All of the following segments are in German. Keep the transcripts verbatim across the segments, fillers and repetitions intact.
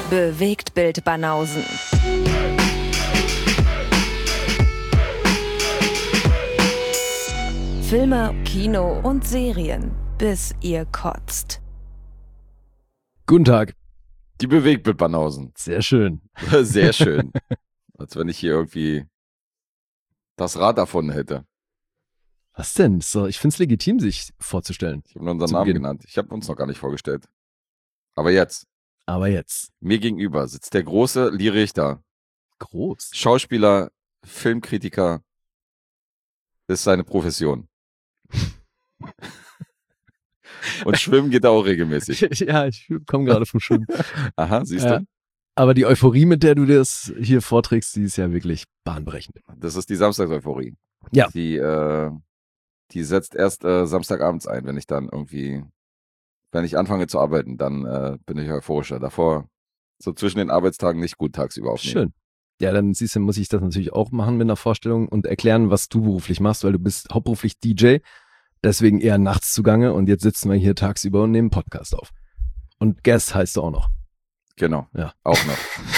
Bewegtbild Banausen. Filme, Kino und Serien, bis ihr kotzt. Guten Tag. Die Bewegtbild Banausen. Sehr schön. Sehr schön. Als wenn ich hier irgendwie das Rad erfunden hätte. Was denn? So, ich finde es legitim, sich vorzustellen. Ich habe nur unseren Namen Beginn. genannt. Ich habe uns noch gar nicht vorgestellt. Aber jetzt. Aber jetzt. Mir gegenüber sitzt der große Lee Richter. Groß. Schauspieler, Filmkritiker. Ist seine Profession. Und schwimmen geht er auch regelmäßig. Ja, ich komme gerade vom Schwimmen. Aha, siehst ja. du? Aber die Euphorie, mit der du das hier vorträgst, die ist ja wirklich bahnbrechend. Das ist die Samstags-Euphorie. Ja. Die, äh, die setzt erst äh, Samstagabends ein, wenn ich dann irgendwie, wenn ich anfange zu arbeiten, dann äh, bin ich euphorischer. Davor, so zwischen den Arbeitstagen, nicht gut tagsüber aufnehmen. Schön. Ja, dann siehst du, muss ich das natürlich auch machen mit einer Vorstellung und erklären, was du beruflich machst, weil du bist hauptberuflich D J, deswegen eher nachts zugange und jetzt sitzen wir hier tagsüber und nehmen einen Podcast auf. Und Guest heißt du auch noch. Genau, ja. Auch noch.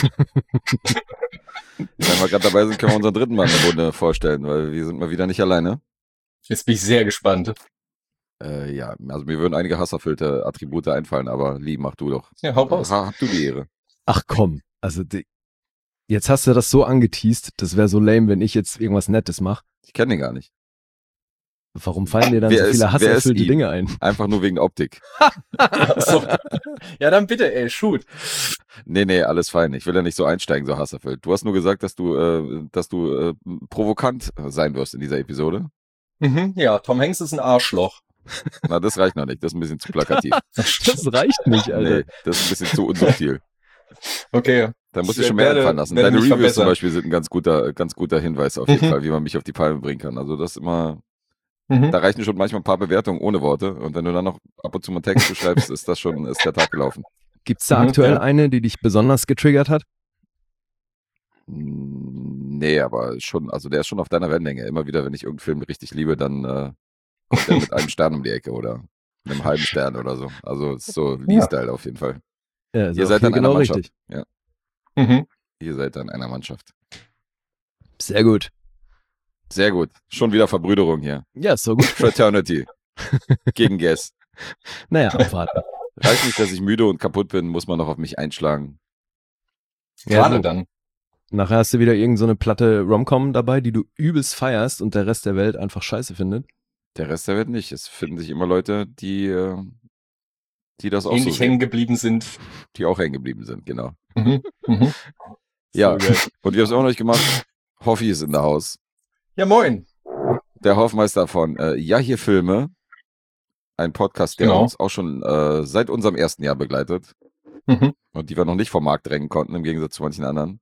Wenn wir gerade dabei sind, können wir unseren dritten Mann in der Runde vorstellen, weil wir sind mal wieder nicht alleine. Jetzt bin ich sehr gespannt. Äh, ja, also mir würden einige hasserfüllte Attribute einfallen, aber Lee, mach du doch. Ja, hau raus. Ha, hab du die Ehre. Ach komm, also die, jetzt hast du das so angeteast, das wäre so lame, wenn ich jetzt irgendwas Nettes mache. Ich kenne den gar nicht. Warum fallen dir dann wer so viele ist, hasserfüllte Dinge ein? Einfach nur wegen Optik. So. Ja, dann bitte, ey, shoot. Nee, nee, alles fein. Ich will ja nicht so einsteigen, so hasserfüllt. Du hast nur gesagt, dass du, äh, dass du äh, provokant sein wirst in dieser Episode. Mhm, ja, Tom Hanks ist ein Arschloch. Na, das reicht noch nicht. Das ist ein bisschen zu plakativ. Das reicht nicht, Alter. Nee, das ist ein bisschen zu unsubtil. Okay. Da musst du schon mehr einfallen lassen. Deine Reviews zum Beispiel sind ein ganz guter, ganz guter Hinweis auf jeden mhm. Fall, wie man mich auf die Palme bringen kann. Also das ist immer, mhm. da reichen schon manchmal ein paar Bewertungen ohne Worte. Und wenn du dann noch ab und zu mal Text schreibst, ist das schon, ist der Tag gelaufen. Gibt's da mhm, aktuell ja. eine, die dich besonders getriggert hat? Nee, aber schon, also der ist schon auf deiner Wellenlänge. Immer wieder, wenn ich irgendeinen Film richtig liebe, dann äh, kommt der mit einem Stern um die Ecke oder einem halben Stern oder so. Also ist so Lee-Style ja. auf jeden Fall. Ja, Ihr seid dann genau einer Mannschaft. Richtig. Ja. Mhm. Ihr seid dann einer Mannschaft. Sehr gut. Sehr gut. Schon wieder Verbrüderung hier. Ja, ist so gut. Fraternity. Gegen Guess. Naja, abwarten. Reicht nicht, dass ich müde und kaputt bin, muss man noch auf mich einschlagen. Gerade ja, so. dann. Nachher hast du wieder irgend so eine Platte Rom-Com dabei, die du übelst feierst und der Rest der Welt einfach scheiße findet. Der Rest der Welt nicht. Es finden sich immer Leute, die, die das auch ähnlich so hängen geblieben sind. Die auch hängen geblieben sind, genau. Mhm. Mhm. Ja, so und wir haben es auch noch nicht gemacht. Hoffi ist in der Haus. Ja, moin. Der Hoffmeister von äh, Ja, hier Filme. Ein Podcast, der genau. uns auch schon äh, seit unserem ersten Jahr begleitet. Mhm. Und die wir noch nicht vom Markt drängen konnten, im Gegensatz zu manchen anderen.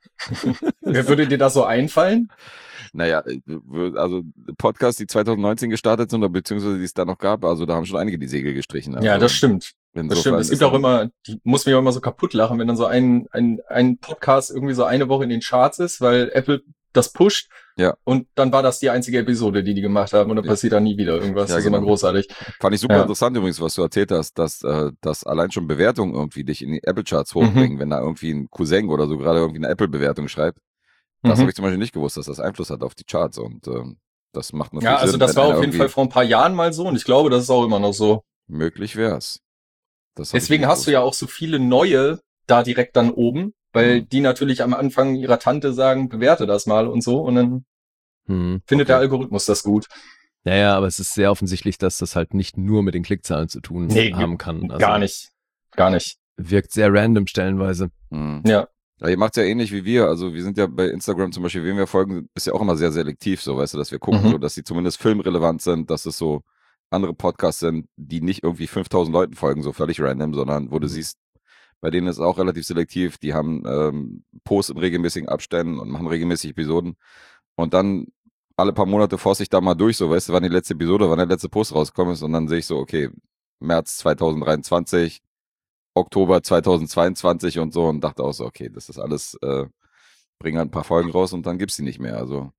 Wer würde dir da so einfallen? Naja, also Podcasts, die zwanzig neunzehn gestartet sind, oder beziehungsweise die es da noch gab, also da haben schon einige die Segel gestrichen. Also ja, das stimmt. Das stimmt. Es gibt auch immer, die muss mich auch immer so kaputt lachen, wenn dann so ein, ein, ein Podcast irgendwie so eine Woche in den Charts ist, weil Apple das pusht. Ja. Und dann war das die einzige Episode, die die gemacht haben und dann ja. passiert da nie wieder irgendwas. Ja, das ist genau. immer großartig. Fand ich super ja. interessant übrigens, was du erzählt hast, dass, äh, dass allein schon Bewertungen irgendwie dich in die Apple-Charts hochbringen, mhm. wenn da irgendwie ein Cousin oder so gerade irgendwie eine Apple-Bewertung schreibt. Das mhm. habe ich zum Beispiel nicht gewusst, dass das Einfluss hat auf die Charts und ähm, das macht natürlich Ja, also Sinn, das war auf jeden Fall vor ein paar Jahren mal so und ich glaube, das ist auch immer noch so. Möglich wär's. Deswegen hast du ja auch so viele neue da direkt dann oben, weil mhm. die natürlich am Anfang ihrer Tante sagen, bewerte das mal und so und dann mhm. findet okay. der Algorithmus das gut. Naja, aber es ist sehr offensichtlich, dass das halt nicht nur mit den Klickzahlen zu tun nee, haben kann. Also gar nicht. Gar nicht. Wirkt sehr random stellenweise. Mhm. Ja. Ja, ihr macht's ja ähnlich wie wir. Also wir sind ja bei Instagram zum Beispiel, wen wir folgen, ist ja auch immer sehr selektiv, so weißt du, dass wir gucken, mhm. so, dass sie zumindest filmrelevant sind, dass es so andere Podcasts sind, die nicht irgendwie fünftausend Leuten folgen, so völlig random, sondern wo du siehst, bei denen ist es auch relativ selektiv, die haben ähm, Posts in regelmäßigen Abständen und machen regelmäßig Episoden und dann alle paar Monate forste ich da mal durch, so weißt du, wann die letzte Episode, wann der letzte Post rausgekommen ist und dann sehe ich so, okay, März zwanzig dreiundzwanzig, Oktober zweitausendzweiundzwanzig und so und dachte auch so, okay, das ist alles, äh, bringen halt ein paar Folgen raus und dann gibt's die nicht mehr, also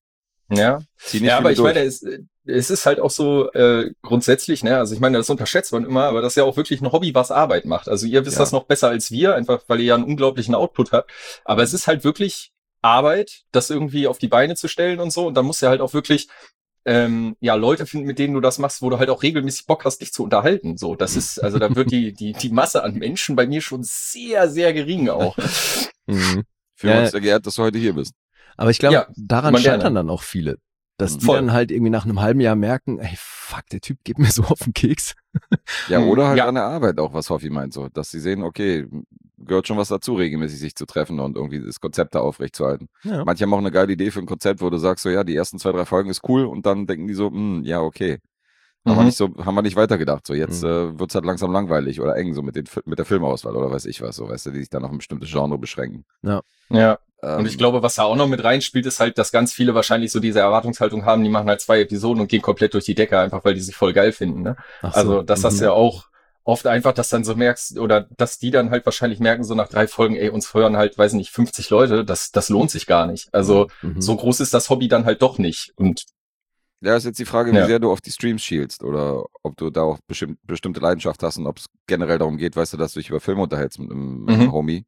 Ja, ja aber ich durch. meine, es, es ist halt auch so äh, grundsätzlich, ne, also ich meine, das unterschätzt man immer, aber das ist ja auch wirklich ein Hobby, was Arbeit macht. Also ihr wisst ja. das noch besser als wir, einfach weil ihr ja einen unglaublichen Output habt. Aber es ist halt wirklich Arbeit, das irgendwie auf die Beine zu stellen und so. Und dann musst du halt auch wirklich ähm, ja Leute finden, mit denen du das machst, wo du halt auch regelmäßig Bock hast, dich zu unterhalten. So, das ist, also da wird die die die Masse an Menschen bei mir schon sehr, sehr gering auch. mhm. Fühlen ja, uns sehr geehrt, dass du heute hier bist. Aber ich glaube, ja, daran scheitern dann auch viele. Dass die Voll. dann halt irgendwie nach einem halben Jahr merken, ey, fuck, der Typ geht mir so auf den Keks. Ja, oder halt ja. an der Arbeit auch, was Hoffi meint, so, dass sie sehen, okay, gehört schon was dazu, regelmäßig sich zu treffen und irgendwie das Konzept da aufrechtzuerhalten. Ja. Manche haben auch eine geile Idee für ein Konzept, wo du sagst, so, ja, die ersten zwei, drei Folgen ist cool und dann denken die so, mh, ja, okay. Mhm. Haben wir nicht so, haben wir nicht weitergedacht, so, jetzt mhm. äh, wird's halt langsam langweilig oder eng, so mit den, mit der Filmauswahl oder weiß ich was, so, weißt du, die sich dann auf ein bestimmtes Genre beschränken. Ja. Ja. Und ich glaube, was da auch noch mit reinspielt, ist halt, dass ganz viele wahrscheinlich so diese Erwartungshaltung haben, die machen halt zwei Episoden und gehen komplett durch die Decke, einfach weil die sich voll geil finden. Ne? So. Also das hast du ja auch oft einfach, dass dann so merkst, oder dass die dann halt wahrscheinlich merken, so nach drei Folgen, ey, uns hören halt, weiß nicht, fünfzig Leute, das das lohnt sich gar nicht. Also mhm. so groß ist das Hobby dann halt doch nicht. Und ja, ist jetzt die Frage, wie ja. sehr du auf die Streams schielst oder ob du da auch bestimmt, bestimmte Leidenschaft hast und ob es generell darum geht, weißt du, dass du dich über Filme unterhältst mit einem, mit einem mhm. Homie.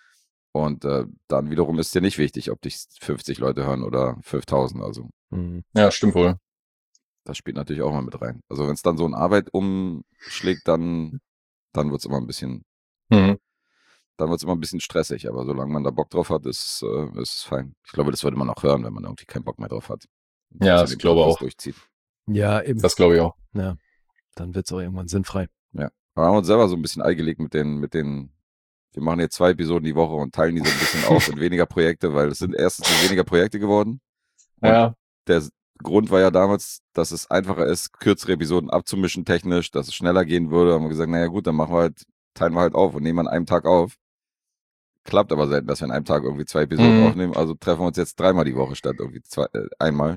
Und äh, dann wiederum ist dir nicht wichtig, ob dich fünfzig Leute hören oder fünftausend. Also. Mhm. Ja, stimmt wohl. Das spielt natürlich auch mal mit rein. Also wenn es dann so in Arbeit umschlägt, dann, dann wird es immer ein bisschen, mhm. dann wird es immer ein bisschen stressig. Aber solange man da Bock drauf hat, ist, äh, ist es fein. Ich glaube, das würde man auch hören, wenn man irgendwie keinen Bock mehr drauf hat. Ja, das glaube ich auch. Durchzieht. Ja, eben. Das glaube ich auch. Ja, dann wird es auch irgendwann sinnfrei. Ja, wir haben uns selber so ein bisschen eingelegt mit den, mit den wir machen jetzt zwei Episoden die Woche und teilen die so ein bisschen auf in weniger Projekte, weil es sind erstens weniger Projekte geworden. Und ja. Der Grund war ja damals, dass es einfacher ist, kürzere Episoden abzumischen technisch, dass es schneller gehen würde. Haben wir gesagt, naja gut, dann machen wir halt, teilen wir halt auf und nehmen an einem Tag auf. Klappt aber selten, dass wir an einem Tag irgendwie zwei Episoden mhm. aufnehmen. Also treffen wir uns jetzt dreimal die Woche statt irgendwie zwei, äh, einmal.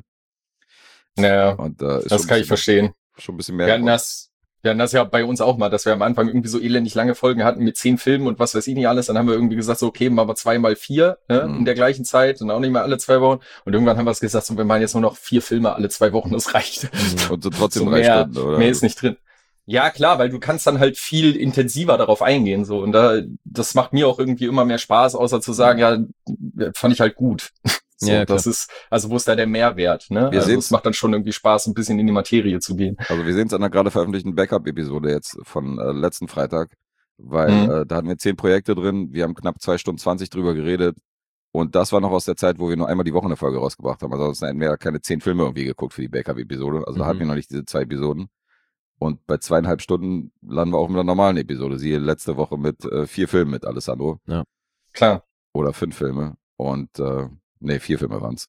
Naja, und, äh, das kann ich verstehen. Schon ein bisschen mehr. Wir hatten das, wir hatten das ja bei uns auch mal, dass wir am Anfang irgendwie so elendig lange Folgen hatten mit zehn Filmen und was weiß ich nicht alles. Dann haben wir irgendwie gesagt, so okay, machen wir zweimal vier ne, mhm. in der gleichen Zeit und auch nicht mehr alle zwei Wochen. Und irgendwann haben wir es gesagt, so, wir machen jetzt nur noch vier Filme alle zwei Wochen, das reicht. Und so trotzdem so drei mehr, Stunden, oder? Mehr ist nicht drin. Ja, klar, weil du kannst dann halt viel intensiver darauf eingehen, so. Und da, das macht mir auch irgendwie immer mehr Spaß, außer zu sagen, ja, fand ich halt gut. So, ja, das ist, also wo ist da der Mehrwert, ne? Wir also es macht dann schon irgendwie Spaß, ein bisschen in die Materie zu gehen. Also wir sehen es an der gerade veröffentlichten Backup-Episode jetzt von äh, letzten Freitag, weil mhm. äh, da hatten wir zehn Projekte drin, wir haben knapp zwei Stunden zwanzig drüber geredet und das war noch aus der Zeit, wo wir nur einmal die Woche eine Folge rausgebracht haben. Also sonst hätten wir ja keine zehn Filme irgendwie geguckt für die Backup-Episode, also mhm. da hatten wir noch nicht diese zwei Episoden. Und bei zweieinhalb Stunden landen wir auch mit einer normalen Episode. Siehe letzte Woche mit äh, vier Filmen mit Alessandro. Ja, klar. Oder fünf Filme und äh, nee, vier Filme waren's.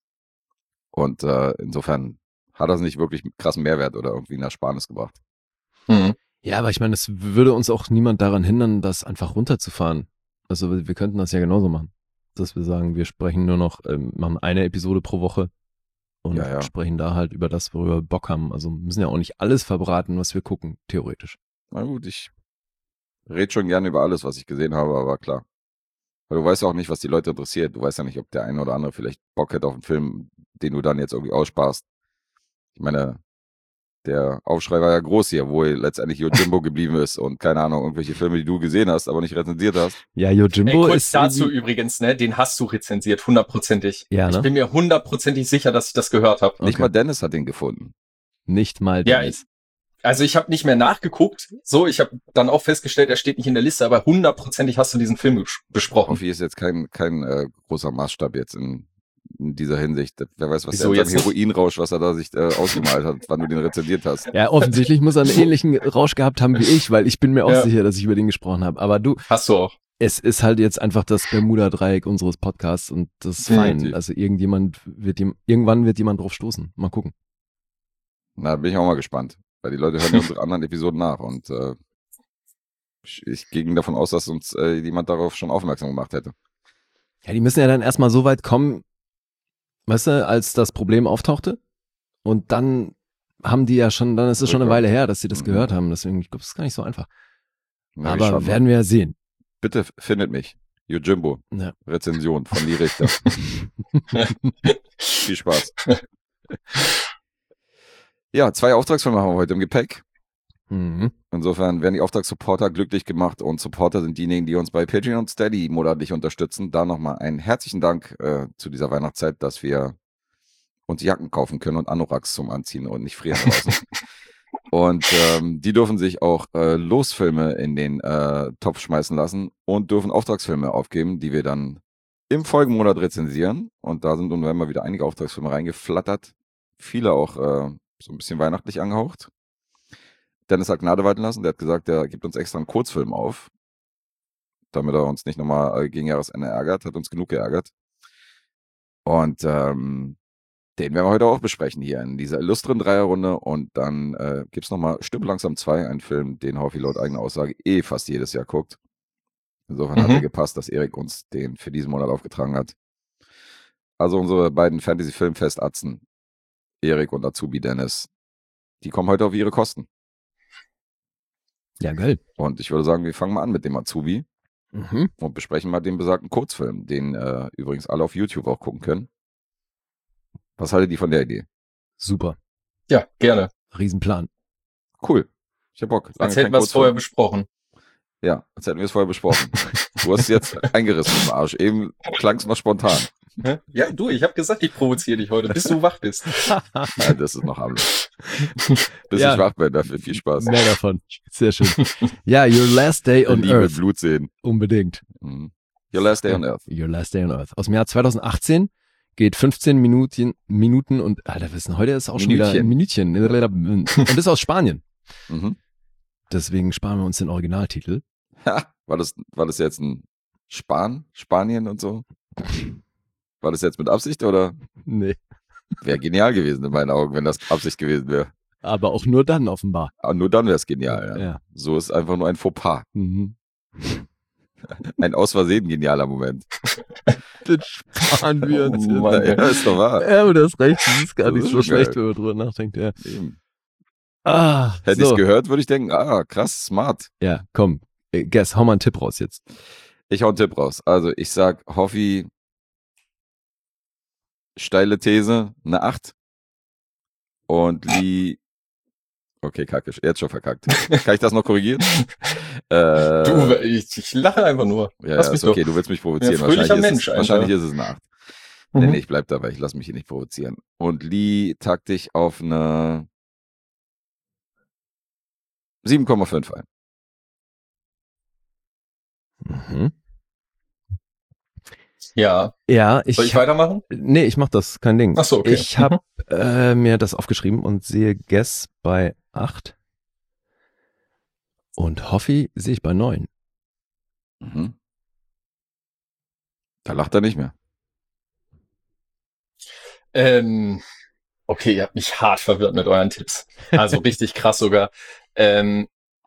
Und äh, insofern hat das nicht wirklich einen krassen Mehrwert oder irgendwie eine Ersparnis gebracht. Mhm. Ja, aber ich meine, es würde uns auch niemand daran hindern, das einfach runterzufahren. Also wir könnten das ja genauso machen. Dass wir sagen, wir sprechen nur noch, ähm, machen eine Episode pro Woche und ja, ja. sprechen da halt über das, worüber wir Bock haben. Also müssen ja auch nicht alles verbraten, was wir gucken, theoretisch. Na gut, ich rede schon gerne über alles, was ich gesehen habe, aber klar. Weil du weißt ja auch nicht, was die Leute interessiert. Du weißt ja nicht, ob der eine oder andere vielleicht Bock hätte auf einen Film, den du dann jetzt irgendwie aussparst. Ich meine, der Aufschrei war ja groß hier, wo letztendlich Yojimbo geblieben ist und keine Ahnung, irgendwelche Filme, die du gesehen hast, aber nicht rezensiert hast. Ja, Yojimbo Ey, ist... dazu übrigens, ne, den hast du rezensiert, hundertprozentig. Ja, ne? Ich bin mir hundertprozentig sicher, dass ich das gehört habe. Nicht Okay. mal Dennis hat den gefunden. Nicht mal Ja, Dennis. ich, also ich habe nicht mehr nachgeguckt. So, ich habe dann auch festgestellt, er steht nicht in der Liste, aber hundertprozentig hast du diesen Film ges- besprochen. Hoffi ist jetzt kein, kein äh, großer Maßstab jetzt in, in dieser Hinsicht. Wer weiß, was Wieso der jetzt mit seinem Heroinrausch, was er da sich äh, ausgemalt hat, wann du den rezensiert hast. Ja, offensichtlich muss er einen ähnlichen Rausch gehabt haben wie ich, weil ich bin mir auch Ja. sicher, dass ich über den gesprochen habe. Aber du, Hast du auch. es ist halt jetzt einfach das Bermuda-Dreieck unseres Podcasts und das ist fein. Definitiv. Also irgendjemand wird ihm, irgendwann wird jemand drauf stoßen. Mal gucken. Na, bin ich auch mal gespannt. Weil die Leute hören ja unsere anderen Episoden nach und äh, ich, ich ging davon aus, dass uns äh, jemand darauf schon aufmerksam gemacht hätte. Ja, die müssen ja dann erstmal so weit kommen, weißt du, als das Problem auftauchte. Und dann haben die ja schon, dann ist es schon eine Weile her, dass sie das Mhm. gehört haben. Deswegen, ich glaube, es ist gar nicht so einfach. Na, wir Aber schauen mal. werden wir ja sehen. Bitte f- findet mich. Yojimbo. Ja. Rezension von Lee Richter. Viel Spaß. Ja, zwei Auftragsfilme haben wir heute im Gepäck. Mhm. Insofern werden die Auftragssupporter glücklich gemacht und Supporter sind diejenigen, die uns bei Patreon und Steady monatlich unterstützen. Da nochmal einen herzlichen Dank äh, zu dieser Weihnachtszeit, dass wir uns Jacken kaufen können und Anoraks zum Anziehen und nicht frieren draußen. Und ähm, die dürfen sich auch äh, Losfilme in den äh, Topf schmeißen lassen und dürfen Auftragsfilme aufgeben, die wir dann im Folgemonat rezensieren. Und da sind im November wieder einige Auftragsfilme reingeflattert. Viele auch äh, so ein bisschen weihnachtlich angehaucht. Dennis hat Gnade walten lassen. Der hat gesagt, der gibt uns extra einen Kurzfilm auf, damit er uns nicht nochmal gegen Jahresende ärgert. Hat uns genug geärgert. Und ähm, den werden wir heute auch besprechen hier in dieser illustren Dreierrunde. Und dann äh, gibt es nochmal Stimme langsam zwei, einen Film, den Hoffi laut eigener Aussage eh fast jedes Jahr guckt. Insofern Mhm. hat er gepasst, dass Erik uns den für diesen Monat aufgetragen hat. Also unsere beiden Fantasy-Filmfest-Atzen, Erik und Azubi Dennis, die kommen heute auf ihre Kosten. Ja, geil. Und ich würde sagen, wir fangen mal an mit dem Azubi Mhm. und besprechen mal den besagten Kurzfilm, den äh, übrigens alle auf YouTube auch gucken können. Was haltet ihr von der Idee? Super. Ja, gerne. Riesenplan. Cool. Ich hab Bock. Lange Als hätten kein wir es Kurzfilm. vorher besprochen. Ja, als hätten wir es vorher besprochen. Du hast es jetzt eingerissen im Arsch. Eben klang es noch spontan. Hä? Ja, du, ich habe gesagt, ich provoziere dich heute, bis du wach bist. Nein, das ist noch harmlos. Bis Ja. ich wach bin, dafür viel Spaß. Mehr davon. Sehr schön. Ja, Your Last Day on Liebe, Earth. Blut sehen. Unbedingt. Mhm. Your Last Day on Earth. Your Last Day on Earth. Aus dem Jahr zweitausendachtzehn. Geht fünfzehn Minuten, Minuten und, Alter, wissen, heute ist auch schon wieder ein Minütchen. Und ist aus Spanien. Mhm. Deswegen sparen wir uns den Originaltitel. Ha, war das, war das jetzt ein Span, Spanien und so? War das jetzt mit Absicht oder? Nee. Wäre genial gewesen in meinen Augen, wenn das Absicht gewesen wäre. Aber auch nur dann offenbar. Aber nur dann wäre es genial. Ja. Ja. So ist einfach nur ein Fauxpas. Mhm. Ein aus Versehen genialer Moment. Den sparen wir uns Oh jetzt. Mann. Ja, ist doch wahr. Ja, aber das reicht. Das ist gar Das nicht ist so geil. schlecht, wenn man drüber nachdenkt. Ja. Eben. Ah, Hätte ich so. es gehört, würde ich denken, ah, krass, smart. Ja, komm. Äh, Guess, hau mal einen Tipp raus jetzt. Ich hau einen Tipp raus. Also ich sag, Hoffi, steile These, eine acht. Und Lee, okay, kacke, jetzt schon verkackt. Kann ich das noch korrigieren? äh, Du, ich, ich lache einfach nur. ja, Lass ja, mich ist okay, doch. du willst mich provozieren. Ja, fröhlicher wahrscheinlich Mensch ist, es, wahrscheinlich einfach. ist es eine acht. Mhm. Nee, nee, ich bleib dabei, ich lasse mich hier nicht provozieren. Und Lee takt dich auf eine sieben Komma fünf ein. Mhm. Ja. Ja, ich. Soll ich weitermachen? Nee, ich mach das, kein Ding. Ach so, okay. Ich habe äh, mir das aufgeschrieben und sehe Guess bei acht. Und Hoffi sehe ich bei neun. Mhm. Da lacht er nicht mehr. Ähm, okay, ihr habt mich hart verwirrt mit euren Tipps. Also richtig krass sogar. Ähm,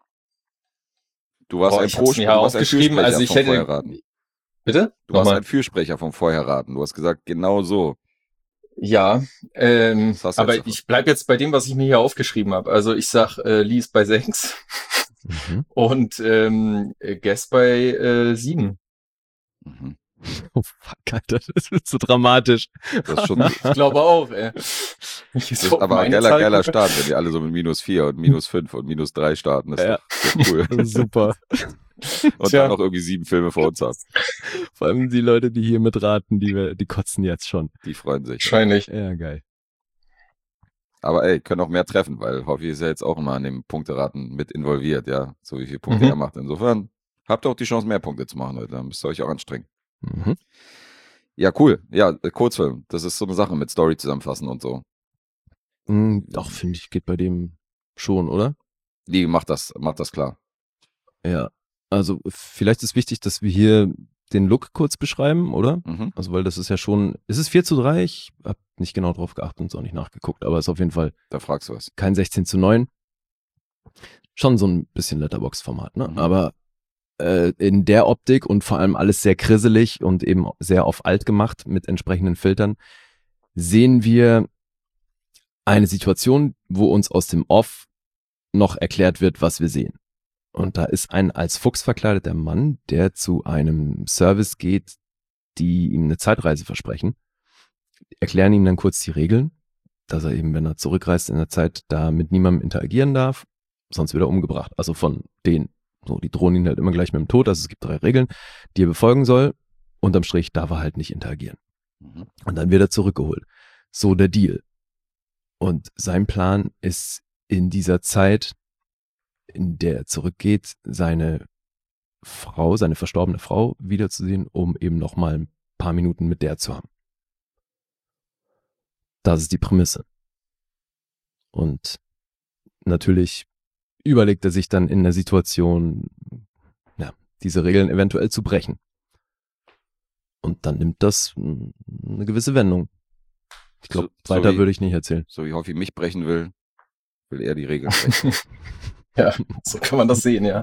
Du warst boah, ein ich hab's Pro, mir du warst ein aufgeschrieben, Fürsprecher also ich vom hätte... Vorherraten. Bitte? Du warst Nochmal. ein Fürsprecher vom Vorherraten. Du hast gesagt, genau so. Ja, ähm, Was hast du aber jetzt davon? ich bleib jetzt bei dem, was ich mir hier aufgeschrieben habe. Also ich sag, äh, Lee ist bei sechs Mhm. und ähm, Guess bei äh, sieben. Mhm. Oh fuck, Alter, das wird so dramatisch. Das ist schon, das Ich glaube auch, ey. Ich ist so auf aber ein meine geiler, Zahl geiler gucke. Start, wenn die alle so mit minus vier und minus fünf und minus drei starten. Das ist Ja. doch sehr cool. Super. Und Tja. dann noch irgendwie sieben Filme vor uns haben. Vor allem die Leute, die hier mitraten, die, wir- die kotzen jetzt schon. Die freuen sich. Wahrscheinlich. Ja, geil. Aber ey, können auch mehr treffen, weil Hoffi ist ja jetzt auch immer an dem Punkteraten mit involviert, ja. So wie viele Punkte Mhm. er macht. Insofern habt ihr auch die Chance, mehr Punkte zu machen, Leute. Dann müsst ihr euch auch anstrengen. Mhm. Ja, cool. Ja, äh, Kurzfilm. Das ist so eine Sache mit Story zusammenfassen und so. Mhm, doch, finde ich, geht bei dem schon, oder? Die macht das, macht das klar. Ja. Also vielleicht ist wichtig, dass wir hier den Look kurz beschreiben, oder? Mhm. Also weil das ist ja schon, ist es vier zu drei? Ich habe nicht genau drauf geachtet und es auch nicht nachgeguckt, aber es ist auf jeden Fall Da fragst du was. kein sechzehn zu neun. Schon so ein bisschen Letterbox-Format, ne? Mhm. Aber äh, in der Optik und vor allem alles sehr krisselig und eben sehr auf alt gemacht mit entsprechenden Filtern, sehen wir eine Situation, wo uns aus dem Off noch erklärt wird, was wir sehen. Und da ist ein als Fuchs verkleideter Mann, der zu einem Service geht, die ihm eine Zeitreise versprechen, erklären ihm dann kurz die Regeln dass er eben, wenn er zurückreist in der Zeit, da mit niemandem interagieren darf, sonst wird er umgebracht. Also von denen. So, die drohen ihn halt immer gleich mit dem Tod. Also es gibt drei Regeln, die er befolgen soll. Unterm Strich darf er halt nicht interagieren. Mhm. Und dann wird er zurückgeholt. So der Deal. Und sein Plan ist in dieser Zeit, in der er zurückgeht, seine Frau, seine verstorbene Frau wiederzusehen, um eben nochmal ein paar Minuten mit der zu haben. Das ist die Prämisse. Und natürlich überlegt er sich dann in der Situation, ja, diese Regeln eventuell zu brechen. Und dann nimmt das eine gewisse Wendung. Ich glaube, so, weiter so würde ich nicht erzählen. So wie Hoffi mich brechen will, will er die Regeln brechen. Ja, so kann man das sehen, ja.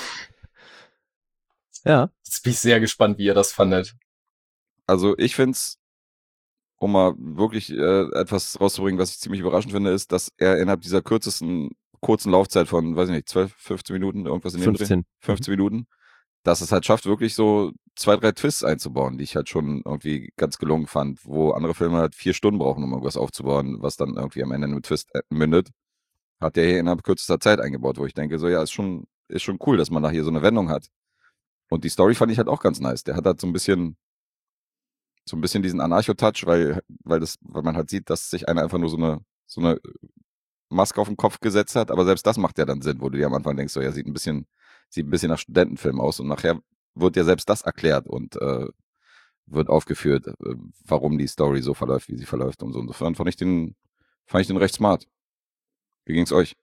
Ja. Jetzt bin ich sehr gespannt, wie ihr das fandet. Also ich finde es, um mal wirklich äh, etwas rauszubringen, was ich ziemlich überraschend finde, ist, dass er innerhalb dieser kürzesten kurzen Laufzeit von, weiß ich nicht, zwölf, fünfzehn Minuten, irgendwas in dem fünfzehn. Dreh, fünfzehn Minuten, dass es halt schafft, wirklich so zwei, drei Twists einzubauen, die ich halt schon irgendwie ganz gelungen fand, wo andere Filme halt vier Stunden brauchen, um irgendwas aufzubauen, was dann irgendwie am Ende mit Twist mündet, hat der hier innerhalb kürzester Zeit eingebaut, wo ich denke, so ja, ist schon, ist schon cool, dass man da hier so eine Wendung hat. Und die Story fand ich halt auch ganz nice. Der hat halt so ein bisschen, so ein bisschen diesen Anarcho-Touch, weil, weil das, weil man halt sieht, dass sich einer einfach nur so eine, so eine Maske auf den Kopf gesetzt hat, aber selbst das macht ja dann Sinn, wo du dir am Anfang denkst, so ja, sieht ein bisschen, sieht ein bisschen nach Studentenfilm aus und nachher wird ja selbst das erklärt und äh, wird aufgeführt, äh, warum die Story so verläuft, wie sie verläuft und so. Insofern fand ich den, fand ich den recht smart. Wie ging's euch?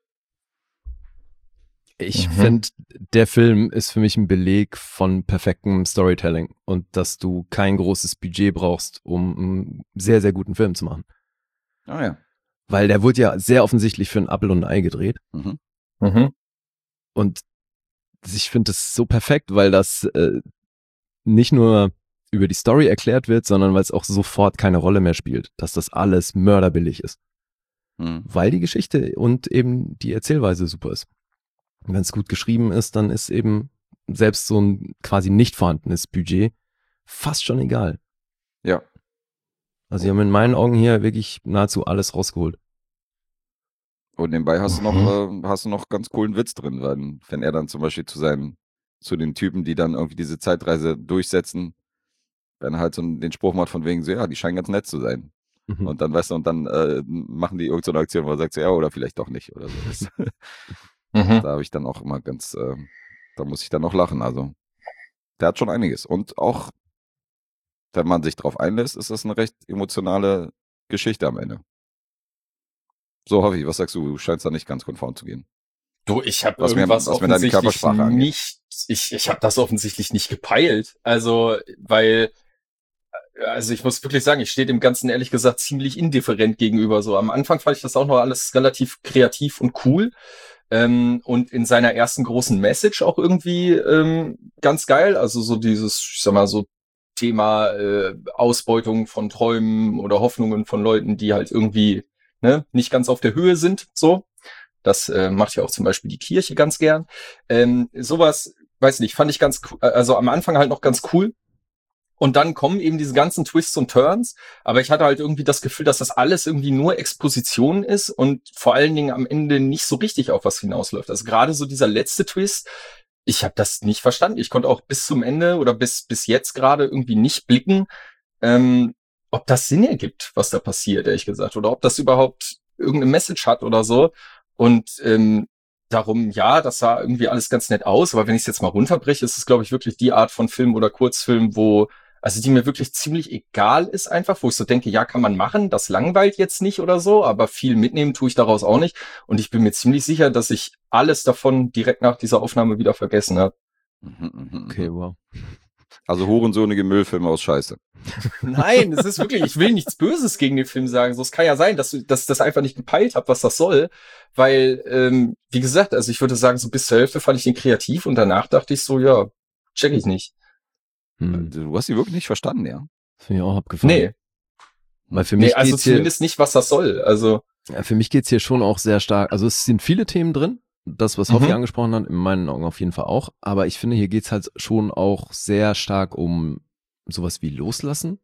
Ich mhm. finde, der Film ist für mich ein Beleg von perfektem Storytelling und dass du kein großes Budget brauchst, um einen sehr, sehr guten Film zu machen. Ah ja. Weil der wurde ja sehr offensichtlich für ein Apfel und ein Ei gedreht. Mhm. Mhm. Und ich finde das so perfekt, weil das äh, nicht nur über die Story erklärt wird, sondern weil es auch sofort keine Rolle mehr spielt, dass das alles mörderbillig ist. Mhm. Weil die Geschichte und eben die Erzählweise super ist. Wenn es gut geschrieben ist, dann ist eben selbst so ein quasi nicht vorhandenes Budget fast schon egal. Ja. Also sie haben in meinen Augen hier wirklich nahezu alles rausgeholt. Und nebenbei hast Mhm. du noch, äh, hast du noch ganz coolen Witz drin, weil wenn er dann zum Beispiel zu seinen, zu den Typen, die dann irgendwie diese Zeitreise durchsetzen, wenn er halt so den Spruch macht von wegen so, ja, die scheinen ganz nett zu sein. Mhm. Und dann, weißt du, und dann äh, machen die irgendeine so Aktion, wo er sagt so, ja, oder vielleicht doch nicht, oder so. Mhm. Da habe ich dann auch immer ganz, äh, da muss ich dann noch lachen, also der hat schon einiges. Und auch, wenn man sich drauf einlässt, ist das eine recht emotionale Geschichte am Ende. So, Hoffi, was sagst du? Du scheinst da nicht ganz konform zu gehen. Du, ich habe Was mir- irgendwas was mir deine offensichtlich Körpersprache angeht. nicht, ich, ich habe das offensichtlich nicht gepeilt. Also, weil, also ich muss wirklich sagen, ich stehe dem Ganzen ehrlich gesagt ziemlich indifferent gegenüber. So am Anfang fand ich das auch noch alles relativ kreativ und cool. Ähm, und in seiner ersten großen Message auch irgendwie ähm, ganz geil. Also so dieses, ich sag mal, so Thema äh, Ausbeutung von Träumen oder Hoffnungen von Leuten, die halt irgendwie ne, nicht ganz auf der Höhe sind. So, das äh, macht ja auch zum Beispiel die Kirche ganz gern. Ähm, sowas, weiß nicht, fand ich ganz, co- also am Anfang halt noch ganz cool. Und dann kommen eben diese ganzen Twists und Turns. Aber ich hatte halt irgendwie das Gefühl, dass das alles irgendwie nur Exposition ist und vor allen Dingen am Ende nicht so richtig auf was hinausläuft. Also gerade so dieser letzte Twist, ich habe das nicht verstanden. Ich konnte auch bis zum Ende oder bis bis jetzt gerade irgendwie nicht blicken, ähm, ob das Sinn ergibt, was da passiert, ehrlich gesagt. Oder ob das überhaupt irgendeine Message hat oder so. Und ähm, darum, ja, das sah irgendwie alles ganz nett aus. Aber wenn ich es jetzt mal runterbreche, ist es, glaube ich, wirklich die Art von Film oder Kurzfilm, wo also die mir wirklich ziemlich egal ist einfach, wo ich so denke, ja, kann man machen, das langweilt jetzt nicht oder so, aber viel mitnehmen tue ich daraus auch nicht. Und ich bin mir ziemlich sicher, dass ich alles davon direkt nach dieser Aufnahme wieder vergessen habe. Mhm, mhm, Okay, mhm. wow. Also hurensohnige Müllfilme aus Scheiße. Nein, es ist wirklich, ich will nichts Böses gegen den Film sagen. So, es kann ja sein, dass du, dass ich das einfach nicht gepeilt habe, was das soll. Weil, ähm, wie gesagt, also ich würde sagen, so bis zur Hälfte fand ich den kreativ und danach dachte ich so, ja, check ich nicht. Hm. Du hast die wirklich nicht verstanden, ja? Finde ich auch abgefahren. Nee, Weil für mich nee, also geht's hier, zumindest nicht, was das soll. Also, ja, für mich geht's hier schon auch sehr stark, also es sind viele Themen drin, das, was Hoffi Mhm. angesprochen hat, in meinen Augen auf jeden Fall auch, aber ich finde, hier geht's halt schon auch sehr stark um sowas wie Loslassen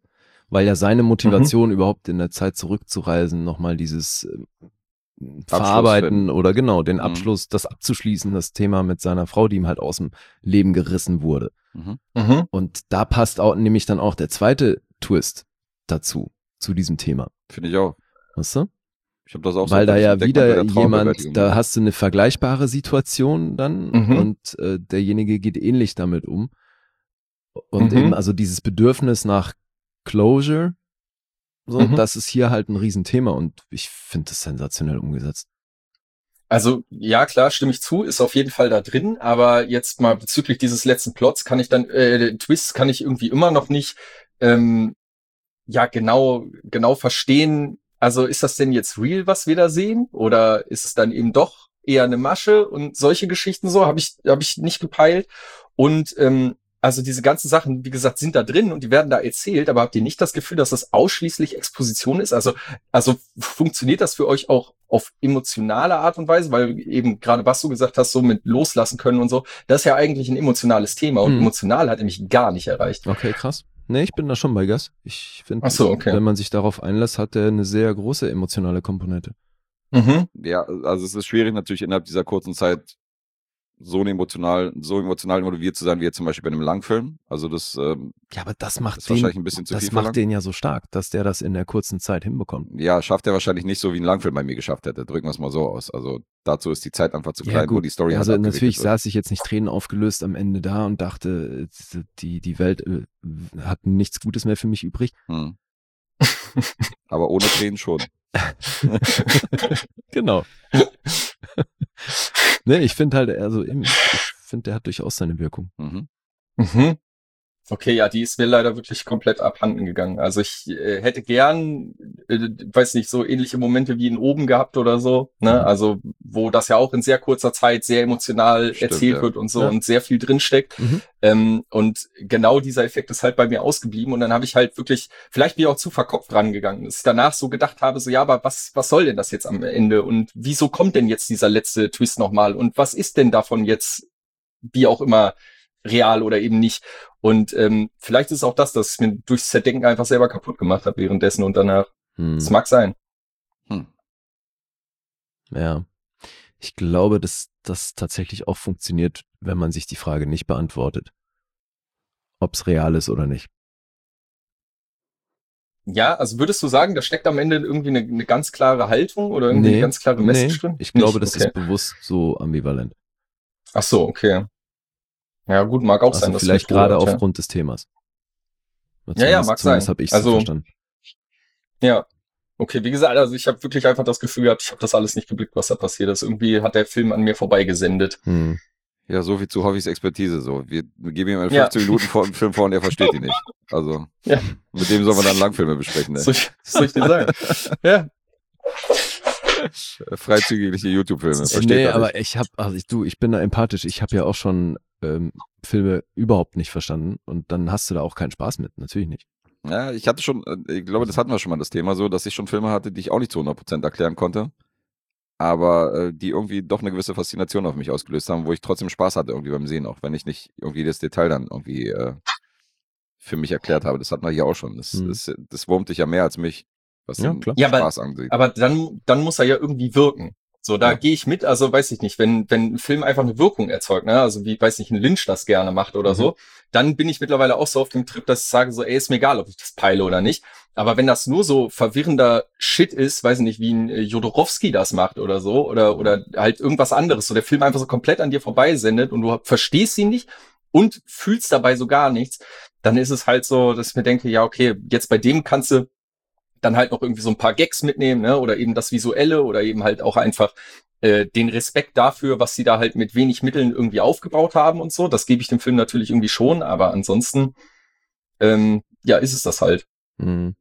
weil ja seine Motivation, mhm. überhaupt in der Zeit zurückzureisen, nochmal dieses äh, Verarbeiten oder genau, den mhm. Abschluss, das abzuschließen, das Thema mit seiner Frau, die ihm halt aus dem Leben gerissen wurde. Mhm. Mhm. Und da passt auch nämlich dann auch der zweite Twist dazu, zu diesem Thema. Finde ich auch. Weißt du? Ich habe das auch Weil so da ja wieder jemand, da hast du eine vergleichbare Situation dann mhm. und äh, derjenige geht ähnlich damit um. Und mhm. eben also dieses Bedürfnis nach Closure, so, mhm. das ist hier halt ein Riesenthema und ich finde das sensationell umgesetzt. Also ja, klar, stimme ich zu, ist auf jeden Fall da drin, aber jetzt mal bezüglich dieses letzten Plots kann ich dann, äh, Twists kann ich irgendwie immer noch nicht ähm, ja genau genau verstehen. Also ist das denn jetzt real, was wir da sehen? Oder ist es dann eben doch eher eine Masche und solche Geschichten so? Habe ich, hab ich nicht gepeilt. Und ähm, also diese ganzen Sachen, wie gesagt, sind da drin und die werden da erzählt, aber habt ihr nicht das Gefühl, dass das ausschließlich Exposition ist? Also, also funktioniert das für euch auch auf emotionale Art und Weise? Weil eben gerade was du gesagt hast, so mit loslassen können und so, das ist ja eigentlich ein emotionales Thema und hm. emotional hat er mich gar nicht erreicht. Okay, krass. Nee, ich bin da schon bei Gas. Ich finde, so, okay. wenn man sich darauf einlässt, hat er eine sehr große emotionale Komponente. Mhm. Ja, also es ist schwierig natürlich innerhalb dieser kurzen Zeit so emotional, so emotional involviert zu sein, wie jetzt zum Beispiel bei einem Langfilm. Also das ähm, ja, aber das macht ist den, wahrscheinlich ein bisschen zu das viel macht verlangt. den ja so stark, dass der das in der kurzen Zeit hinbekommt. Ja, schafft er wahrscheinlich nicht so, wie ein Langfilm bei mir geschafft hätte. Drücken wir es mal so aus. Also dazu ist die Zeit einfach zu klein, ja, gut. wo die Story also halt natürlich wird. saß ich jetzt nicht Tränen aufgelöst am Ende da und dachte, die, die Welt äh, hat nichts Gutes mehr für mich übrig. Hm. Aber ohne Tränen schon. Genau. Ne, ich finde halt, also ich finde, der hat durchaus seine Wirkung. Mhm. Mhm. Okay, ja, die ist mir leider wirklich komplett abhanden gegangen. Also ich äh, hätte gern, äh, weiß nicht, so ähnliche Momente wie in Oben gehabt oder so, ne? Also wo das ja auch in sehr kurzer Zeit sehr emotional Stimmt, erzählt ja. wird und so Ja. und sehr viel drinsteckt. Mhm. Ähm, und genau dieser Effekt ist halt bei mir ausgeblieben und dann habe ich halt wirklich, vielleicht bin ich auch zu verkopft rangegangen, dass ich danach so gedacht habe, so ja, aber was was soll denn das jetzt am Ende und wieso kommt denn jetzt dieser letzte Twist nochmal und was ist denn davon jetzt, wie auch immer, real oder eben nicht. Und ähm, vielleicht ist es auch das, dass ich mir durchs Zerdenken einfach selber kaputt gemacht habe währenddessen und danach. Hm. Das mag sein. Hm. Ja. Ich glaube, dass das tatsächlich auch funktioniert, wenn man sich die Frage nicht beantwortet, ob es real ist oder nicht. Ja, also würdest du sagen, da steckt am Ende irgendwie eine, eine ganz klare Haltung oder irgendwie Nee, eine ganz klare Message nee, drin? ich glaube, Nicht? das Okay. ist bewusst so ambivalent. Ach so, okay. Ja, gut, mag auch Also sein, dass vielleicht du gerade ja. aufgrund des Themas. Ja, ja, mag zumindest sein. habe ich es Also, so verstanden. Ja. Okay, wie gesagt, also ich habe wirklich einfach das Gefühl gehabt, ich habe das alles nicht geblickt, was da passiert ist. Irgendwie hat der Film an mir vorbeigesendet. Hm. Ja, so viel zu Hobbys Expertise. So, wir geben ihm Ja. fünfzehn Minuten vor dem Film vor und er versteht die nicht. Also Ja. mit dem soll man dann Langfilme besprechen. Ne? Soll ich, soll ich dir sagen? Ja. Freizügige YouTube-Filme. Versteht Nee, er aber nicht. ich habe, also ich, du, ich bin da empathisch. Ich habe ja auch schon ähm, Filme überhaupt nicht verstanden und dann hast du da auch keinen Spaß mit. Natürlich nicht. Ja, ich hatte schon, ich glaube, das hatten wir schon mal das Thema so, dass ich schon Filme hatte, die ich auch nicht zu hundert Prozent erklären konnte, aber äh, die irgendwie doch eine gewisse Faszination auf mich ausgelöst haben, wo ich trotzdem Spaß hatte irgendwie beim Sehen, auch wenn ich nicht irgendwie das Detail dann irgendwie äh, für mich erklärt habe. Das hatten wir hier auch schon. Das, Mhm. das, das wurmt dich ja mehr als mich, was Ja, den klar. Ja, aber- Spaß angeht. Aber dann, dann muss er ja irgendwie wirken. So, da Ja. gehe ich mit, also weiß ich nicht, wenn, wenn ein Film einfach eine Wirkung erzeugt, ne, also wie, weiß nicht, ein Lynch das gerne macht oder Mhm. so, dann bin ich mittlerweile auch so auf dem Trip, dass ich sage so, ey, ist mir egal, ob ich das peile oder nicht. Aber wenn das nur so verwirrender Shit ist, weiß ich nicht, wie ein äh, Jodorowsky das macht oder so, oder, oder halt irgendwas anderes, so der Film einfach so komplett an dir vorbeisendet und du verstehst ihn nicht und fühlst dabei so gar nichts, dann ist es halt so, dass ich mir denke, ja, okay, jetzt bei dem kannst du dann halt noch irgendwie so ein paar Gags mitnehmen, ne? Oder eben das Visuelle oder eben halt auch einfach äh, den Respekt dafür, was sie da halt mit wenig Mitteln irgendwie aufgebaut haben und so. Das gebe ich dem Film natürlich irgendwie schon, aber ansonsten, ähm, ja, ist es das halt. Mhm.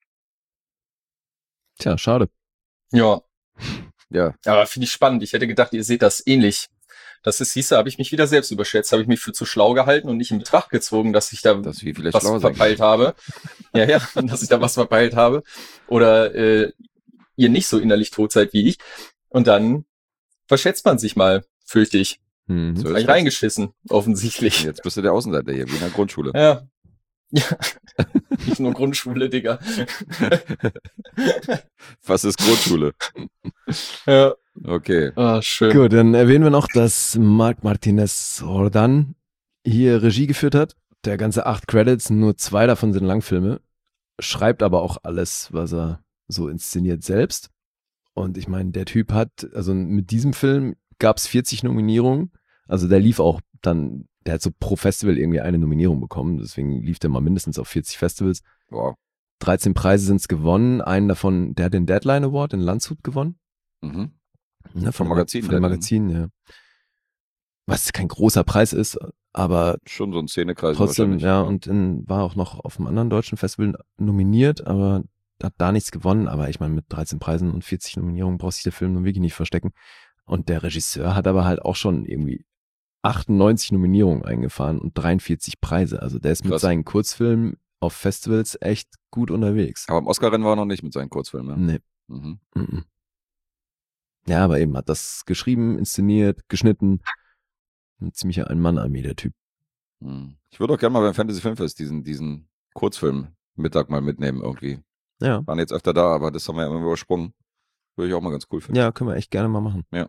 Tja, schade. Ja, Ja, aber finde ich spannend. Ich hätte gedacht, ihr seht das ähnlich. Das ist, siehst du, habe ich mich wieder selbst überschätzt, habe ich mich für zu schlau gehalten und nicht in Betracht gezogen, dass ich da dass wir vielleicht was schlau sein verpeilt habe. Ja, ja, dass ich da was verpeilt habe. Oder äh, ihr nicht so innerlich tot seid wie ich. Und dann verschätzt man sich mal, fürchte ich. Mhm. So Hab ist ich das. reingeschissen, offensichtlich. Jetzt bist du der Außenseiter hier, wie in der Grundschule. Ja. Ja, nicht nur Grundschule, Digga. Was ist Grundschule? Ja. Okay. Ah, schön. Gut, dann erwähnen wir noch, dass Marc Martinez Jordan hier Regie geführt hat. Der ganze acht Credits, nur zwei davon sind Langfilme. Schreibt aber auch alles, was er so inszeniert selbst. Und ich meine, der Typ hat, also mit diesem Film gab es vierzig Nominierungen. Also der lief auch dann, der hat so pro Festival irgendwie eine Nominierung bekommen. Deswegen lief der mal mindestens auf vierzig Festivals. Wow. dreizehn Preise sind es gewonnen. Einen davon, der hat den Deadline Award in Landshut gewonnen. Mhm. Ne, Vom Magazin. Von dem Magazin, ja. Was kein großer Preis ist, aber schon so ein Szenekreis. Trotzdem, ja, und in, war auch noch auf einem anderen deutschen Festival nominiert, aber hat da nichts gewonnen. Aber ich meine, mit dreizehn Preisen und vierzig Nominierungen braucht sich der Film nun wirklich nicht verstecken. Und der Regisseur hat aber halt auch schon irgendwie achtundneunzig Nominierungen eingefahren und dreiundvierzig Preise. Also der ist mit Krass. seinen Kurzfilmen auf Festivals echt gut unterwegs. Aber im Oscar-Rennen war er noch nicht mit seinen Kurzfilmen. Nee. Mhm. Mhm. Ja, aber eben hat das geschrieben, inszeniert, geschnitten. Ein ziemlicher Ein-Mann-Armee, der Typ. Mhm. Ich würde auch gerne mal beim Fantasy Filmfest diesen, diesen Kurzfilm-Mittag mal mitnehmen irgendwie. Ja. Waren jetzt öfter da, aber das haben wir ja immer übersprungen. Würde ich auch mal ganz cool finden. Ja, können wir echt gerne mal machen. Ja.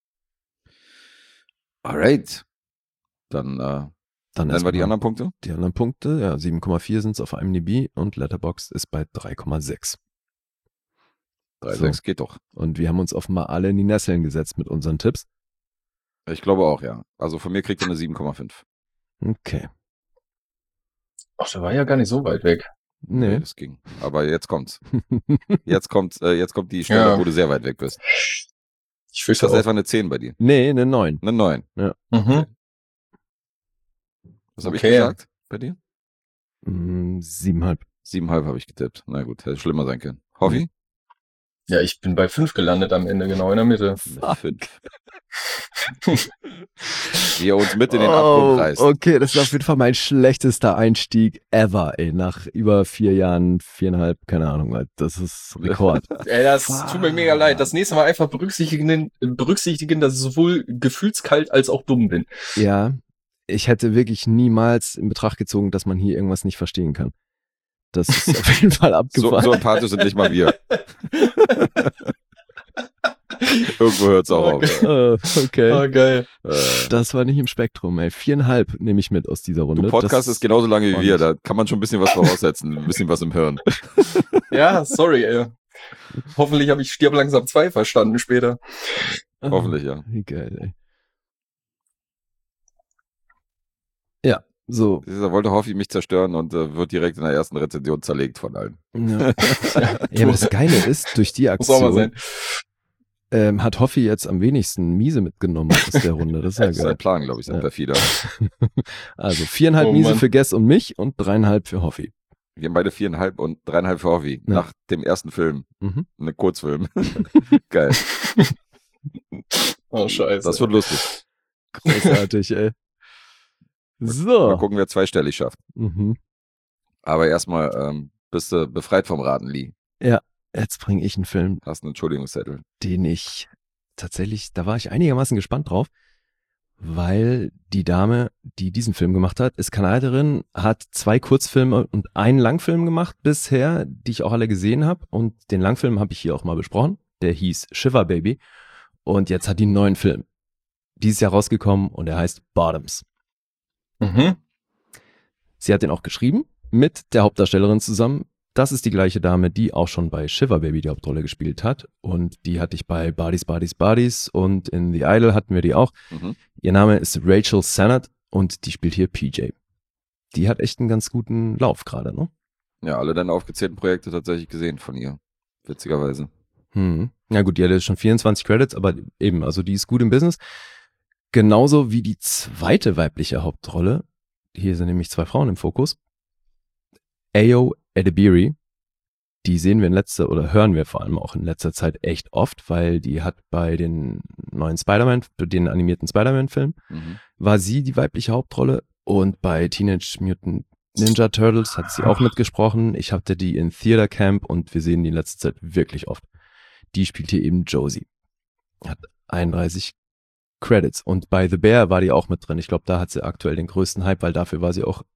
Alright. Dann, äh, Dann nennen wir die erstmal anderen Punkte. Die anderen Punkte, ja, sieben Komma vier sind es auf IMDb und Letterboxd ist bei drei Komma sechs. drei Komma So. sechs geht doch. Und wir haben uns offenbar alle in die Nesseln gesetzt mit unseren Tipps. Ich glaube auch, ja. Also von mir kriegt er eine sieben Komma fünf. Okay. Ach, der war ja gar nicht so weit weg. Nee. Das ging. Aber jetzt kommt's. Jetzt kommt, äh, jetzt kommt die Stelle, Ja. wo du sehr weit weg bist. Ich Ist fürchte das auch. etwa eine zehn bei dir? nee, eine neun. Eine neun. Mhm. Was habe Okay. ich gesagt bei dir? Mm, Siebenhalb. Siebenhalb habe ich getippt. Na gut, hätte schlimmer sein können. Hoffi? Ja, ich bin bei fünf gelandet am Ende, genau in der Mitte. Fünf. Wie er uns mit in den Abgrund reißt. Oh, okay, das ist auf jeden Fall mein schlechtester Einstieg ever, ey. Nach über vier Jahren, viereinhalb, keine Ahnung, Alter. Das ist Rekord. Ey, das tut mir mega leid. Das nächste Mal einfach berücksichtigen, berücksichtigen, dass ich sowohl gefühlskalt als auch dumm bin. Ja, ich hätte wirklich niemals in Betracht gezogen, dass man hier irgendwas nicht verstehen kann. Das ist auf jeden Fall So, abgefahren. so empathisch sind nicht mal wir. Irgendwo hört's auch auf. Äh, okay. Ah, geil. Äh, Das war nicht im Spektrum, ey. Viereinhalb nehme ich mit aus dieser Runde. du Podcast Das ist genauso lange wie war wir. nicht- Da kann man schon ein bisschen was voraussetzen. Ein bisschen was im Hirn. Ja, sorry, ey. Hoffentlich habe ich Stirb langsam zwei verstanden später. Ah, Hoffentlich, ja. Wie geil, ey. Ja, so. Dieser wollte Hoffi mich zerstören und äh, wird direkt in der ersten Rezension zerlegt von allen. Ja. Ja, aber das Geile ist, durch die Muss auch mal Aktion sein. ähm, hat Hoffi jetzt am wenigsten Miese mitgenommen aus der Runde. Das ist ja Das ist sein geil. Plan, glaube ich, sein Ja. perfider. Also viereinhalb Oh, Miese Mann. für Guess und mich und dreieinhalb für Hoffi. Wir haben beide viereinhalb und dreieinhalb für Hoffi. Ja. Nach dem ersten Film. Mhm. Eine Kurzfilm. Geil. Oh, scheiße. Das wird lustig. Großartig, ey. Mal So. gucken, wer zweistellig schafft. Mhm. Aber erstmal ähm, bist du befreit vom Raten, Lee. Jetzt bringe ich einen Film, Hast einen Entschuldigungszettel. den ich tatsächlich, da war ich einigermaßen gespannt drauf, weil die Dame, die diesen Film gemacht hat, ist Kanadierin, hat zwei Kurzfilme und einen Langfilm gemacht bisher, die ich auch alle gesehen habe. Und den Langfilm habe ich hier auch mal besprochen. Der hieß Shiver Baby. Und jetzt hat die einen neuen Film. Dieses Jahr rausgekommen und er heißt Bottoms. Mhm. Sie hat den auch geschrieben, mit der Hauptdarstellerin zusammen. Das ist die gleiche Dame, die auch schon bei Shiver Baby die Hauptrolle gespielt hat. Und die hatte ich bei Bodies, Bodies, Bodies und in The Idol hatten wir die auch. Mhm. Ihr Name ist Rachel Sennett und die spielt hier P J. Die hat echt einen ganz guten Lauf gerade, ne? Ja, alle deine aufgezählten Projekte tatsächlich gesehen von ihr. Witzigerweise. Hm. Na gut, die hat jetzt schon vierundzwanzig Credits, aber eben, also die ist gut im Business. Genauso wie die zweite weibliche Hauptrolle. Hier sind nämlich zwei Frauen im Fokus. Ayo Edebiri. Die sehen wir in letzter, oder hören wir vor allem auch in letzter Zeit echt oft, weil die hat bei den neuen Spider-Man, den animierten Spider-Man-Film, Mhm. war sie die weibliche Hauptrolle und bei Teenage Mutant Ninja Turtles hat sie auch mitgesprochen. Ich hatte die in Theater Camp und wir sehen die in letzter Zeit wirklich oft. Die spielt hier eben Josie. Hat einunddreißig Credits und bei The Bear war die auch mit drin. Ich glaube, da hat sie aktuell den größten Hype, weil dafür war sie auch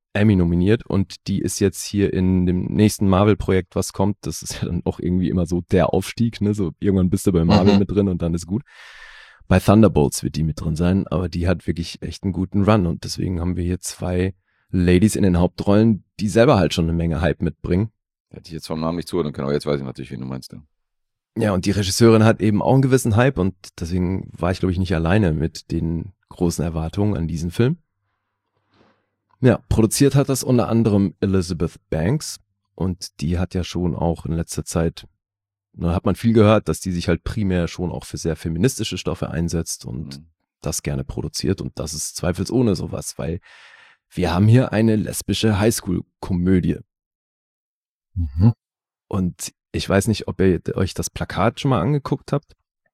Emmy nominiert und die ist jetzt hier in dem nächsten Marvel-Projekt, was kommt. Das ist ja dann auch irgendwie immer so der Aufstieg, ne? So irgendwann bist du bei Marvel mhm. mit drin und dann ist gut. Bei Thunderbolts wird die mit drin sein, aber die hat wirklich echt einen guten Run und deswegen haben wir hier zwei Ladies in den Hauptrollen, die selber halt schon eine Menge Hype mitbringen. Hätte ich jetzt vom Namen nicht zuhören können, aber jetzt weiß ich natürlich, wen du meinst. Ja. Ja, und die Regisseurin hat eben auch einen gewissen Hype und deswegen war ich, glaube ich, nicht alleine mit den großen Erwartungen an diesen Film. Ja, produziert hat das unter anderem Elizabeth Banks und die hat ja schon auch in letzter Zeit, da hat man viel gehört, dass die sich halt primär schon auch für sehr feministische Stoffe einsetzt und mhm. das gerne produziert und das ist zweifelsohne sowas, weil wir haben hier eine lesbische Highschool-Komödie. Mhm. Und ich weiß nicht, ob ihr euch das Plakat schon mal angeguckt habt.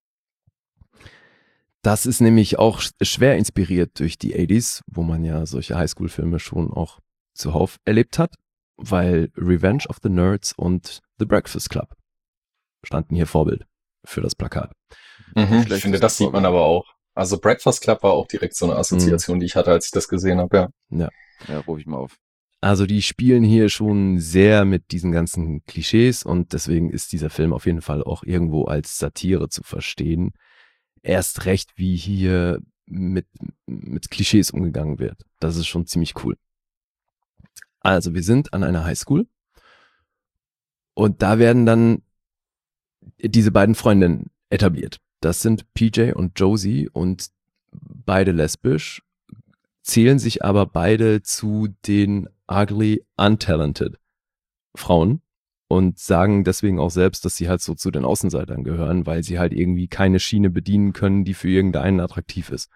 Das ist nämlich auch schwer inspiriert durch die achtziger, wo man ja solche Highschool-Filme schon auch zuhauf erlebt hat, weil Revenge of the Nerds und The Breakfast Club standen hier Vorbild für das Plakat. Mhm, ich finde, das sieht man aber auch. Also Breakfast Club war auch direkt so eine Assoziation, mhm. die ich hatte, als ich das gesehen habe. Ja, ja. ja rufe ich mal auf. Also die spielen hier schon sehr mit diesen ganzen Klischees und deswegen ist dieser Film auf jeden Fall auch irgendwo als Satire zu verstehen. Erst recht, wie hier mit, mit Klischees umgegangen wird. Das ist schon ziemlich cool. Also wir sind an einer Highschool und da werden dann diese beiden Freundinnen etabliert. Das sind P J und Josie und beide lesbisch, zählen sich aber beide zu den ugly, untalented Frauen und sagen deswegen auch selbst, dass sie halt so zu den Außenseitern gehören, weil sie halt irgendwie keine Schiene bedienen können, die für irgendeinen attraktiv ist.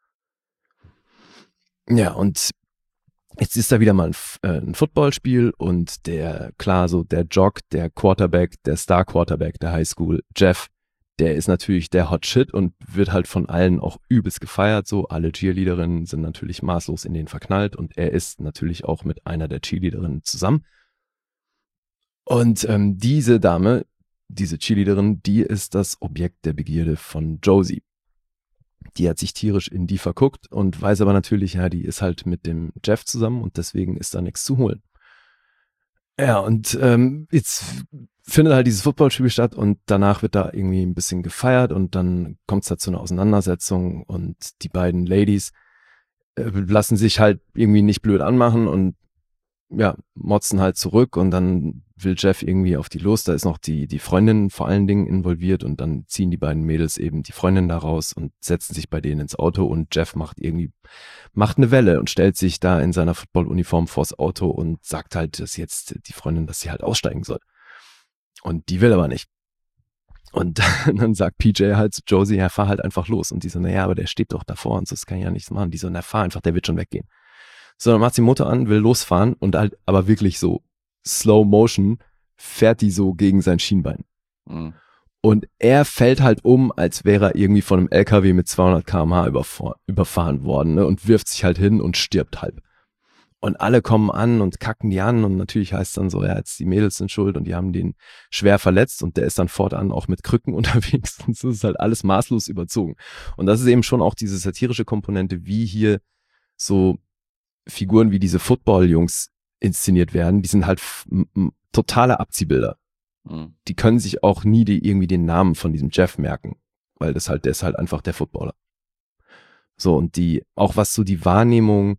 Ja, und jetzt ist da wieder mal ein, äh, ein Footballspiel und der, klar, so der Jock, der Quarterback, der Star-Quarterback der Highschool, Jeff, der ist natürlich der Hot Shit und wird halt von allen auch übelst gefeiert, so. Alle Cheerleaderinnen sind natürlich maßlos in den verknallt und er ist natürlich auch mit einer der Cheerleaderinnen zusammen. Und ähm, diese Dame, diese Cheerleaderin, die ist das Objekt der Begierde von Josie. Die hat sich tierisch in die verguckt und weiß aber natürlich, ja, die ist halt mit dem Jeff zusammen und deswegen ist da nichts zu holen. Ja, und ähm, jetzt findet halt dieses Footballspiel statt und danach wird da irgendwie ein bisschen gefeiert und dann kommt es da zu einer Auseinandersetzung und die beiden Ladies äh, lassen sich halt irgendwie nicht blöd anmachen und ja, motzen halt zurück und dann will Jeff irgendwie auf die los, da ist noch die die Freundin vor allen Dingen involviert und dann ziehen die beiden Mädels eben die Freundin da raus und setzen sich bei denen ins Auto und Jeff macht irgendwie, macht eine Welle und stellt sich da in seiner Football-Uniform vors Auto und sagt halt, dass jetzt die Freundin, dass sie halt aussteigen soll. Und die will aber nicht. Und dann sagt P J halt zu Josie, ja, fahr halt einfach los. Und die so, naja, aber der steht doch davor und so, das kann ich ja nichts machen. Die so, na, fahr einfach, der wird schon weggehen. So, dann macht sie Motor an, will losfahren und halt aber wirklich so Slow Motion fährt die so gegen sein Schienbein. Mhm. Und er fällt halt um, als wäre er irgendwie von einem L K W mit zweihundert Kilometer pro Stunde überfahren worden, ne, und wirft sich halt hin und stirbt halb. Und alle kommen an und kacken die an und natürlich heißt dann so, ja, jetzt die Mädels sind schuld und die haben den schwer verletzt und der ist dann fortan auch mit Krücken unterwegs und so ist halt alles maßlos überzogen. Und das ist eben schon auch diese satirische Komponente, wie hier so Figuren wie diese Football-Jungs inszeniert werden, die sind halt f- m- totale Abziehbilder. Mhm. Die können sich auch nie die, irgendwie den Namen von diesem Jeff merken, weil das halt, der ist halt einfach der Footballer. So, und die, auch was so die Wahrnehmung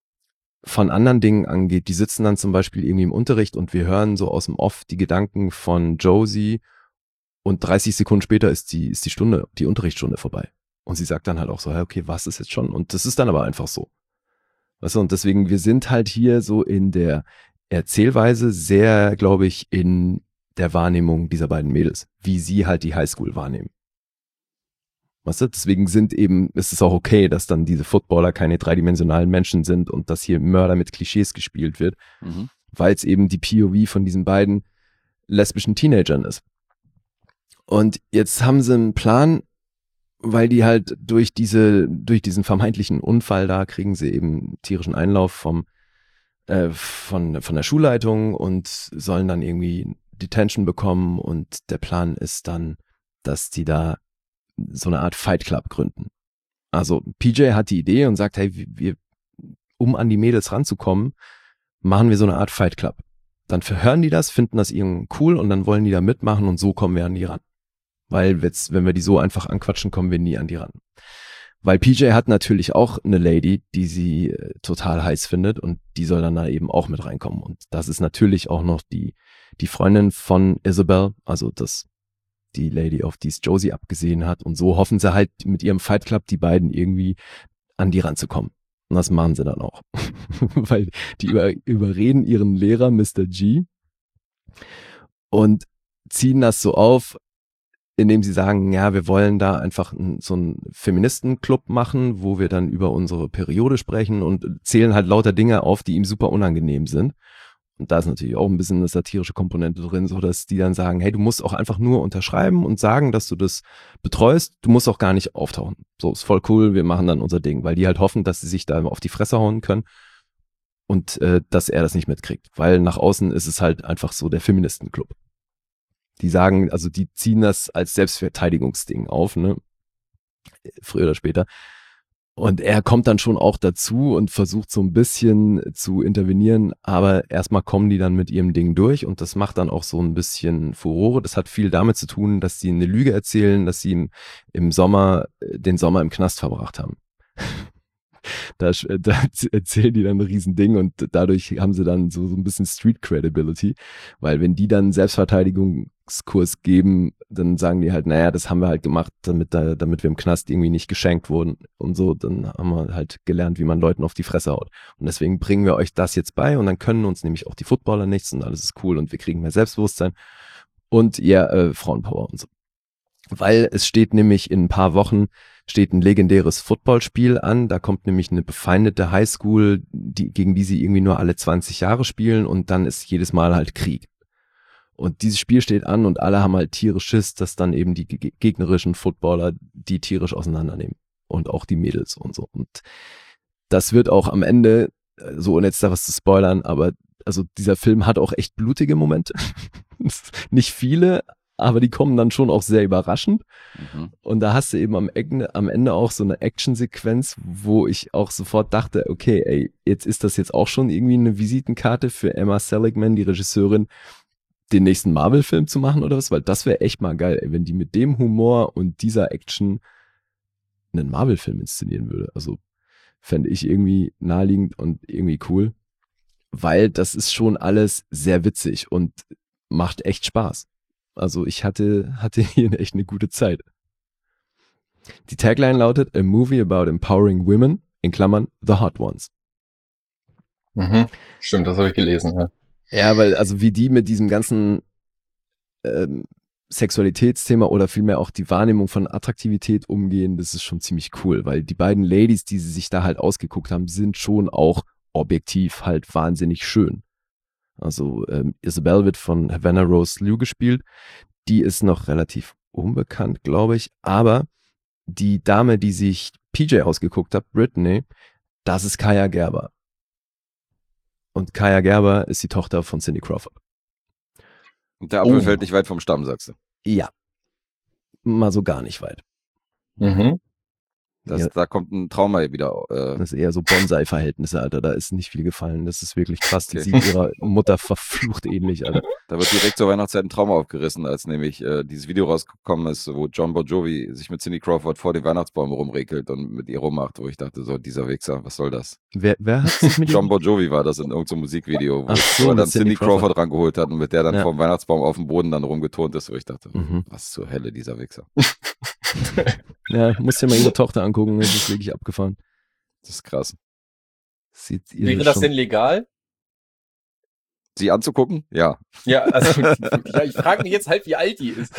von anderen Dingen angeht, die sitzen dann zum Beispiel irgendwie im Unterricht und wir hören so aus dem Off die Gedanken von Josie und dreißig Sekunden später ist die, ist die Stunde, die Unterrichtsstunde vorbei. Und sie sagt dann halt auch so, hey, okay, was ist jetzt schon? Und das ist dann aber einfach so. Weißt du, und deswegen, wir sind halt hier so in der Erzählweise sehr, glaube ich, in der Wahrnehmung dieser beiden Mädels, wie sie halt die Highschool wahrnehmen. Weißt du, deswegen sind eben, ist es auch okay, dass dann diese Footballer keine dreidimensionalen Menschen sind und dass hier Mörder mit Klischees gespielt wird, mhm. weil es eben die P O V von diesen beiden lesbischen Teenagern ist. Und jetzt haben sie einen Plan, weil die halt durch diese, durch diesen vermeintlichen Unfall da kriegen sie eben tierischen Einlauf vom, äh, von, von der Schulleitung und sollen dann irgendwie Detention bekommen und der Plan ist dann, dass die da so eine Art Fight Club gründen. Also P J hat die Idee und sagt, hey, wir, um an die Mädels ranzukommen, machen wir so eine Art Fight Club. Dann verhören die das, finden das irgendwie cool und dann wollen die da mitmachen und so kommen wir an die ran. Weil jetzt, wenn wir die so einfach anquatschen, kommen wir nie an die ran. Weil P J hat natürlich auch eine Lady, die sie äh, total heiß findet und die soll dann da eben auch mit reinkommen. Und das ist natürlich auch noch die, die Freundin von Isabel, also das, die Lady, auf die es Josie abgesehen hat. Und so hoffen sie halt mit ihrem Fight Club die beiden irgendwie an die ranzukommen. Und das machen sie dann auch. Weil die über, überreden ihren Lehrer, Mister G, und ziehen das so auf, indem sie sagen, ja, wir wollen da einfach so einen Feministenclub machen, wo wir dann über unsere Periode sprechen und zählen halt lauter Dinge auf, die ihm super unangenehm sind. Und da ist natürlich auch ein bisschen eine satirische Komponente drin, so dass die dann sagen, hey, du musst auch einfach nur unterschreiben und sagen, dass du das betreust. Du musst auch gar nicht auftauchen. So, ist voll cool, wir machen dann unser Ding, weil die halt hoffen, dass sie sich da auf die Fresse hauen können und äh, dass er das nicht mitkriegt. Weil nach außen ist es halt einfach so der Feministenclub. Die sagen, also die ziehen das als Selbstverteidigungsding auf, ne? Früher oder später. Und er kommt dann schon auch dazu und versucht so ein bisschen zu intervenieren, aber erstmal kommen die dann mit ihrem Ding durch und das macht dann auch so ein bisschen Furore. Das hat viel damit zu tun, dass sie eine Lüge erzählen, dass sie im, im Sommer, den Sommer im Knast verbracht haben. Da, da erzählen die dann ein Riesending und dadurch haben sie dann so, so ein bisschen Street Credibility, weil wenn die dann Selbstverteidigungskurs geben, dann sagen die halt, naja, das haben wir halt gemacht, damit, da, damit wir im Knast irgendwie nicht geschenkt wurden und so, dann haben wir halt gelernt, wie man Leuten auf die Fresse haut. Und deswegen bringen wir euch das jetzt bei und dann können uns nämlich auch die Footballer nichts und alles ist cool und wir kriegen mehr Selbstbewusstsein und ja, äh, Frauenpower und so. Weil es steht nämlich in ein paar Wochen steht ein legendäres Footballspiel an. Da kommt nämlich eine befeindete Highschool, die, gegen die sie irgendwie nur alle zwanzig Jahre spielen und dann ist jedes Mal halt Krieg. Und dieses Spiel steht an und alle haben halt tierisch Schiss, dass dann eben die ge- gegnerischen Footballer die tierisch auseinandernehmen. Und auch die Mädels und so. Und das wird auch am Ende, so ohne jetzt da was zu spoilern, aber also dieser Film hat auch echt blutige Momente. Nicht viele, aber die kommen dann schon auch sehr überraschend. Mhm. Und da hast du eben am Ende, am Ende auch so eine Actionsequenz, wo ich auch sofort dachte, okay, ey, jetzt ist das jetzt auch schon irgendwie eine Visitenkarte für Emma Seligman, die Regisseurin, den nächsten Marvel-Film zu machen oder was? Weil das wäre echt mal geil, ey, wenn die mit dem Humor und dieser Action einen Marvel-Film inszenieren würde. Also fände ich irgendwie naheliegend und irgendwie cool, weil das ist schon alles sehr witzig und macht echt Spaß. Also ich hatte, hatte hier echt eine gute Zeit. Die Tagline lautet, a movie about empowering women, in Klammern, the hot ones. Mhm. Stimmt, das habe ich gelesen, ja. Ja, weil also wie die mit diesem ganzen ähm, Sexualitätsthema oder vielmehr auch die Wahrnehmung von Attraktivität umgehen, das ist schon ziemlich cool, weil die beiden Ladies, die sie sich da halt ausgeguckt haben, sind schon auch objektiv halt wahnsinnig schön. Also ähm, Isabel wird von Havana Rose Liu gespielt. Die ist noch relativ unbekannt, glaube ich. Aber die Dame, die sich P J ausgeguckt hat, Brittany, das ist Kaya Gerber. Und Kaya Gerber ist die Tochter von Cindy Crawford. Und der Apfel Oh. fällt nicht weit vom Stamm, sagst du? Ja. Mal so gar nicht weit. Mhm. Das, Ja. Da kommt ein Trauma wieder. Äh, Das ist eher so Bonsai-Verhältnisse, Alter. Da ist nicht viel gefallen. Das ist wirklich krass. Die Okay. sieht ihrer Mutter verflucht ähnlich, Alter. Da wird direkt zur Weihnachtszeit ein Trauma aufgerissen, als nämlich äh, dieses Video rausgekommen ist, wo John Bon Jovi sich mit Cindy Crawford vor dem Weihnachtsbaum rumregelt und mit ihr rummacht, wo ich dachte, so, dieser Wichser, was soll das? Wer, wer hat sich mit John ihm? Bon Jovi war das in irgendeinem Musikvideo, wo, Ach so, wo er mit dann Cindy Cindy Crawford. Crawford rangeholt hat und mit der dann Ja. vor dem Weihnachtsbaum auf dem Boden dann rumgetont ist, wo ich dachte, Mhm. was zur Hölle, dieser Wichser. Ja, musst dir mal ihre Tochter angucken. Das ist wirklich abgefahren. Das ist krass. Sieht ihr Wäre das schon- denn legal? Sie anzugucken? Ja. Ja, also ja, ich frage mich jetzt halt, wie alt die ist.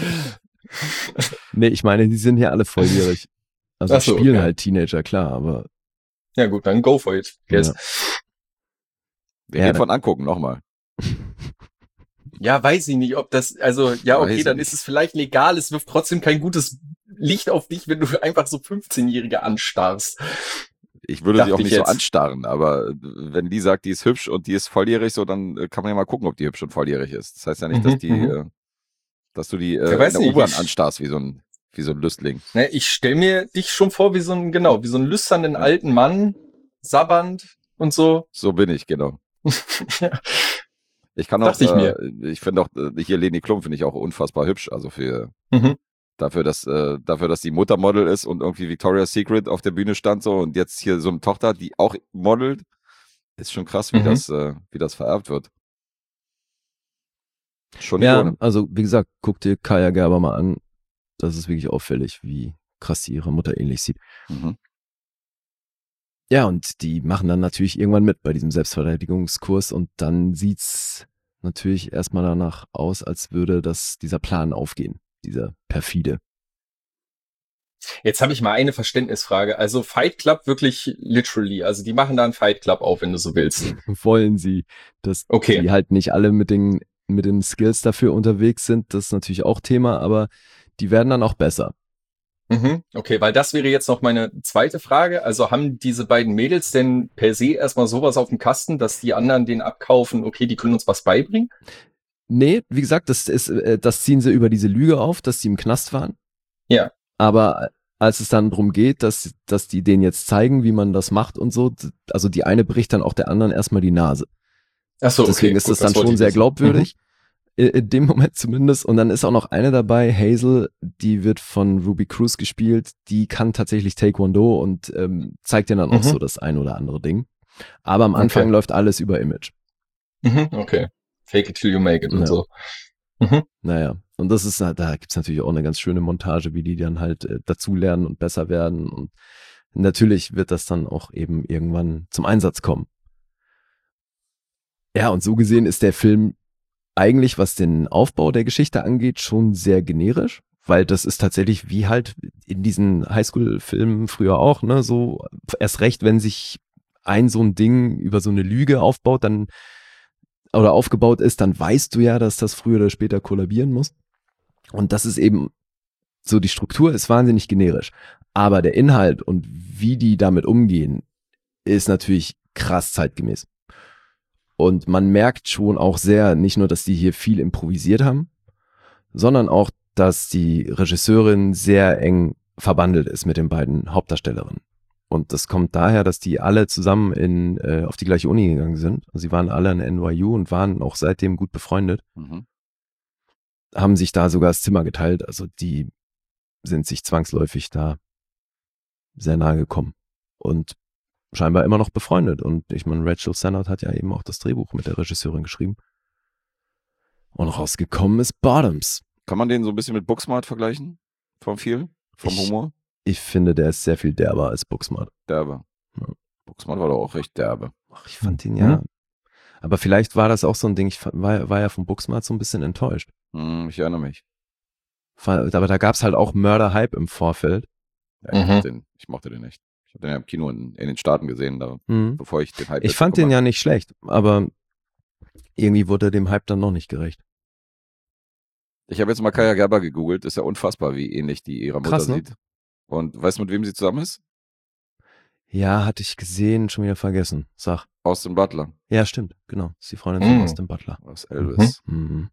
Nee, ich meine, die sind ja alle volljährig. Also Ach so, spielen okay. halt Teenager, klar, aber Ja gut, dann go for it. Yes. Ja. Wir Ja, reden dann- von angucken, nochmal. Ja, weiß ich nicht, ob das, also, ja, Weiß okay, ich dann nicht. ist es vielleicht legal, es wirft trotzdem kein gutes Licht auf dich, wenn du einfach so fünfzehnjährige anstarrst. Ich würde Dachte sie auch ich nicht so jetzt. anstarren, aber wenn die sagt, die ist hübsch und die ist volljährig, so dann äh, kann man ja mal gucken, ob die hübsch und volljährig ist. Das heißt ja nicht, Mhm, dass die, mhm. äh, dass du die Ja, äh, in weiß der nicht, U-Bahn ich- anstarrst wie so ein, wie so ein Lüstling. Ne, ich stell mir dich schon vor wie so ein, genau, wie so einen lüsternen alten Mann, sabbernd und so. So bin ich, genau. ja. Ich kann auch, ich, äh, ich finde auch, hier Leni Klum finde ich auch unfassbar hübsch, also für mhm. dafür, dass äh, dafür, dass die Mutter Model ist und irgendwie Victoria's Secret auf der Bühne stand so und jetzt hier so eine Tochter, die auch modelt, ist schon krass, wie mhm. das, äh, wie das vererbt wird. Schon ja, ohne. Also wie gesagt, guck dir Kaja Gerber mal an, das ist wirklich auffällig, wie krass sie ihre Mutter ähnlich sieht. Mhm. Ja, und die machen dann natürlich irgendwann mit bei diesem Selbstverteidigungskurs und dann sieht's natürlich erstmal danach aus, als würde das dieser Plan aufgehen, dieser perfide. Jetzt habe ich mal eine Verständnisfrage. Also Fight Club wirklich literally, also die machen da einen Fight Club auf, wenn du so willst. Wollen sie, dass okay. die halt nicht alle mit den, mit den Skills dafür unterwegs sind, das ist natürlich auch Thema, aber die werden dann auch besser. Mhm, okay, weil das wäre jetzt noch meine zweite Frage. Also haben diese beiden Mädels denn per se erstmal sowas auf dem Kasten, dass die anderen den abkaufen, okay, die können uns was beibringen? Nee, wie gesagt, das ist, das ziehen sie über diese Lüge auf, dass die im Knast waren. Ja. Aber als es dann darum geht, dass, dass die denen jetzt zeigen, wie man das macht und so, also die eine bricht dann auch der anderen erstmal die Nase. Ach so, deswegen okay, ist gut, das dann das schon sehr wissen. glaubwürdig. Mhm. In dem Moment zumindest. Und dann ist auch noch eine dabei, Hazel, die wird von Ruby Cruz gespielt, die kann tatsächlich Taekwondo und ähm, zeigt dir dann mhm. auch so das ein oder andere Ding. Aber am Anfang okay. läuft alles über Image. Mhm, okay. Fake it till you make it ja. und so. Mhm. Naja, und das ist, da gibt's natürlich auch eine ganz schöne Montage, wie die dann halt äh, dazulernen und besser werden. Und natürlich wird das dann auch eben irgendwann zum Einsatz kommen. Ja, und so gesehen ist der Film eigentlich, was den Aufbau der Geschichte angeht, schon sehr generisch, weil das ist tatsächlich wie halt in diesen Highschool-Filmen früher auch, ne, so erst recht, wenn sich ein so ein Ding über so eine Lüge aufbaut, dann oder aufgebaut ist, dann weißt du ja, dass das früher oder später kollabieren muss. Und das ist eben so, die Struktur ist wahnsinnig generisch, aber der Inhalt und wie die damit umgehen, ist natürlich krass zeitgemäß. Und man merkt schon auch sehr, nicht nur, dass die hier viel improvisiert haben, sondern auch, dass die Regisseurin sehr eng verbandelt ist mit den beiden Hauptdarstellerinnen. Und das kommt daher, dass die alle zusammen in äh, auf die gleiche Uni gegangen sind. Also sie waren alle an N Y U und waren auch seitdem gut befreundet. Mhm. Haben sich da sogar das Zimmer geteilt. Also die sind sich zwangsläufig da sehr nahe gekommen. Und scheinbar immer noch befreundet. Und ich meine, Rachel Sennott hat ja eben auch das Drehbuch mit der Regisseurin geschrieben. Und rausgekommen ist Bottoms. Kann man den so ein bisschen mit Booksmart vergleichen? Vom Feel? Vom ich, Humor? Ich finde, der ist sehr viel derber als Booksmart. Derbe. Ja. Booksmart war doch auch recht derbe. Ach, ich fand ihn ja. Hm? Aber vielleicht war das auch so ein Ding, ich war, war ja von Booksmart so ein bisschen enttäuscht. Hm, ich erinnere mich. Aber da gab es halt auch Murder-Hype im Vorfeld. Ja, ich, mhm. mochte den, ich mochte den nicht. Ich habe den ja im Kino in, in den Staaten gesehen, da, mhm. bevor ich den Hype Ich fand den ja nicht schlecht, aber irgendwie wurde dem Hype dann noch nicht gerecht. Ich habe jetzt mal Kaja Gerber gegoogelt, ist ja unfassbar, wie ähnlich die ihrer Mutter Krass, ne? sieht. Und weißt du, mit wem sie zusammen ist? Ja, hatte ich gesehen, schon wieder vergessen. Sag. Austin Butler. Ja, stimmt, genau. Das ist die Freundin von mhm. Austin Butler. Aus Elvis. Mhm.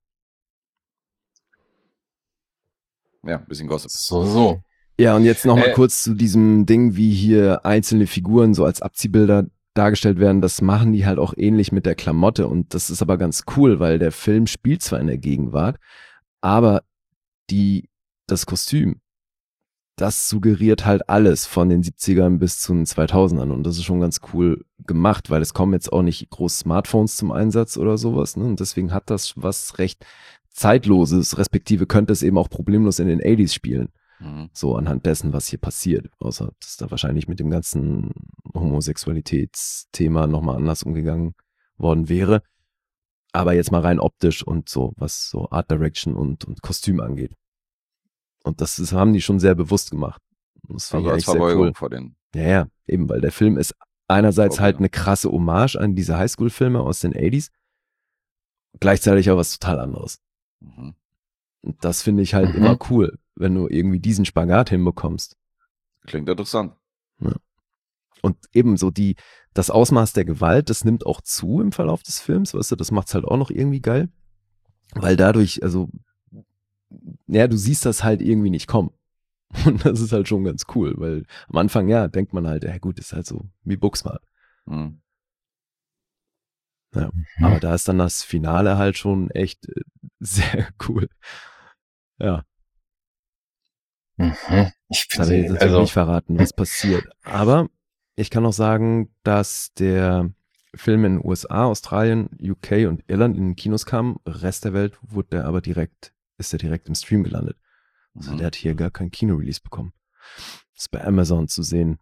Ja, ein bisschen Gossip. So, so. Ja, und jetzt nochmal äh, kurz zu diesem Ding, wie hier einzelne Figuren so als Abziehbilder dargestellt werden. Das machen die halt auch ähnlich mit der Klamotte. Und das ist aber ganz cool, weil der Film spielt zwar in der Gegenwart, aber die, das Kostüm, das suggeriert halt alles von den siebzigern bis zu den zweitausendern. Und das ist schon ganz cool gemacht, weil es kommen jetzt auch nicht groß Smartphones zum Einsatz oder sowas. Ne? Und deswegen hat das was recht Zeitloses, respektive könnte es eben auch problemlos in den achtziger spielen. Mhm. So anhand dessen, was hier passiert. Außer, dass da wahrscheinlich mit dem ganzen Homosexualitätsthema nochmal anders umgegangen worden wäre. Aber jetzt mal rein optisch und so, was so Art Direction und, und Kostüm angeht. Und das ist, haben die schon sehr bewusst gemacht. Das also als Verbeugung cool. vor den. Ja, ja, eben, weil der Film ist einerseits okay. halt eine krasse Hommage an diese Highschool-Filme aus den achtziger. Gleichzeitig aber was total anderes. Mhm. Und das finde ich halt mhm. immer cool, wenn du irgendwie diesen Spagat hinbekommst. Klingt interessant. Ja. Und ebenso die, das Ausmaß der Gewalt, das nimmt auch zu im Verlauf des Films, weißt du, das macht's halt auch noch irgendwie geil. Weil dadurch, also, ja, du siehst das halt irgendwie nicht kommen. Und das ist halt schon ganz cool, weil am Anfang, ja, denkt man halt, ja gut, ist halt so wie Booksmart. Mhm. Ja, mhm. Aber da ist dann das Finale halt schon echt äh, sehr cool. Ja. Mhm. Ich das habe ich jetzt also nicht verraten, was passiert. Aber ich kann auch sagen, dass der Film in den U S A, Australien, U K und Irland in den Kinos kam. Rest der Welt wurde der aber direkt, ist der direkt im Stream gelandet. Also mhm. der hat hier gar kein Kino-Release bekommen. Ist bei Amazon zu sehen.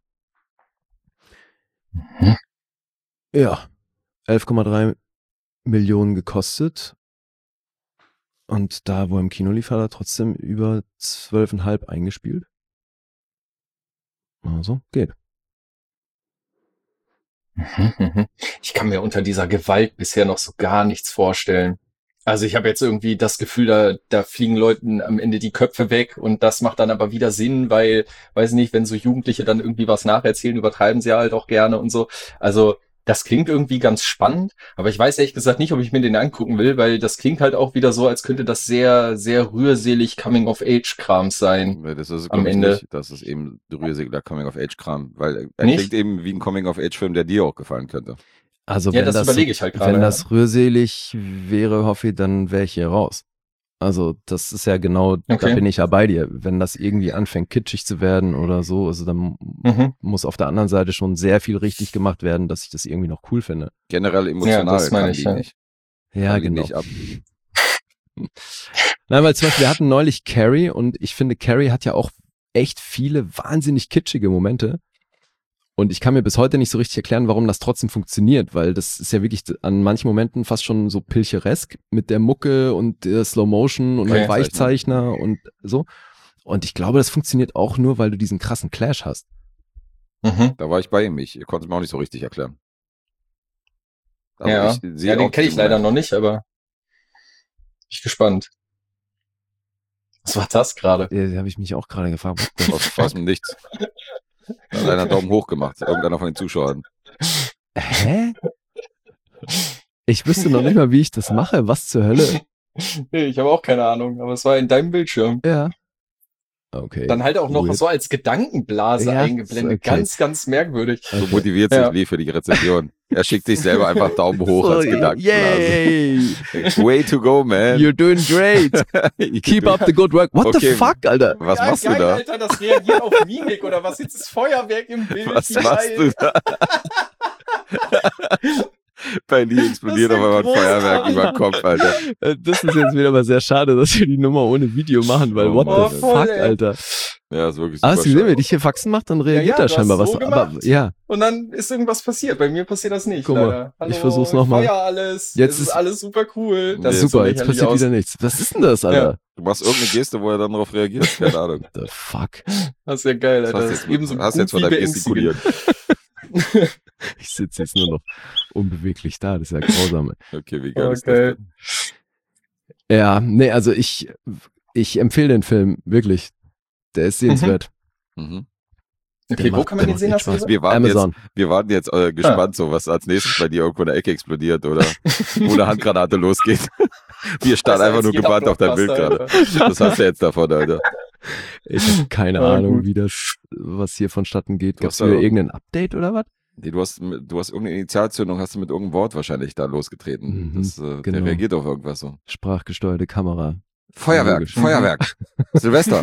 Mhm. Ja, elf Komma drei Millionen gekostet. Und da, wo er im Kino lief, hat er trotzdem über zwölf Komma fünf eingespielt. Also, geht. Ich kann mir unter dieser Gewalt bisher noch so gar nichts vorstellen. Also ich habe jetzt irgendwie das Gefühl, da, da fliegen Leuten am Ende die Köpfe weg und das macht dann aber wieder Sinn, weil, weiß nicht, wenn so Jugendliche dann irgendwie was nacherzählen, übertreiben sie halt auch gerne und so. Also das klingt irgendwie ganz spannend, aber ich weiß ehrlich gesagt nicht, ob ich mir den angucken will, weil das klingt halt auch wieder so, als könnte das sehr, sehr rührselig Coming-of-Age-Kram sein. Nee, das ist am Ende. Nicht. Das ist eben rührseliger Coming-of-Age-Kram, weil er nicht? klingt eben wie ein Coming-of-Age-Film, der dir auch gefallen könnte. Also ja, wenn das, das überlege ich halt gerade. Wenn ja. das rührselig wäre, hoffe ich, dann wäre ich hier raus. Also das ist ja genau, okay. Da bin ich ja bei dir. Wenn das irgendwie anfängt kitschig zu werden oder so, also dann mhm. muss auf der anderen Seite schon sehr viel richtig gemacht werden, dass ich das irgendwie noch cool finde. Generell emotional ja, das meine kann ich, die ja. nicht. Ja, kann genau. Nicht ab. Nein, weil zum Beispiel, wir hatten neulich Carrie und ich finde, Carrie hat ja auch echt viele wahnsinnig kitschige Momente. Und ich kann mir bis heute nicht so richtig erklären, warum das trotzdem funktioniert, weil das ist ja wirklich an manchen Momenten fast schon so pilcheresk mit der Mucke und der Slow Motion und Okay, dem Weichzeichner und so. Und ich glaube, das funktioniert auch nur, weil du diesen krassen Clash hast. Mhm. Da war ich bei ihm. Ich konnte es mir auch nicht so richtig erklären. Aber ja, ich, ja den kenne ich leider noch nicht, aber ich bin gespannt. Was war das gerade? Ja, habe ich mich auch gerade gefragt. Aus, aus dem Nichts. Da hat einer Daumen hoch gemacht, irgendeiner von den Zuschauern. Hä? Ich wüsste noch nicht mal, wie ich das mache. Was zur Hölle? Nee, ich habe auch keine Ahnung, aber es war in deinem Bildschirm. Ja. Okay. Dann halt auch noch Weird. So als Gedankenblase ja, eingeblendet. Okay. Ganz, ganz merkwürdig. So okay. Motiviert sich ja. Lee für die Rezension. Er schickt sich selber einfach Daumen hoch so, als Gedankenblase. Yay! Way to go, man. You're doing great. Keep up the good work. What okay. the fuck, Alter? Was ja, machst geil, du da? Alter, das reagiert auf Mimik oder was? Jetzt ist Feuerwerk im Bild. Was machst du da? Bei Lee explodiert auf einmal ein Feuerwerk über den Kopf, Alter. Das ist jetzt wieder mal sehr schade, dass wir die Nummer ohne Video machen, weil oh, what oh, the voll, fuck, ey. Alter. Ja, ist wirklich super. Hast du gesehen, wenn ich hier Faxen mache, dann reagiert ja, ja, da scheinbar was. So aber ja. Und dann ist irgendwas passiert. Bei mir passiert das nicht. Guck mal, leider. Hallo, ich versuch's nochmal. Feuer alles. Jetzt ist, ist alles super cool. Das ist super, jetzt passiert aus. wieder nichts. Was ist denn das, Alter? Ja. Du machst irgendeine Geste, wo er dann darauf reagiert. Keine Ahnung. What the fuck? Das ist ja geil, Alter. Das hast du jetzt, hast jetzt von deinem gestikuliert. Ich sitze jetzt nur noch unbeweglich da, das ist ja grausam. Okay, wie geil okay. ist das denn? Ja, nee, also ich, ich empfehle den Film, wirklich. Der ist sehenswert. Mhm. Okay, wo kann man den sehen? Hast du wir warten Amazon. Jetzt, wir warten jetzt äh, gespannt, ah. so was als nächstes bei dir irgendwo in der Ecke explodiert oder wo eine Handgranate losgeht. Wir starren einfach nur gebannt auf dein Bild gerade. Das hast du jetzt davon, Alter. Ich habe keine ja, Ahnung, gut. wie das, was hier vonstatten geht. Gab es da wieder irgendein Update oder was? Nee, du hast, du hast irgendeine Initialzündung, hast du mit irgendeinem Wort wahrscheinlich da losgetreten. Mhm, das, äh, genau. Der reagiert auf irgendwas so. Sprachgesteuerte Kamera. Feuerwerk, Logisch. Feuerwerk. Silvester.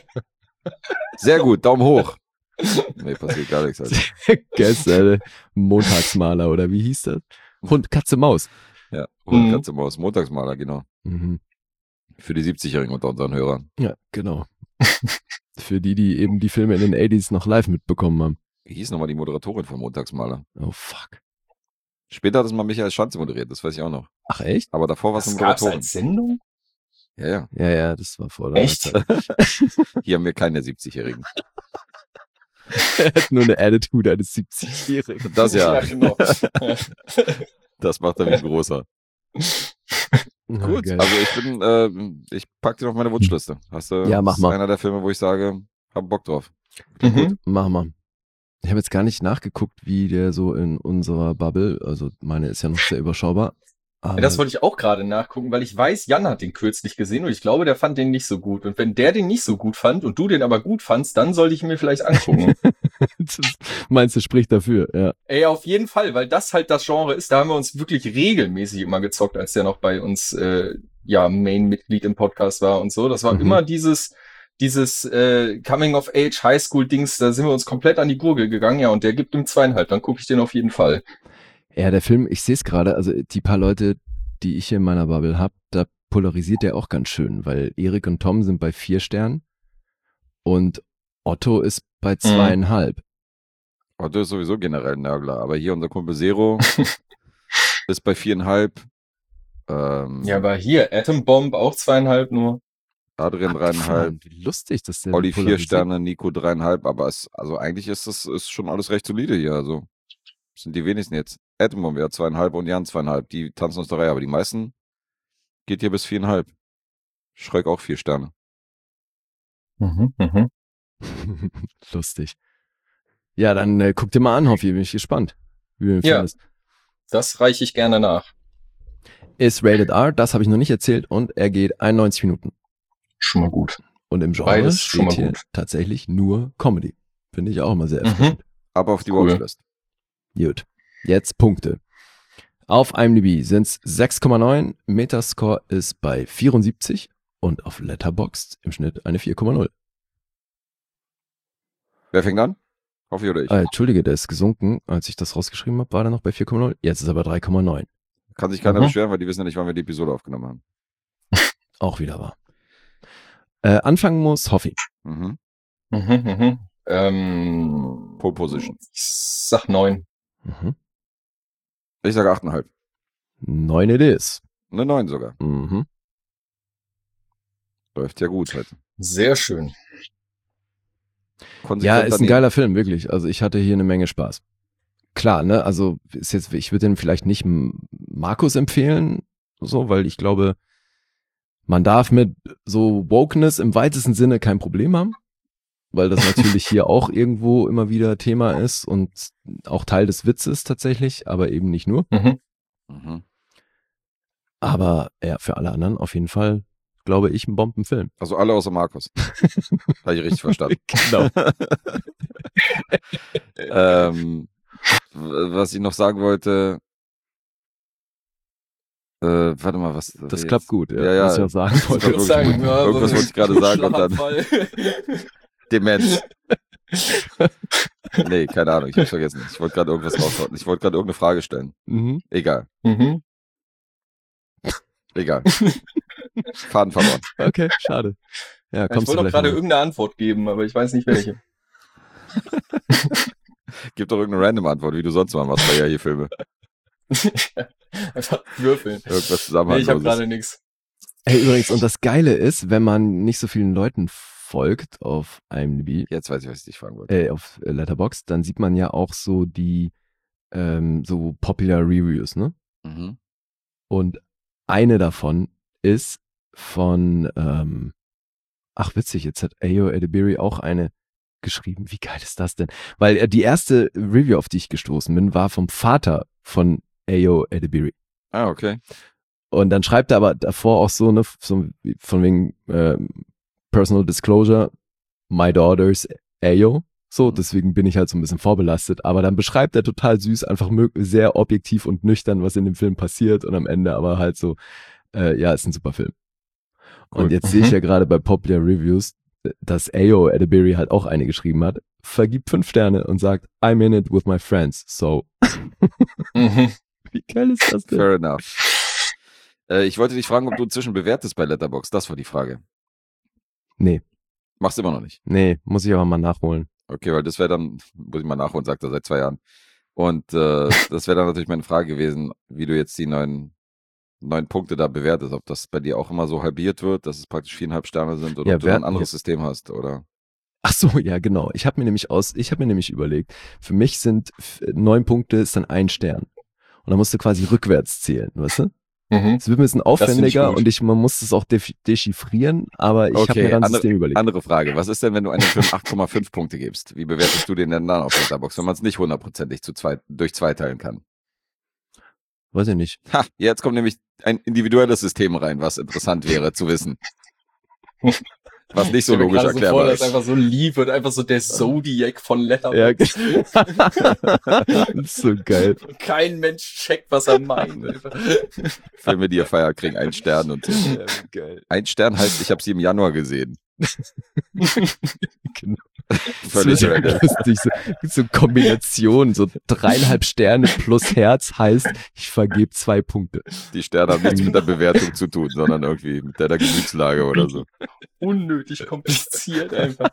Sehr gut, Daumen hoch. Nee, passiert gar nichts, Alter. Gestern, Montagsmaler, oder wie hieß das? Hund, Katze, Maus. Ja, Hund, Katze, Maus. Montagsmaler, genau. Mhm. Für die siebzigjährigen unter unseren Hörern. Ja, genau. Für die, die eben die Filme in den achtziger noch live mitbekommen haben. Wie hieß nochmal die Moderatorin von Montagsmaler? Oh, fuck. Später hat es mal Michael Schanze moderiert, das weiß ich auch noch. Ach, echt? Aber davor war es eine Das gab's Moderatorin. als Sendung? Ja, ja. Ja, ja, das war vor der Echt? Zeit. Hier haben wir keine siebzigjährigen. Er hat nur eine Attitude eines siebzigjährigen. Das ja. Ja, genau. Das macht er wie ein großer. Ja, Gut, geil. also ich bin, äh, ich pack dir auf meine Wunschliste. Hast du? Ja, mach das ist mal. einer der Filme, wo ich sage, hab Bock drauf. Mhm. Gut. Mach mal. Ich habe jetzt gar nicht nachgeguckt, wie der so in unserer Bubble, also meine ist ja noch sehr überschaubar. Aber Ja, das wollte ich auch gerade nachgucken, weil ich weiß, Jan hat den kürzlich gesehen und ich glaube, der fand den nicht so gut. Und wenn der den nicht so gut fand und du den aber gut fandst, dann sollte ich ihn mir vielleicht angucken. Das meinst du, spricht dafür, ja. Ey, auf jeden Fall, weil das halt das Genre ist, da haben wir uns wirklich regelmäßig immer gezockt, als der noch bei uns, äh, ja, Main-Mitglied im Podcast war und so. Das war mhm. immer dieses, dieses äh, Coming-of-Age-Highschool-Dings, da sind wir uns komplett an die Gurgel gegangen, ja, und der gibt ihm zweieinhalb, dann gucke ich den auf jeden Fall. Ja, der Film, ich sehe es gerade, also die paar Leute, die ich hier in meiner Bubble habe, da polarisiert der auch ganz schön, weil Erik und Tom sind bei vier Sternen und Otto ist bei zweieinhalb. Otto ist sowieso generell ein Nörgler, aber hier unser Kumpel Zero ist bei viereinhalb. Ähm, ja, aber hier Atom Bomb auch zweieinhalb nur. Adrian dreieinhalb. Wie lustig, dass der Olli vier Sterne, Nico dreieinhalb, aber es, also eigentlich ist das ist schon alles recht solide hier, also sind die wenigsten jetzt. Atom Bomb ja zweieinhalb und Jan zweieinhalb, die tanzen uns drei, aber die meisten geht hier bis viereinhalb. Schreck auch vier Sterne. Mhm, mhm. Lustig. Ja, dann äh, guck dir mal an, Hoffi, bin ich gespannt, wie du den ja, findest. Das reiche ich gerne nach. Ist Rated R, das habe ich noch nicht erzählt und er geht einundneunzig Minuten. Schon mal gut. Und im Genre Beides steht schon mal hier gut. tatsächlich nur Comedy. Finde ich auch immer sehr erfrischend. Mhm. Aber auf die Cool. Watchlist. Gut, jetzt Punkte. Auf IMDb sind es sechs Komma neun, Metascore ist bei vierundsiebzig und auf Letterboxd im Schnitt eine vier Komma null. Wer fängt an? Hoffe ich oder ich? Äh, Entschuldige, der ist gesunken. Als ich das rausgeschrieben habe, war der noch bei vier Komma null. Jetzt ist er bei drei Komma neun. Kann sich keiner Mhm. beschweren, weil die wissen ja nicht, wann wir die Episode aufgenommen haben. Auch wieder wahr. Äh, anfangen muss Hoffi. Mhm. Mhm, mhm. Ähm, Pole Position. Ich sag neun. Mhm. Ich sage acht Komma fünf. Neun it is. Eine neun sogar. Mhm. Läuft ja gut heute. Sehr schön. Konsequent Ja, ist ein daneben. geiler Film, wirklich. Also ich hatte hier eine Menge Spaß. Klar, ne, also ist jetzt, ich würde den vielleicht nicht M- Markus empfehlen, so, weil ich glaube, man darf mit so Wokeness im weitesten Sinne kein Problem haben, weil das natürlich hier auch irgendwo immer wieder Thema ist und auch Teil des Witzes tatsächlich, aber eben nicht nur. Mhm. Mhm. Aber ja, für alle anderen auf jeden Fall, glaube ich, ein Bombenfilm. Also alle außer Markus. Habe ich richtig verstanden. Genau. ähm, w- was ich noch sagen wollte, äh, warte mal, was? Das jetzt- klappt gut, ja, Ja, ja. was ich auch sagen Das wollte. war wirklich sagen, gut. ja, Irgendwas so- wollte ich gerade sagen und dann Schlaganfall. Demenz. Nee, keine Ahnung, ich hab's vergessen. Ich wollte gerade irgendwas raushauen. Ich wollte gerade irgendeine Frage stellen. Mhm. Egal, Mhm. egal. Faden verloren. Okay, schade. Ja, Ich kommst wollte du doch vielleicht gerade noch. irgendeine Antwort geben, aber ich weiß nicht welche. Gib doch irgendeine random Antwort, wie du sonst mal machst bei ja hier Filme. Einfach würfeln. Irgendwas Nee, ich habe Zusammenhangloses. gerade nichts. Hey, übrigens, und das Geile ist, wenn man nicht so vielen Leuten folgt auf IMDb, Jetzt weiß ich, was ich dich fragen wollte. äh, auf Letterboxd, dann sieht man ja auch so die ähm, so Popular Reviews, ne? Mhm. Und eine davon ist von, ähm, ach witzig, jetzt hat Ayo Edebiri auch eine geschrieben. Wie geil ist das denn? Weil äh, die erste Review, auf die ich gestoßen bin, war vom Vater von Ayo Edebiri. Ah, okay. Und dann schreibt er aber davor auch so, ne, so wie- von wegen ähm, Personal Disclosure, my daughter's Ayo. So, Mhm. deswegen bin ich halt so ein bisschen vorbelastet. Aber dann beschreibt er total süß, einfach mö- sehr objektiv und nüchtern, was in dem Film passiert. Und am Ende aber halt so, äh, ja, ist ein super Film. Cool. Und jetzt sehe ich Mhm. ja gerade bei Popular Reviews, dass Ayo Edebiri halt auch eine geschrieben hat, vergibt fünf Sterne und sagt, I'm in it with my friends. So, Mhm. wie geil ist das denn? Fair enough. Äh, ich wollte dich fragen, ob du inzwischen bewertest bei Letterboxd. Das war die Frage. Nee, Machst immer noch nicht. nee, muss ich aber mal nachholen. Okay, weil das wäre dann, muss ich mal nachholen, sagt er seit zwei Jahren. Und äh, das wäre dann natürlich meine Frage gewesen, wie du jetzt die neun, neun Punkte da bewertest. Ob das bei dir auch immer so halbiert wird, dass es praktisch viereinhalb Sterne sind oder Ja, ob du wer- ein anderes System hast, oder? Ach so, ja, genau. Ich habe mir nämlich aus, ich habe mir nämlich überlegt, für mich sind f- neun Punkte ist dann ein Stern. Und dann musst du quasi rückwärts zählen, weißt du? Mhm. Es wird ein bisschen finde ich aufwendiger gut. und ich, man muss es auch def- dechiffrieren, aber ich habe Okay, mir dann ein andere- System überlegt. Andere Frage. Was ist denn, wenn du einem Film acht Komma fünf Punkte gibst? Wie bewertest du den denn dann auf Letterboxd, wenn man es nicht hundertprozentig zu zwei, durch zwei teilen kann? Weiß ich nicht. Ha, jetzt kommt nämlich ein individuelles System rein, was interessant wäre zu wissen. Was nicht so logisch erklärbar so vor, ist. Das ist einfach so lieb und einfach so der Zodiac von Letterboxd. Ja, das ist so geil. Kein Mensch checkt, was er meint. Filme, die ihr feiert, kriegen einen Stern und so. Ja, geil. Ein Stern heißt, ich habe sie im Januar gesehen. Genau. Völlig so random. lustig, so, so Kombination, so dreieinhalb Sterne plus Herz heißt, ich vergebe zwei Punkte. Die Sterne haben nichts mit der Bewertung zu tun, sondern irgendwie mit deiner Gemütslage oder so. Unnötig kompliziert einfach.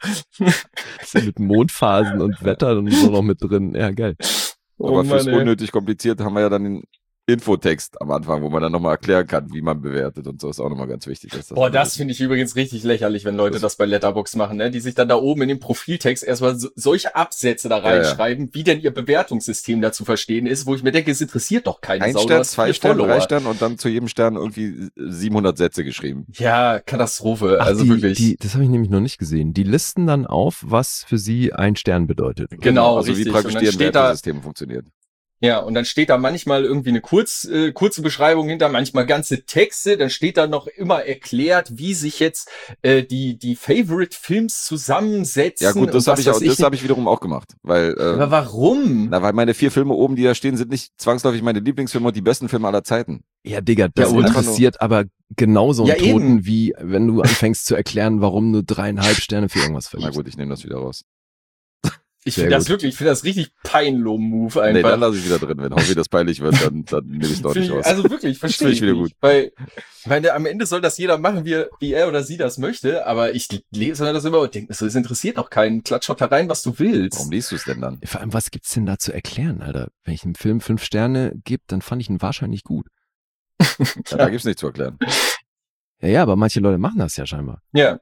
So mit Mondphasen und Wetter und so noch mit drin. Ja, geil. Aber Oh fürs Mann, ey. unnötig kompliziert haben wir ja dann den Infotext am Anfang, wo man dann nochmal erklären kann, wie man bewertet und so, ist auch nochmal ganz wichtig. Dass das Boah, das finde ich übrigens richtig lächerlich, wenn Leute das bei Letterboxd machen, ne? Die sich dann da oben in dem Profiltext erstmal so, solche Absätze da reinschreiben, ja, ja. wie denn ihr Bewertungssystem da zu verstehen ist, wo ich mir denke, es interessiert doch keine Ein Sau. Stern, zwei Stern, drei Stern und dann zu jedem Stern irgendwie siebenhundert Sätze geschrieben. Ja, Katastrophe. Ach, also die, wirklich. Die, das habe ich nämlich noch nicht gesehen. Die listen dann auf, was für sie ein Stern bedeutet. Genau, also richtig. wie praktisch deren Wertesystem funktioniert. Ja, und dann steht da manchmal irgendwie eine kurz, äh, kurze Beschreibung hinter, manchmal ganze Texte, dann steht da noch immer erklärt, wie sich jetzt äh, die die Favorite-Films zusammensetzen. Ja gut, das habe ich auch, das habe ich wiederum auch gemacht, weil äh, aber warum? Na, weil meine vier Filme oben, die da stehen, sind nicht zwangsläufig meine Lieblingsfilme und die besten Filme aller Zeiten. Ja, Digga, das Ja, und- interessiert aber genauso Ja, einen Toten, eben. wie wenn du anfängst zu erklären, warum du dreieinhalb Sterne für irgendwas Na vergibst. gut, ich nehme das wieder raus. Ich Sehr finde das gut. wirklich, ich finde das richtig Peinloh-Move Nee, einfach. dann lasse ich wieder drin. Wenn Hobby das peinlich wird, dann, dann nehme ich es doch Find nicht ich, raus. also wirklich, verstehe find ich ich wieder nicht. Weil, weil am Ende soll das jeder machen, wie, wie er oder sie das möchte, aber ich lese das immer und denke, das interessiert doch keinen. Klatsch doch da rein, was du willst. Warum liest du es denn dann? Vor allem, was gibt's denn da zu erklären, Alter? Wenn ich einem Film fünf Sterne gebe, dann fand ich ihn wahrscheinlich gut. Ja, da gibt's nichts zu erklären. Ja, ja, aber manche Leute machen das ja scheinbar. Ja.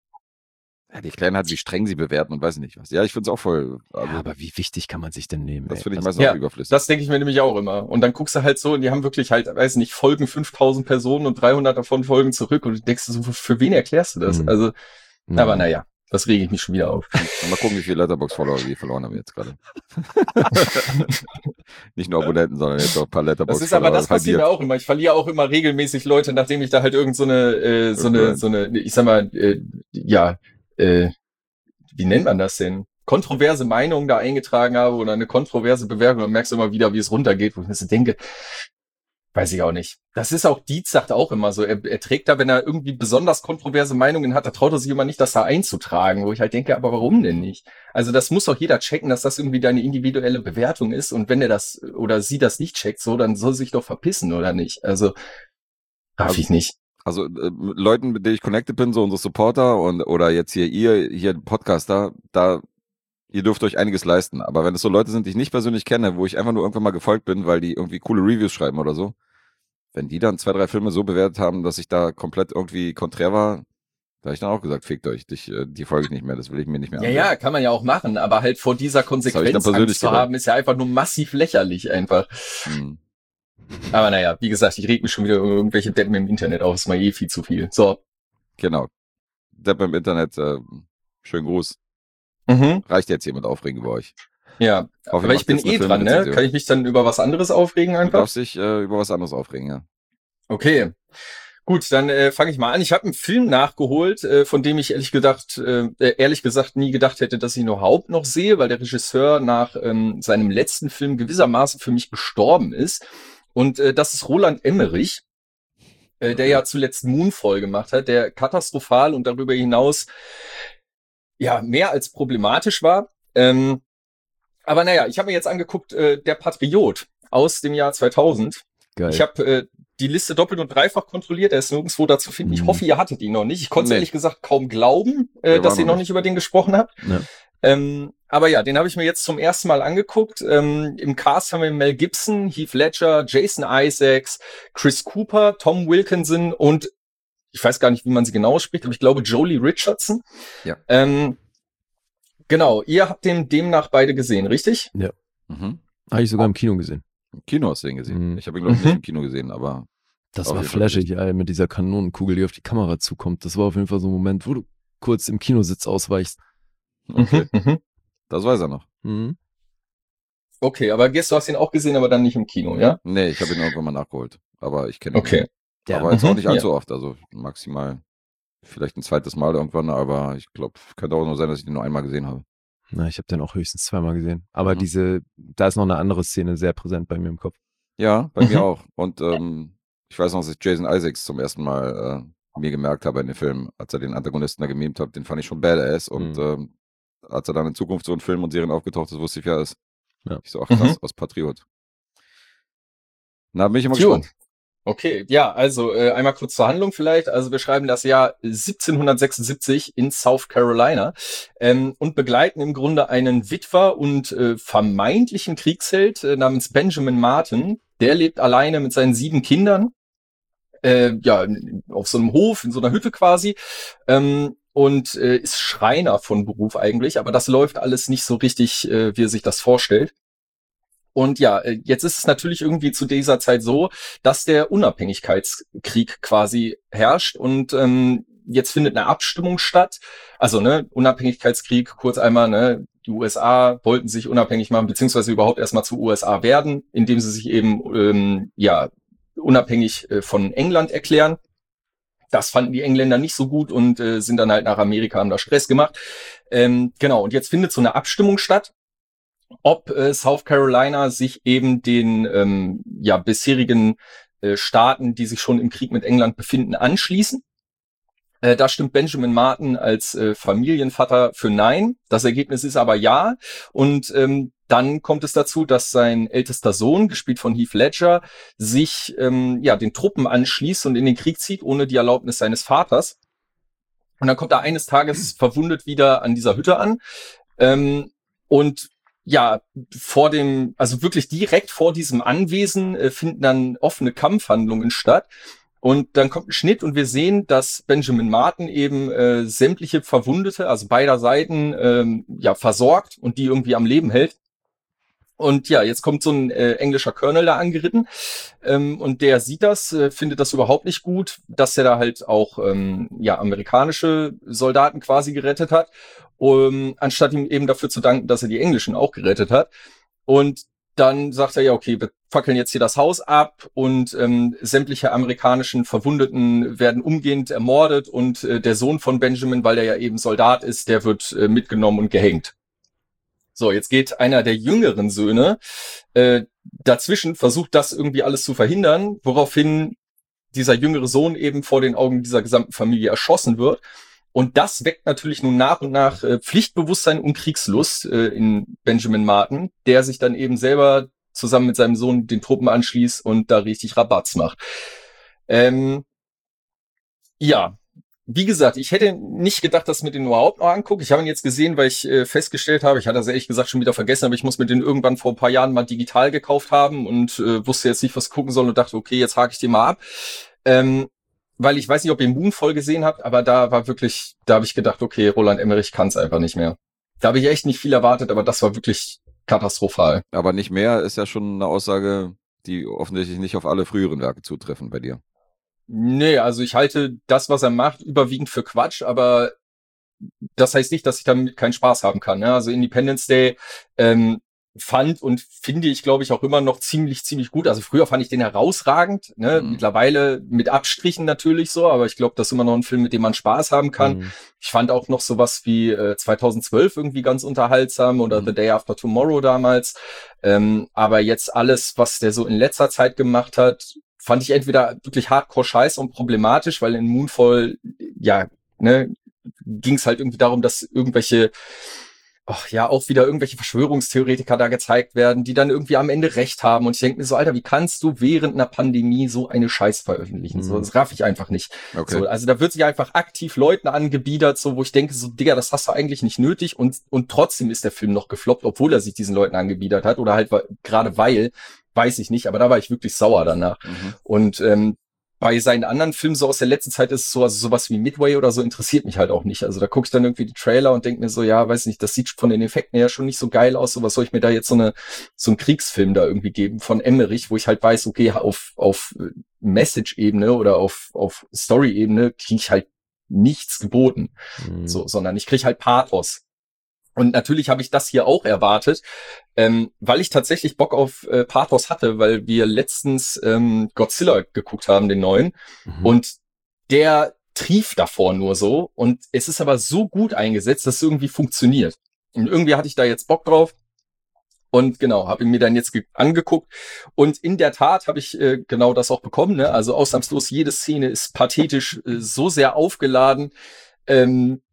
Ja, die erklären halt, wie streng sie bewerten und weiß nicht was. Ja, ich finde es auch voll. Also, Ja, aber wie wichtig kann man sich denn nehmen? das ey? finde ich Also, meistens Ja, auch überflüssig. Das denke ich mir nämlich auch immer. Und dann guckst du halt so, und die haben wirklich halt, weiß nicht, Folgen fünftausend Personen und dreihundert davon folgen zurück und du denkst so, für wen erklärst du das? Mhm. Also, Mhm. aber naja, das rege ich mich schon wieder auf. Mal gucken, wie viele Letterboxd-Follower wir verloren haben jetzt gerade. Nicht nur Abonnenten, sondern jetzt auch ein paar Das Letterboxd-Follower. ist aber, das passiert mir halbiert. auch immer. Ich verliere auch immer regelmäßig Leute, nachdem ich da halt irgend so eine, äh, so eine, so eine, ich sag mal, äh, ja, äh, wie nennt man das denn? Kontroverse Meinung da eingetragen habe oder eine kontroverse Bewertung, dann merkst du immer wieder, wie es runtergeht, wo ich mir so denke, weiß ich auch nicht. Das ist auch, Dietz sagt auch immer so, er, er trägt da, wenn er irgendwie besonders kontroverse Meinungen hat, da traut er sich immer nicht, das da einzutragen, wo ich halt denke, aber warum denn nicht? Also das muss doch jeder checken, dass das irgendwie deine individuelle Bewertung ist und wenn er das oder sie das nicht checkt, so, dann soll sie sich doch verpissen, oder nicht? Also, darf ich nicht. Also äh, mit Leuten, mit denen ich connected bin, so unsere Supporter und oder jetzt hier ihr, hier Podcaster, da ihr dürft euch einiges leisten. Aber wenn es so Leute sind, die ich nicht persönlich kenne, wo ich einfach nur irgendwann mal gefolgt bin, weil die irgendwie coole Reviews schreiben oder so, wenn die dann zwei, drei Filme so bewertet haben, dass ich da komplett irgendwie konträr war, da habe ich dann auch gesagt, fickt euch, dich, äh, die folge ich nicht mehr, das will ich mir nicht mehr Ja, ansehen. ja, kann man ja auch machen, aber halt vor dieser hab ich dann Konsequenz persönlich Angst zu gedacht. haben, ist ja einfach nur massiv lächerlich einfach. Hm. Aber naja, wie gesagt, ich reg mich schon wieder über irgendwelche Deppen im Internet auf, ist mal eh viel zu viel. So. Genau. Depp im Internet, äh, schönen Gruß. Mhm. Reicht jetzt hier mit Aufregen über euch. Ja, Hoffe, ihr aber ich macht bin jetzt eine eh dran, ne? Filmrezension. Kann ich mich dann über was anderes aufregen Du einfach? darfst dich äh, über was anderes aufregen, ja. Okay. Gut, dann äh, fange ich mal an. Ich habe einen Film nachgeholt, äh, von dem ich ehrlich gedacht, äh, ehrlich gesagt nie gedacht hätte, dass ich ihn überhaupt noch sehe, weil der Regisseur nach ähm, seinem letzten Film gewissermaßen für mich gestorben ist. Und äh, das ist Roland Emmerich, äh, der ja zuletzt Moonfall gemacht hat, der katastrophal und darüber hinaus ja mehr als problematisch war. Ähm, aber naja, ich habe mir jetzt angeguckt, äh, Der Patriot aus dem Jahr zweitausend. Geil. Ich habe äh, die Liste doppelt und dreifach kontrolliert, er ist nirgendwo dazu finden. Ich Mhm. hoffe, ihr hattet ihn noch nicht. Ich konnte Nee. ehrlich gesagt kaum glauben, äh, Wir dass waren ihr noch noch nicht über den gesprochen habt. Ja. Ähm, aber ja, den habe ich mir jetzt zum ersten Mal angeguckt. Ähm, Im Cast haben wir Mel Gibson, Heath Ledger, Jason Isaacs, Chris Cooper, Tom Wilkinson und ich weiß gar nicht, wie man sie genau spricht, aber ich glaube Jolie Richardson. Ja. Ähm, genau, ihr habt den demnach beide gesehen, richtig? Mhm. Habe ich sogar im Kino gesehen. Im Kino hast du ihn gesehen. Mhm. Ich habe ihn, glaube ich, Mhm. nicht im Kino gesehen, aber Das Auf war jeden Fall flashig, ey, mit dieser Kanonenkugel, die auf die Kamera zukommt. Das war auf jeden Fall so ein Moment, wo du kurz im Kinositz ausweichst. okay. Mhm, mhm. Das weiß er noch. Mhm. Okay, aber Guess, du hast ihn auch gesehen, aber dann nicht im Kino, ja? Nee, ich habe ihn irgendwann mal nachgeholt. Aber ich kenne ihn. Okay. Aber jetzt Mhm, auch nicht allzu ja. oft, also maximal vielleicht ein zweites Mal irgendwann, aber ich glaube, könnte auch nur sein, dass ich den nur einmal gesehen habe. Na, ich habe den auch höchstens zweimal gesehen. Aber Mhm. diese, da ist noch eine andere Szene sehr präsent bei mir im Kopf. Ja, bei Mhm. mir auch. Und ähm, ich weiß noch, dass ich Jason Isaacs zum ersten Mal äh, mir gemerkt habe in dem Film, als er den Antagonisten da gemimt hat, den fand ich schon badass. Und Mhm. ähm, als er dann in Zukunft so in Filmen und Serien aufgetaucht ist, wusste ich, wer er ist. Ja. Ich so, ach krass, Mhm. aus Patriot. Na, bin ich immer Gut. gespannt. Okay, ja, also äh, einmal kurz zur Handlung vielleicht. Also wir schreiben das Jahr siebzehnhundertsechsundsiebzig in South Carolina ähm, und begleiten im Grunde einen Witwer und äh, vermeintlichen Kriegsheld äh, namens Benjamin Martin. Der lebt alleine mit seinen sieben Kindern, äh, ja, auf so einem Hof, in so einer Hütte quasi. Ähm, und äh, ist Schreiner von Beruf eigentlich, aber das läuft alles nicht so richtig, äh, wie er sich das vorstellt. Und ja, jetzt ist es natürlich irgendwie zu dieser Zeit so, dass der Unabhängigkeitskrieg quasi herrscht und ähm, jetzt findet eine Abstimmung statt. Also ne, Unabhängigkeitskrieg, kurz einmal, ne, die U S A wollten sich unabhängig machen, beziehungsweise überhaupt erstmal zu U S A werden, indem sie sich eben ähm, ja unabhängig äh, von England erklären. Das fanden die Engländer nicht so gut und äh, sind dann halt nach Amerika, haben da Stress gemacht. Ähm, genau, und jetzt findet so eine Abstimmung statt, ob äh, South Carolina sich eben den ähm, ja bisherigen äh, Staaten, die sich schon im Krieg mit England befinden, anschließen. Äh, da stimmt Benjamin Martin als äh, Familienvater für Nein. Das Ergebnis ist aber Ja. Und ähm, dann kommt es dazu, dass sein ältester Sohn, gespielt von Heath Ledger, sich ähm, ja den Truppen anschließt und in den Krieg zieht, ohne die Erlaubnis seines Vaters. Und dann kommt er eines Tages verwundet wieder an dieser Hütte an. Ähm, und ja, vor dem, also wirklich direkt vor diesem Anwesen äh, finden dann offene Kampfhandlungen statt. Und dann kommt ein Schnitt und wir sehen, dass Benjamin Martin eben äh, sämtliche Verwundete, also beider Seiten, ähm, ja, versorgt und die irgendwie am Leben hält. Und ja, jetzt kommt so ein äh, englischer Colonel da angeritten ähm, und der sieht das, äh, findet das überhaupt nicht gut, dass er da halt auch ähm, ja amerikanische Soldaten quasi gerettet hat, um, anstatt ihm eben dafür zu danken, dass er die englischen auch gerettet hat. Und dann sagt er, ja, okay, wir fackeln jetzt hier das Haus ab und ähm, sämtliche amerikanischen Verwundeten werden umgehend ermordet und äh, der Sohn von Benjamin, weil er ja eben Soldat ist, der wird äh, mitgenommen und gehängt. So, jetzt geht einer der jüngeren Söhne äh, dazwischen, versucht das irgendwie alles zu verhindern, woraufhin dieser jüngere Sohn eben vor den Augen dieser gesamten Familie erschossen wird. Und das weckt natürlich nun nach und nach äh, Pflichtbewusstsein und Kriegslust äh, in Benjamin Martin, der sich dann eben selber zusammen mit seinem Sohn den Truppen anschließt und da richtig Rabatz macht. Ähm, ja, wie gesagt, ich hätte nicht gedacht, dass ich mir den überhaupt noch angucke. Ich habe ihn jetzt gesehen, weil ich äh, festgestellt habe, ich hatte das ehrlich gesagt schon wieder vergessen, aber ich muss mir den irgendwann vor ein paar Jahren mal digital gekauft haben und äh, wusste jetzt nicht, was gucken soll und dachte, okay, jetzt hake ich den mal ab. Ähm, weil ich weiß nicht, ob ihr Moonfall gesehen habt, aber da war wirklich, da habe ich gedacht, okay, Roland Emmerich kann es einfach nicht mehr. Da habe ich echt nicht viel erwartet, aber das war wirklich katastrophal. Aber nicht mehr ist ja schon eine Aussage, die offensichtlich nicht auf alle früheren Werke zutreffen bei dir. Nee, also ich halte das, was er macht, überwiegend für Quatsch, aber das heißt nicht, dass ich damit keinen Spaß haben kann. Ne? Also Independence Day ähm, fand und finde ich, glaube ich, auch immer noch ziemlich, ziemlich gut. Also früher fand ich den herausragend, ne? Mhm. Mittlerweile mit Abstrichen natürlich so, aber ich glaube, das ist immer noch ein Film, mit dem man Spaß haben kann. Mhm. Ich fand auch noch sowas wie äh, zweitausendzwölf irgendwie ganz unterhaltsam oder mhm. The Day After Tomorrow damals. Ähm, aber jetzt alles, was der so in letzter Zeit gemacht hat, fand ich entweder wirklich hardcore scheiße und problematisch, weil in Moonfall, ja, ne, ging es halt irgendwie darum, dass irgendwelche, ach ja, auch wieder irgendwelche Verschwörungstheoretiker da gezeigt werden, die dann irgendwie am Ende recht haben. Und ich denke mir so, Alter, wie kannst du während einer Pandemie so eine Scheiß veröffentlichen? Mhm. So, das raff ich einfach nicht. Okay. So, also da wird sich einfach aktiv Leuten angebiedert, so, wo ich denke, so, Digga, das hast du eigentlich nicht nötig. Und, und trotzdem ist der Film noch gefloppt, obwohl er sich diesen Leuten angebiedert hat oder halt gerade weil, weiß ich nicht, aber da war ich wirklich sauer danach. Mhm. Und ähm, bei seinen anderen Filmen so aus der letzten Zeit ist es so, also sowas wie Midway oder so interessiert mich halt auch nicht. Also da gucke ich dann irgendwie die Trailer und denke mir so, ja, weiß nicht, das sieht von den Effekten her schon nicht so geil aus. So was soll ich mir da jetzt so eine so einen Kriegsfilm da irgendwie geben von Emmerich, wo ich halt weiß, okay, auf auf Message-Ebene oder auf auf Story-Ebene kriege ich halt nichts geboten, mhm. so, sondern ich kriege halt Pathos. Und natürlich habe ich das hier auch erwartet, ähm, weil ich tatsächlich Bock auf äh, Pathos hatte, weil wir letztens ähm, Godzilla geguckt haben, den neuen. Mhm. Und der trieft davor nur so und es ist aber so gut eingesetzt, dass es irgendwie funktioniert. Und irgendwie hatte ich da jetzt Bock drauf. Und genau, habe ich mir dann jetzt ge- angeguckt. Und in der Tat habe ich äh, genau das auch bekommen. Ne? Also ausnahmslos, jede Szene ist pathetisch äh, so sehr aufgeladen. Ähm,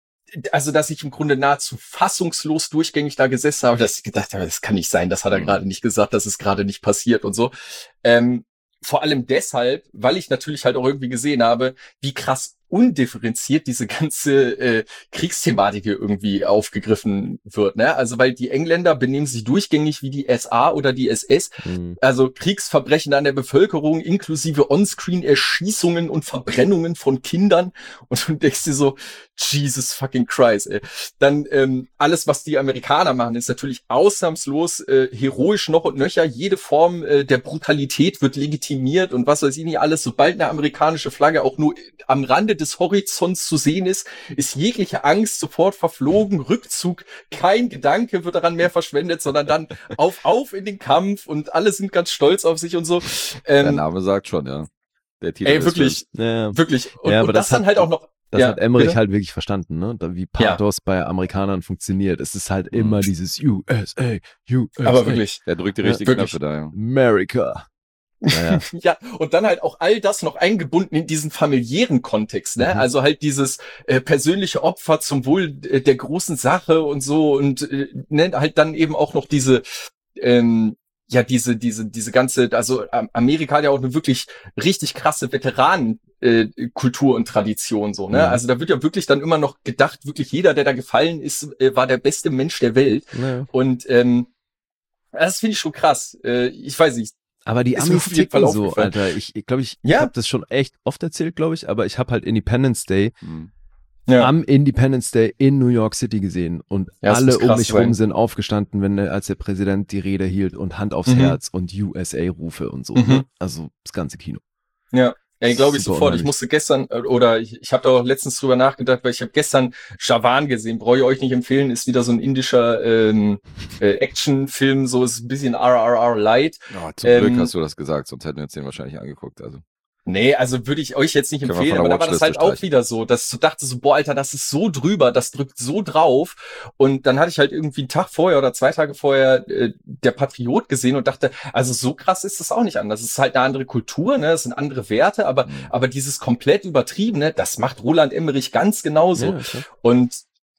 also, dass ich im Grunde nahezu fassungslos durchgängig da gesessen habe, dass ich gedacht habe, das kann nicht sein, das hat er Mhm. gerade nicht gesagt, das ist gerade nicht passiert und so. Ähm, vor allem deshalb, weil ich natürlich halt auch irgendwie gesehen habe, wie krass undifferenziert diese ganze äh, Kriegsthematik hier irgendwie aufgegriffen wird. Ne? Also weil die Engländer benehmen sich durchgängig wie die S A oder die S S. Mhm. Also Kriegsverbrechen an der Bevölkerung inklusive On-Screen-Erschießungen und Verbrennungen von Kindern. Und du denkst dir so, Jesus fucking Christ, ey. Dann ähm, alles, was die Amerikaner machen, ist natürlich ausnahmslos äh, heroisch noch und nöcher. Jede Form äh, der Brutalität wird legitimiert und was weiß ich nicht alles. Sobald eine amerikanische Flagge auch nur am Rande des Horizonts zu sehen ist, ist jegliche Angst sofort verflogen, Rückzug, kein Gedanke wird daran mehr verschwendet, sondern dann auf, auf in den Kampf und alle sind ganz stolz auf sich und so. Der Ähm, Name sagt schon, ja. Der Titel ey, des wirklich, Ja, wirklich. Und, Ja, aber und das, das dann hat- halt auch noch. das ja, hat Emmerich bitte? halt wirklich verstanden, ne? Da- Wie Pathos bei Amerikanern funktioniert. Es ist halt Mhm. immer dieses U S A, U S A, Aber wirklich. Der drückt die Ja, richtigen wirklich. Knöpfe da, ja. America. Naja. Ja, und dann halt auch all das noch eingebunden in diesen familiären Kontext, ne? Mhm. Also halt dieses äh, persönliche Opfer zum Wohl äh, der großen Sache und so und äh, ne, halt dann eben auch noch diese ähm, ja, diese, diese, diese ganze, also ähm, Amerika hat ja auch eine wirklich richtig krasse Veteranen äh, Kultur und Tradition so, ne? Mhm. Also da wird ja wirklich dann immer noch gedacht, wirklich jeder, der da gefallen ist, äh, war der beste Mensch der Welt. Naja. Und ähm, das finde ich schon krass. Äh, ich weiß nicht. Aber die Ist mir Amis auf jeden Fall ticken so, aufgefallen. Alter. Ich glaube, ich, glaub, ich, Ja. ich habe das schon echt oft erzählt, glaube ich, aber ich habe halt Independence Day Mhm. Ja. am Independence Day in New York City gesehen und Ja, das alle muss um krass mich sein. rum sind aufgestanden, wenn der, als der Präsident die Rede hielt und Hand aufs Mhm. Herz und U S A-Rufe und so. Mhm. Ne? Also das ganze Kino. Ja, ey, glaube ich Super sofort. Ich unheimlich. musste gestern, äh, oder ich, ich habe da auch letztens drüber nachgedacht, weil ich habe gestern Jawan gesehen. Brauche ich euch nicht empfehlen, ist wieder so ein indischer ähm, äh, Actionfilm, so ist ein bisschen R R R Light. Ja, zum Ähm, Glück hast du das gesagt, sonst hätten wir uns den wahrscheinlich angeguckt. Also. Nee, also würde ich euch jetzt nicht Können wir empfehlen, von aber der da war das Watchliste halt auch streichen. wieder so, dass ich so dachte so, boah, Alter, das ist so drüber, das drückt so drauf. Und dann hatte ich halt irgendwie einen Tag vorher oder zwei Tage vorher äh, der Patriot gesehen und dachte, also so krass ist das auch nicht anders. Es ist halt eine andere Kultur, ne, es sind andere Werte, aber, Mhm. aber dieses komplett übertriebene, das macht Roland Emmerich ganz genauso. Ja, klar. Und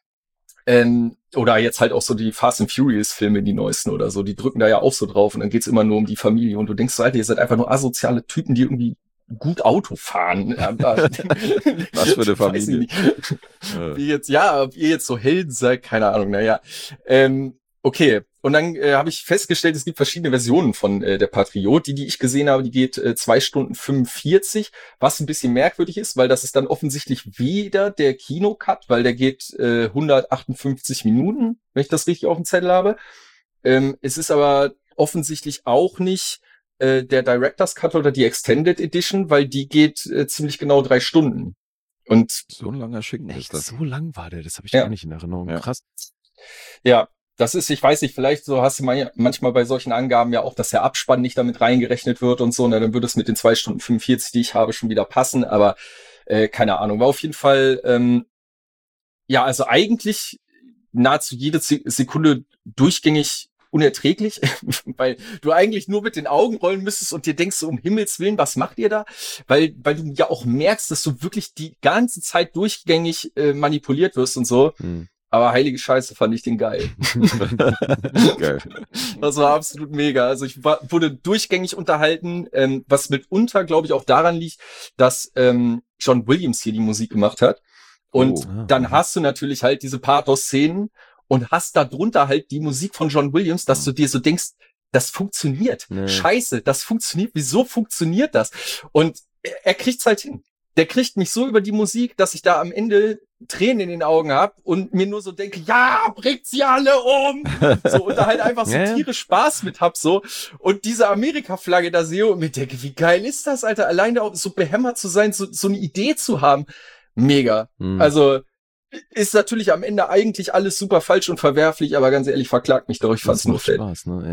ähm, oder jetzt halt auch so die Fast and Furious Filme, die neuesten oder so, die drücken da ja auch so drauf und dann geht's immer nur um die Familie und du denkst so, Alter, ihr seid einfach nur asoziale Typen, die irgendwie gut Auto fahren. Aber- Was für eine Weiß ich Familie. nicht. Äh, Wie jetzt, ja, ob ihr jetzt so Helden seid, keine Ahnung, naja. Ähm, okay, und dann äh, habe ich festgestellt, es gibt verschiedene Versionen von äh, der Patriot. Die, die ich gesehen habe, die geht äh, zwei Stunden fünfundvierzig, was ein bisschen merkwürdig ist, weil das ist dann offensichtlich wieder der Kinocut, weil der geht äh, hundertachtundfünfzig Minuten, wenn ich das richtig auf dem Zettel habe. Ähm, es ist aber offensichtlich auch nicht äh, der Director's Cut oder die Extended Edition, weil die geht äh, ziemlich genau drei Stunden. Und so ein langer Schinken ist Echt, das. so lang war der, das habe ich Ja. gar nicht in Erinnerung. Ja. Krass. ja, das ist, ich weiß nicht, vielleicht so hast du mal, manchmal bei solchen Angaben ja auch, dass der Abspann nicht damit reingerechnet wird und so, na, dann würde es mit den zwei Stunden fünfundvierzig, die ich habe, schon wieder passen, aber äh, keine Ahnung. War auf jeden Fall, ähm, ja, also eigentlich nahezu jede Se- Sekunde durchgängig unerträglich, weil du eigentlich nur mit den Augen rollen müsstest und dir denkst so, um Himmels Willen, was macht ihr da? Weil, weil du ja auch merkst, dass du wirklich die ganze Zeit durchgängig äh, manipuliert wirst und so. Hm. Aber heilige Scheiße, fand ich den geil. Geil. Das war absolut mega. Also ich war, wurde durchgängig unterhalten, ähm, was mitunter, glaube ich, auch daran liegt, dass ähm, John Williams hier die Musik gemacht hat. Und Oh. dann Ah. hast du natürlich halt diese Pathos-Szenen und hast da drunter halt die Musik von John Williams, dass Mhm. du dir so denkst, das funktioniert. Nee. Scheiße, das funktioniert. Wieso funktioniert das? Und er, er kriegt's halt hin. Der kriegt mich so über die Musik, dass ich da am Ende Tränen in den Augen habe und mir nur so denke, ja, bringt sie alle um. So, und da halt einfach so Ja, ja. tierisch Spaß mit hab, so. Und diese Amerika-Flagge da sehe und mir denke, wie geil ist das, Alter? Alleine auch so behämmert zu sein, so, so eine Idee zu haben. Mega. Hm. Also, ist natürlich am Ende eigentlich alles super falsch und verwerflich, aber ganz ehrlich, verklagt mich doch, ich Das fand's nur macht fett. Spaß, ne? Ja.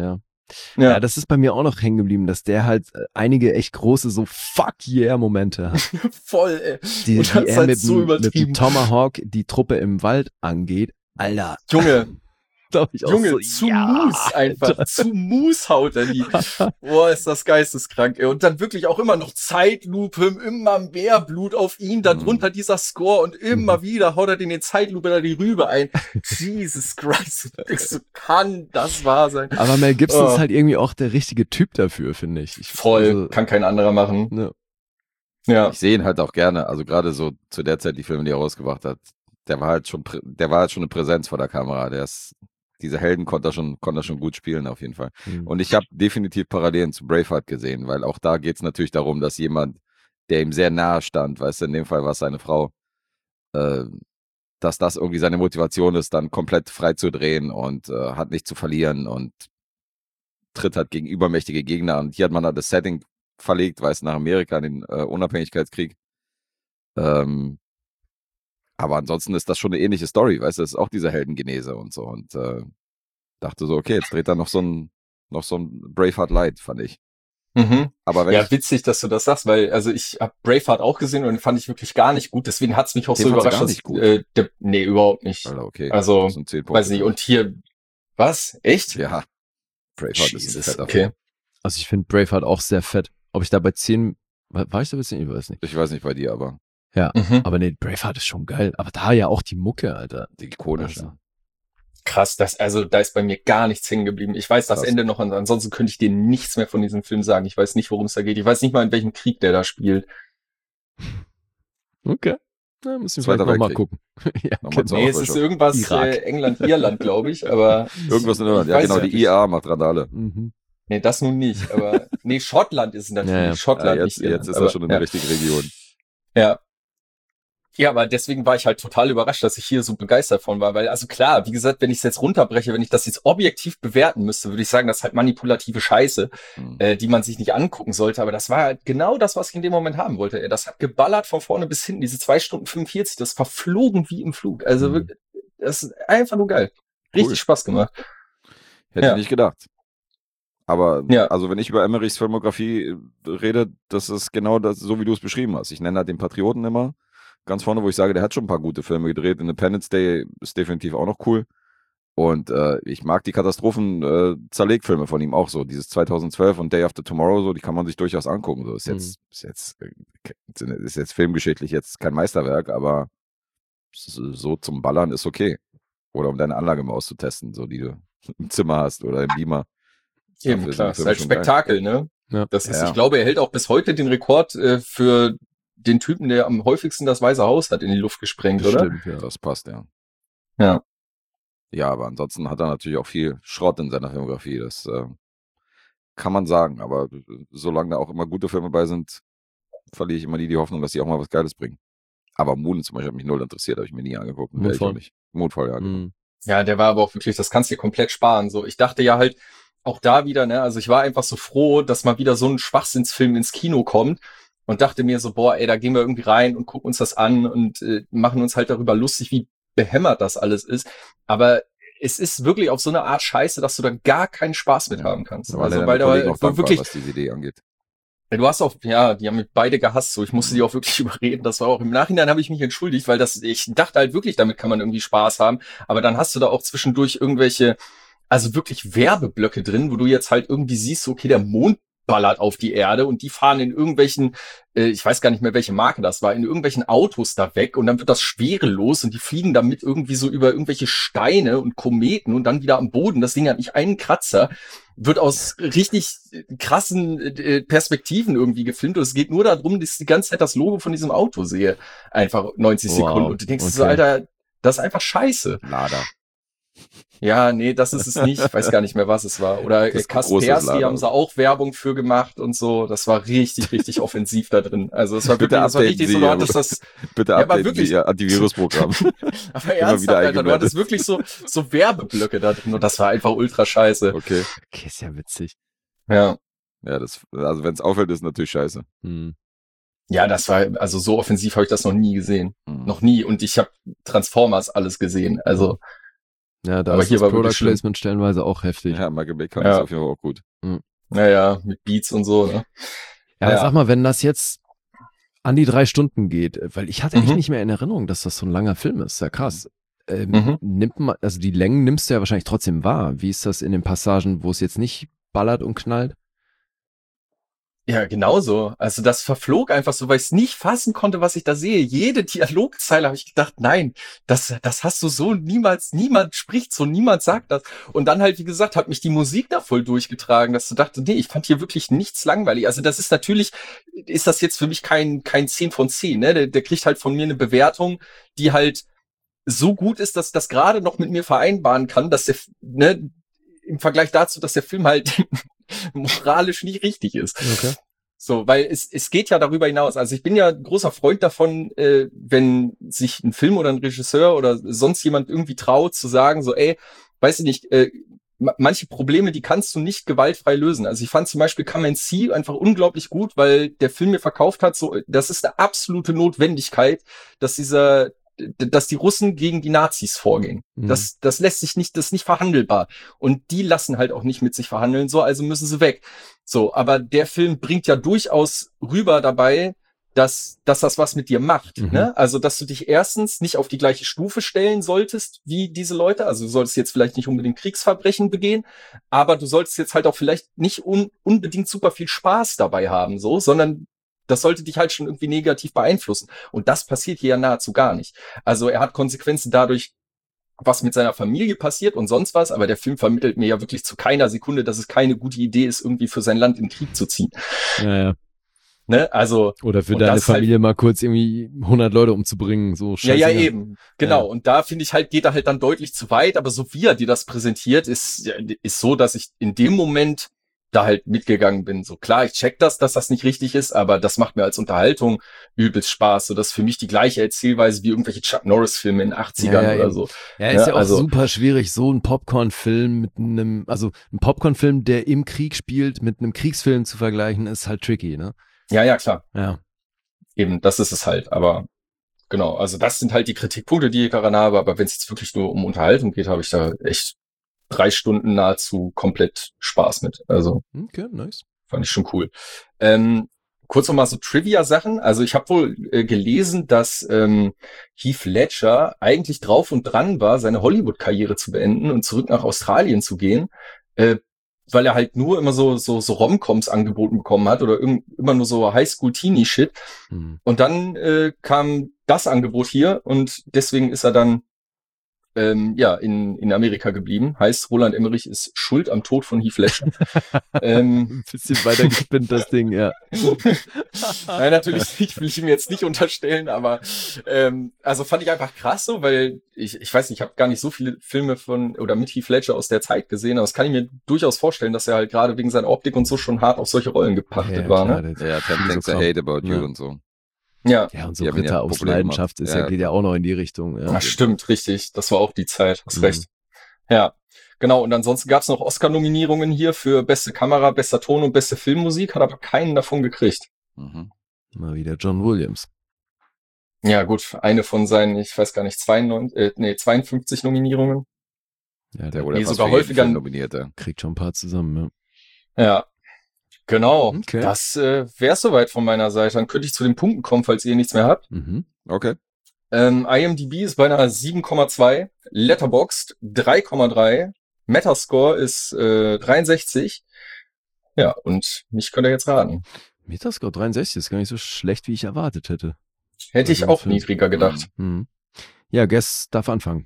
Ja. ja, das ist bei mir auch noch hängen geblieben, dass der halt einige echt große so Fuck yeah Momente hat. Voll, ey. Die, Und die das er halt mit, so mit dem Tomahawk die Truppe im Wald angeht. Alter. Junge. Ich auch Junge, so, zu ja, Mus einfach. Alter. Zu Mus haut er die. Boah, ist das geisteskrank, ey. Und dann wirklich auch immer noch Zeitlupe, immer mehr Blut auf ihn, dann drunter mhm. dieser Score und immer mhm. wieder haut er den in Zeitlupe da die Rübe ein. Jesus Christ. Ich so, kann das wahr sein? Aber Mel Gibson oh. ist halt irgendwie auch der richtige Typ dafür, finde ich. ich. Voll, also, kann kein anderer machen. Ne. Ja. Ich sehe ihn halt auch gerne, also gerade so zu der Zeit, die Filme, die er rausgebracht hat, der war halt schon, der war halt schon eine Präsenz vor der Kamera, der ist diese Helden konnte er schon, konnte er schon gut spielen, auf jeden Fall. Mhm. Und ich habe definitiv Parallelen zu Braveheart gesehen, weil auch da geht es natürlich darum, dass jemand, der ihm sehr nahe stand, weißt du, in dem Fall war es seine Frau, äh, dass das irgendwie seine Motivation ist, dann komplett frei zu drehen und äh, hat nichts zu verlieren und tritt halt gegen übermächtige Gegner an. Hier hat man da das Setting verlegt, weißt du, nach Amerika, in den äh, Unabhängigkeitskrieg. Ähm, Aber ansonsten ist das schon eine ähnliche Story, weißt du, das ist auch diese Heldengenese und so. Und äh, dachte so, okay, jetzt dreht er noch so ein, noch so ein Braveheart Light, fand ich. Mhm. Aber wenn ja, ich, witzig, dass du das sagst, weil also ich habe Braveheart auch gesehen und den fand ich wirklich gar nicht gut. Deswegen hat's mich auch den so überrascht. gar nicht dass, gut. Äh, der, nee, überhaupt nicht. Alter, okay. Also, das sind zehn Punkte. weiß nicht. Und hier, was? Echt? Ja. Braveheart Jesus, ist ein fetter okay. Film. Also ich finde Braveheart auch sehr fett. Ob ich da bei zehn, war ich da bei zehn? Ich weiß nicht. Ich weiß nicht bei dir, aber. Ja, mhm. aber nee, Braveheart ist schon geil. Aber da ja auch die Mucke, Alter. Die ikonische. Also. Krass, das, also da ist bei mir gar nichts hängen geblieben. Ich weiß das Krass. Ende noch, ansonsten könnte ich dir nichts mehr von diesem Film sagen. Ich weiß nicht, worum es da geht. Ich weiß nicht mal, in welchem Krieg der da spielt. Okay. Na, müssen wir Zweiter vielleicht nochmal Weltkrieg. gucken. ja, Nochmal genau. Nee, es ist irgendwas äh, England, Irland, glaube ich, aber irgendwas in Irland. Ja, genau, die I A macht Randale. Mhm. Nee, das nun nicht, aber nee, Schottland ist es natürlich. Ja, ja. Schottland Ja, jetzt, nicht Irland, jetzt ist aber, er schon in ja. der richtigen Region. Ja. Ja, aber deswegen war ich halt total überrascht, dass ich hier so begeistert von war, weil, also klar, wie gesagt, wenn ich es jetzt runterbreche, wenn ich das jetzt objektiv bewerten müsste, würde ich sagen, das ist halt manipulative Scheiße, Mhm. äh, die man sich nicht angucken sollte, aber das war halt genau das, was ich in dem Moment haben wollte. Ey. Das hat geballert von vorne bis hinten, diese zwei Stunden fünfundvierzig, das verflogen wie im Flug. Also Mhm. wirklich, das ist einfach nur geil. Richtig Cool. Spaß gemacht. Hätte Ja. ich nicht gedacht. Aber, Ja. also wenn ich über Emmerichs Filmografie äh, rede, das ist genau das, so wie du es beschrieben hast. Ich nenne halt den Patrioten immer ganz vorne, wo ich sage, der hat schon ein paar gute Filme gedreht. Independence Day ist definitiv auch noch cool. Und äh, ich mag die Katastrophen-Zerlegfilme von ihm auch so. Dieses zweitausendzwölf und Day After Tomorrow, so, die kann man sich durchaus angucken. So ist jetzt, Mhm. ist jetzt, äh, ist jetzt filmgeschichtlich jetzt kein Meisterwerk, aber so zum Ballern ist okay. Oder um deine Anlage mal auszutesten, so die du im Zimmer hast oder im Beamer. Eben, Dafür sind klar. die Ist Filme halt schon geil. Spektakel, ne? Ja. Das ist, Ja. ich glaube, er hält auch bis heute den Rekord äh, für den Typen, der am häufigsten das Weiße Haus hat in die Luft gesprengt, oder? Stimmt, ja. Das passt, ja. Ja. Ja, aber ansonsten hat er natürlich auch viel Schrott in seiner Filmografie. Das äh, kann man sagen. Aber solange da auch immer gute Filme bei sind, verliere ich immer nie die Hoffnung, dass die auch mal was Geiles bringen. Aber Moon zum Beispiel hat mich null interessiert, habe ich mir nie angeguckt. Werde ich auch Moonfall. nicht. Moonfall, ja. Genau. Mhm. Ja, der war aber auch wirklich, das kannst du dir komplett sparen. So, ich dachte ja halt auch da wieder, ne, also ich war einfach so froh, dass mal wieder so ein Schwachsinnsfilm ins Kino kommt und dachte mir so, boah, ey, da gehen wir irgendwie rein und gucken uns das an und äh, machen uns halt darüber lustig, wie behämmert das alles ist. Aber es ist wirklich auf so eine Art Scheiße, dass du da gar keinen Spaß mit Ja. haben kannst. Da war Also, der weil da Kollegen auch dankbar, wirklich, was diese Idee angeht. du hast auch, ja, die haben mich beide gehasst, so ich musste die auch wirklich überreden. Das war auch im Nachhinein habe ich mich entschuldigt, weil das, ich dachte halt wirklich, damit kann man irgendwie Spaß haben. Aber dann hast du da auch zwischendurch irgendwelche, also wirklich Werbeblöcke drin, wo du jetzt halt irgendwie siehst, okay, der Mond ballert auf die Erde und die fahren in irgendwelchen, äh, ich weiß gar nicht mehr, welche Marke das war, in irgendwelchen Autos da weg und dann wird das schwerelos und die fliegen damit irgendwie so über irgendwelche Steine und Kometen und dann wieder am Boden. Das Ding hat nicht einen Kratzer, wird aus richtig krassen äh, Perspektiven irgendwie gefilmt und es geht nur darum, dass ich die ganze Zeit das Logo von diesem Auto sehe. Einfach neunzig Wow, Sekunden und du denkst okay. so, Alter, das ist einfach scheiße. Lada. Ja, nee, das ist es nicht. Ich weiß gar nicht mehr, was es war. Oder Das äh, ist ein großes Kaspersky Lager. haben sie auch Werbung für gemacht und so. Das war richtig, richtig offensiv da drin. Also es war Bitte wirklich, das war updaten richtig Sie, so, du Herr hattest das, Bitte ja, aber updaten wirklich- Sie Ihr Antivirusprogramm. aber Immer ernsthaft, wieder Alter, du eingeblendet. hattest wirklich so, so Werbeblöcke da drin und das war einfach ultra scheiße. Okay. Okay, ist ja witzig. Ja. Ja, das, also wenn es auffällt, ist natürlich scheiße. Mhm. Ja, das war, also so offensiv habe ich das noch nie gesehen. Mhm. Noch nie. Und ich habe Transformers alles gesehen. Also, Ja, da Aber ist hier das war Product wirklich schlimm. Placement stellenweise auch heftig. Ja, Michael Bay kann Ja. das auf jeden Fall auch gut. Naja, mit Beats und so, ne? Ja, Ja. sag mal, wenn das jetzt an die drei Stunden geht, weil ich hatte echt Mhm. nicht mehr in Erinnerung, dass das so ein langer Film ist. Ja, krass. Ähm, Mhm. Nimmt man, also die Längen nimmst du ja wahrscheinlich trotzdem wahr. Wie ist das in den Passagen, wo es jetzt nicht ballert und knallt? Ja, genauso. Also das verflog einfach so, weil ich es nicht fassen konnte, was ich da sehe. Jede Dialogzeile habe ich gedacht, nein, das, das hast du so niemals, niemand spricht so, niemand sagt das. Und dann halt, wie gesagt, hat mich die Musik da voll durchgetragen, dass du dachte, nee, ich fand hier wirklich nichts langweilig. Also das ist natürlich, ist das jetzt für mich kein, kein zehn von zehn, ne? Der, der kriegt halt von mir eine Bewertung, die halt so gut ist, dass ich das gerade noch mit mir vereinbaren kann, dass der, ne, im Vergleich dazu, dass der Film halt moralisch nicht richtig ist. Okay. So, weil es, es geht ja darüber hinaus. Also ich bin ja ein großer Freund davon, äh, wenn sich ein Film oder ein Regisseur oder sonst jemand irgendwie traut zu sagen, so, ey, weiß ich nicht, äh, ma- manche Probleme, die kannst du nicht gewaltfrei lösen. Also ich fand zum Beispiel Come and See einfach unglaublich gut, weil der Film mir verkauft hat, so, das ist eine absolute Notwendigkeit, dass dieser dass die Russen gegen die Nazis vorgehen. Mhm. Das, das lässt sich nicht, das ist nicht verhandelbar. Und die lassen halt auch nicht mit sich verhandeln, so, also müssen sie weg. So, aber der Film bringt ja durchaus rüber dabei, dass, dass das was mit dir macht, Mhm. ne? Also, dass du dich erstens nicht auf die gleiche Stufe stellen solltest wie diese Leute. Also, du solltest jetzt vielleicht nicht unbedingt Kriegsverbrechen begehen, aber du solltest jetzt halt auch vielleicht nicht un, unbedingt super viel Spaß dabei haben, so, sondern das sollte dich halt schon irgendwie negativ beeinflussen. Und das passiert hier ja nahezu gar nicht. Also er hat Konsequenzen dadurch, was mit seiner Familie passiert und sonst was, aber der Film vermittelt mir ja wirklich zu keiner Sekunde, dass es keine gute Idee ist, irgendwie für sein Land in den Krieg zu ziehen. Ja, ja. Ne? Also, Oder für und deine das ist halt- Familie mal kurz irgendwie hundert Leute umzubringen, so ja, scheiße. ja, eben. Genau. Ja. Und da finde ich halt, geht er halt dann deutlich zu weit, aber so wie er dir das präsentiert, ist, ist so, dass ich in dem Moment da halt mitgegangen bin. So klar, ich check das, dass das nicht richtig ist, aber das macht mir als Unterhaltung übelst Spaß. So, das ist für mich die gleiche Erzählweise wie irgendwelche Chuck Norris-Filme in den achtzigern Ja, ja, oder eben. so. Ja, ist Ja, ja auch also- super schwierig, so ein Popcorn-Film mit einem, also ein Popcorn-Film, der im Krieg spielt, mit einem Kriegsfilm zu vergleichen, ist halt tricky, ne? Ja, ja, klar. Ja. Eben, das ist es halt. Aber genau, also das sind halt die Kritikpunkte, die ich daran habe. Aber wenn es jetzt wirklich nur um Unterhaltung geht, habe ich da echt drei Stunden nahezu komplett Spaß mit. Also Okay, nice. fand ich schon cool. Ähm, kurz noch mal so Trivia-Sachen. Also ich habe wohl äh, gelesen, dass ähm, Heath Ledger eigentlich drauf und dran war, seine Hollywood-Karriere zu beenden und zurück nach Australien zu gehen, äh, weil er halt nur immer so so so Rom-Coms angeboten bekommen hat oder irgend, immer nur so Highschool-Teenie-Shit. Hm. Und dann äh, kam das Angebot hier und deswegen ist er dann ähm, ja in, in Amerika geblieben. Heißt, Roland Emmerich ist schuld am Tod von Heath Ledger. ähm, Ein bisschen weiter gespinnt, das Ding, ja. Nein, natürlich nicht, will ich ihm jetzt nicht unterstellen, aber ähm, also fand ich einfach krass so, weil ich, ich weiß nicht, ich habe gar nicht so viele Filme von oder mit Heath Ledger aus der Zeit gesehen, aber das kann ich mir durchaus vorstellen, dass er halt gerade wegen seiner Optik und so schon hart auf solche Rollen gepachtet Ja, war, klar, ne? der- Ja, Ten viel Things so I Kram. Hate About You Ja. und so. Ja. Ja, und so Die haben ihn Ritter ja aus populär Leidenschaft ist ja, gemacht. geht ja auch noch in die Richtung. Ja. Ach, stimmt, richtig. Das war auch die Zeit, hast Mhm. recht. Ja, genau. Und ansonsten gab's noch Oscar-Nominierungen hier für beste Kamera, bester Ton und beste Filmmusik, hat aber keinen davon gekriegt. Mhm. Mal wieder John Williams. Ja, gut, eine von seinen, ich weiß gar nicht, zweiundneunzig, äh, nee, zweiundfünfzig Nominierungen. Ja, Der der wurde Nee, fast sogar für jeden häufiger- Film nominiert. Ja. kriegt schon ein paar zusammen, ja. Ja, genau. Okay. Das äh, wäre soweit von meiner Seite. Dann könnte ich zu den Punkten kommen, falls ihr nichts mehr habt. Mhm. Okay. Ähm, IMDb ist bei einer sieben Komma zwei, Letterboxd drei Komma drei, Metascore ist äh, dreiundsechzig. Ja, und mich könnt ihr jetzt raten. Metascore dreiundsechzig ist gar nicht so schlecht, wie ich erwartet hätte. Hätte ich Also auch Film. niedriger gedacht. Mhm. Ja, Guess darf anfangen.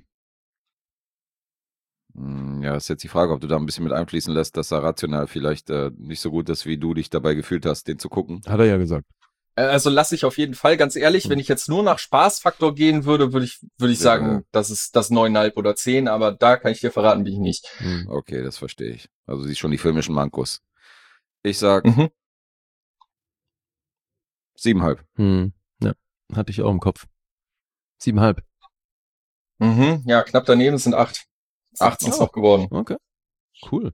Mm, Ja, ist jetzt die Frage, ob du da ein bisschen mit einfließen lässt, dass er rational vielleicht äh, nicht so gut ist, wie du dich dabei gefühlt hast, den zu gucken. Hat er ja gesagt. Äh, Also lasse ich auf jeden Fall, ganz ehrlich, Hm. wenn ich jetzt nur nach Spaßfaktor gehen würde, würde ich, würde ich Ja, sagen, ja. das ist das neun Komma fünf oder zehn, aber da kann ich dir verraten, bin ich nicht. Mhm. Okay, das verstehe ich. Also siehst schon die filmischen Mankos. Ich sag Mhm. siebeneinhalb. Mhm. Ja, hatte ich auch im Kopf. Siebenhalb. Mhm. Ja, knapp daneben sind acht. Acht sind's Oh. noch geworden. Okay. Cool.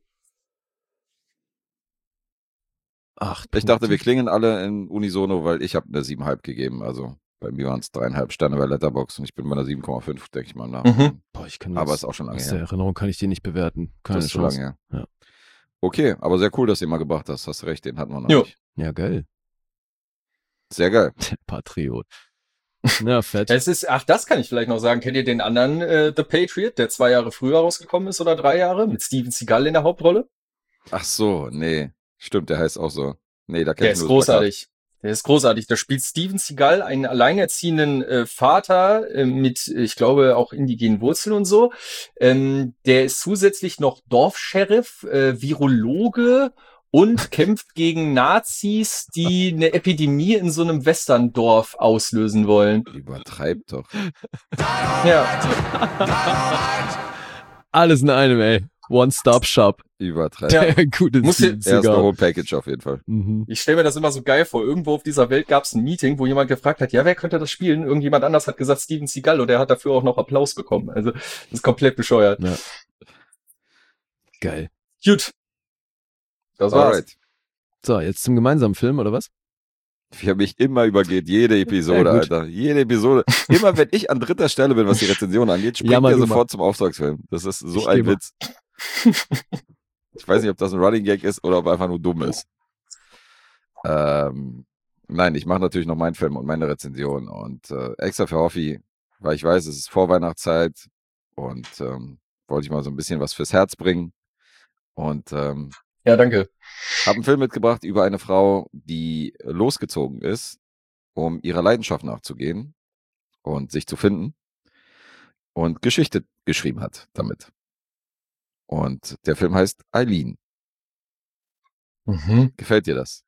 Acht. Ich dachte, wir Punkte. klingen alle in Unisono, weil ich habe eine siebeneinhalb gegeben. Also Bei mir waren es dreieinhalb Sterne bei Letterboxd und ich bin bei einer sieben Komma fünf, denke ich mal nach. Mhm. Boah, ich kann aber das, ist auch schon lange aus her. der Erinnerung kann ich die nicht bewerten. Keine das ist Chance. Schon lange her. Ja. Okay, aber sehr cool, dass du ihn mal gebracht hast. Hast recht, den hatten wir noch Jo. nicht. Ja, geil. Sehr geil. Der Patriot. Na, fett. Es ist, ach, das kann ich vielleicht noch sagen. Kennt ihr den anderen äh, The Patriot, der zwei Jahre früher rausgekommen ist oder drei Jahre, mit Steven Seagal in der Hauptrolle? Ach so, nee. Stimmt, der heißt auch so. Nee, da kenn Der ich ist nur das großartig. Der ist großartig. Da spielt Steven Seagal einen alleinerziehenden äh, Vater äh, mit, ich glaube, auch indigenen Wurzeln und so. Ähm, der ist zusätzlich noch Dorfsheriff, äh, Virologe und kämpft gegen Nazis, die eine Epidemie in so einem Westerndorf auslösen wollen. Plakat. Übertreibt doch. Ja. Alles in einem, ey. One-Stop-Shop. Übertreibt. Ja. Gute Muss Steven ich- Er ist eine Seagal. Whole Package auf jeden Fall. Mhm. Ich stelle mir das immer so geil vor. Irgendwo auf dieser Welt gab es ein Meeting, wo jemand gefragt hat, ja, wer könnte das spielen? Irgendjemand anders hat gesagt Steven Seagal und er hat dafür auch noch Applaus bekommen. Also, das ist komplett bescheuert. Ja. Geil. Gut. Das war's. Alright. So, jetzt zum gemeinsamen Film, oder was? Wie er mich immer übergeht, jede Episode, Ja, gut. Alter. Jede Episode. Immer wenn ich an dritter Stelle bin, was die Rezension angeht, springt Ja, mal er du sofort zum Auftragsfilm. Das ist so Ich ein geh mal. Witz. Ich weiß nicht, ob das ein Running Gag ist oder ob er einfach nur dumm ist. Ähm, nein, ich mache natürlich noch meinen Film und meine Rezension und äh, extra für Hoffi, weil ich weiß, es ist Vorweihnachtszeit und ähm, wollte ich mal so ein bisschen was fürs Herz bringen und ähm, Ja, danke. habe einen Film mitgebracht über eine Frau, die losgezogen ist, um ihrer Leidenschaft nachzugehen und sich zu finden und Geschichte geschrieben hat damit. Und der Film heißt Eileen. Mhm. Gefällt dir das?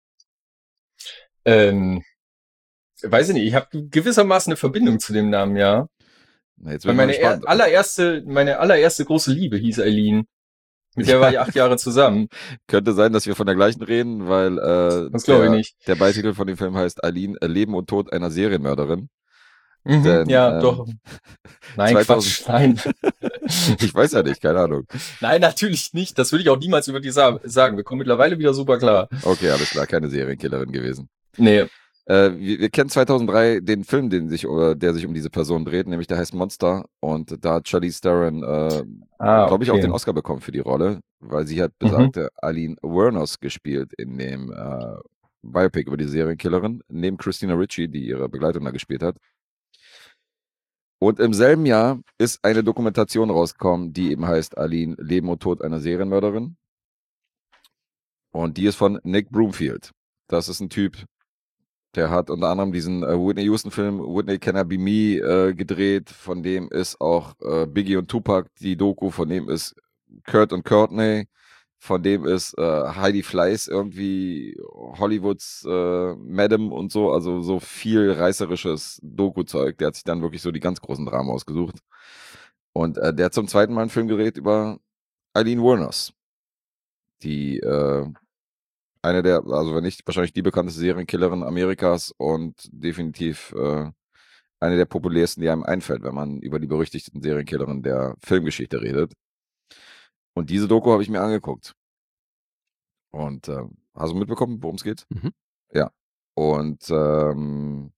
Ähm, weiß ich nicht, ich habe gewissermaßen eine Verbindung zu dem Namen, ja. Na, jetzt Weil bin ich mal meine er gespannt. allererste, meine allererste große Liebe hieß Eileen. Mit der war ich acht Jahre zusammen. Könnte sein, dass wir von der gleichen reden, weil äh, Das glaube ich der, nicht. der Beititel von dem Film heißt Eileen, äh, Leben und Tod einer Serienmörderin. Mhm, Denn, ja, ähm, doch. Nein, zweitausend Quatsch, nein. Ich weiß ja nicht, keine Ahnung. Nein, natürlich nicht. Das würde ich auch niemals über die sa sagen. Wir kommen mittlerweile wieder super klar. Okay, alles klar, keine Serienkillerin gewesen. Nee. Äh, wir, wir kennen zweitausenddrei den Film, den sich, oder, der sich um diese Person dreht, nämlich der heißt Monster. Und da hat Charlize Theron, äh, Ah, glaube ich, auch okay. den Oscar bekommen für die Rolle, weil sie hat Mhm. besagte Eileen Wuornos gespielt in dem äh, Biopic über die Serienkillerin, neben Christina Ricci, die ihre Begleitung da gespielt hat. Und im selben Jahr ist eine Dokumentation rausgekommen, die eben heißt Eileen, Leben und Tod einer Serienmörderin. Und die ist von Nick Broomfield. Das ist ein Typ, der hat unter anderem diesen äh, Whitney Houston-Film Whitney Can I Be Me äh, gedreht. Von dem ist auch äh, Biggie und Tupac die Doku. Von dem ist Kurt und Courtney. Von dem ist äh, Heidi Fleiss irgendwie Hollywoods äh, Madam und so. Also so viel reißerisches Doku-Zeug. Der hat sich dann wirklich so die ganz großen Dramen ausgesucht. Und äh, der hat zum zweiten Mal einen Film gedreht über Eileen Wuornos. Die äh, eine der, also wenn nicht, wahrscheinlich die bekannteste Serienkillerin Amerikas und definitiv äh, eine der populärsten, die einem einfällt, wenn man über die berüchtigten Serienkillerin der Filmgeschichte redet. Und diese Doku habe ich mir angeguckt. Und äh, hast du mitbekommen, worum es geht? Mhm. Ja. Und ähm,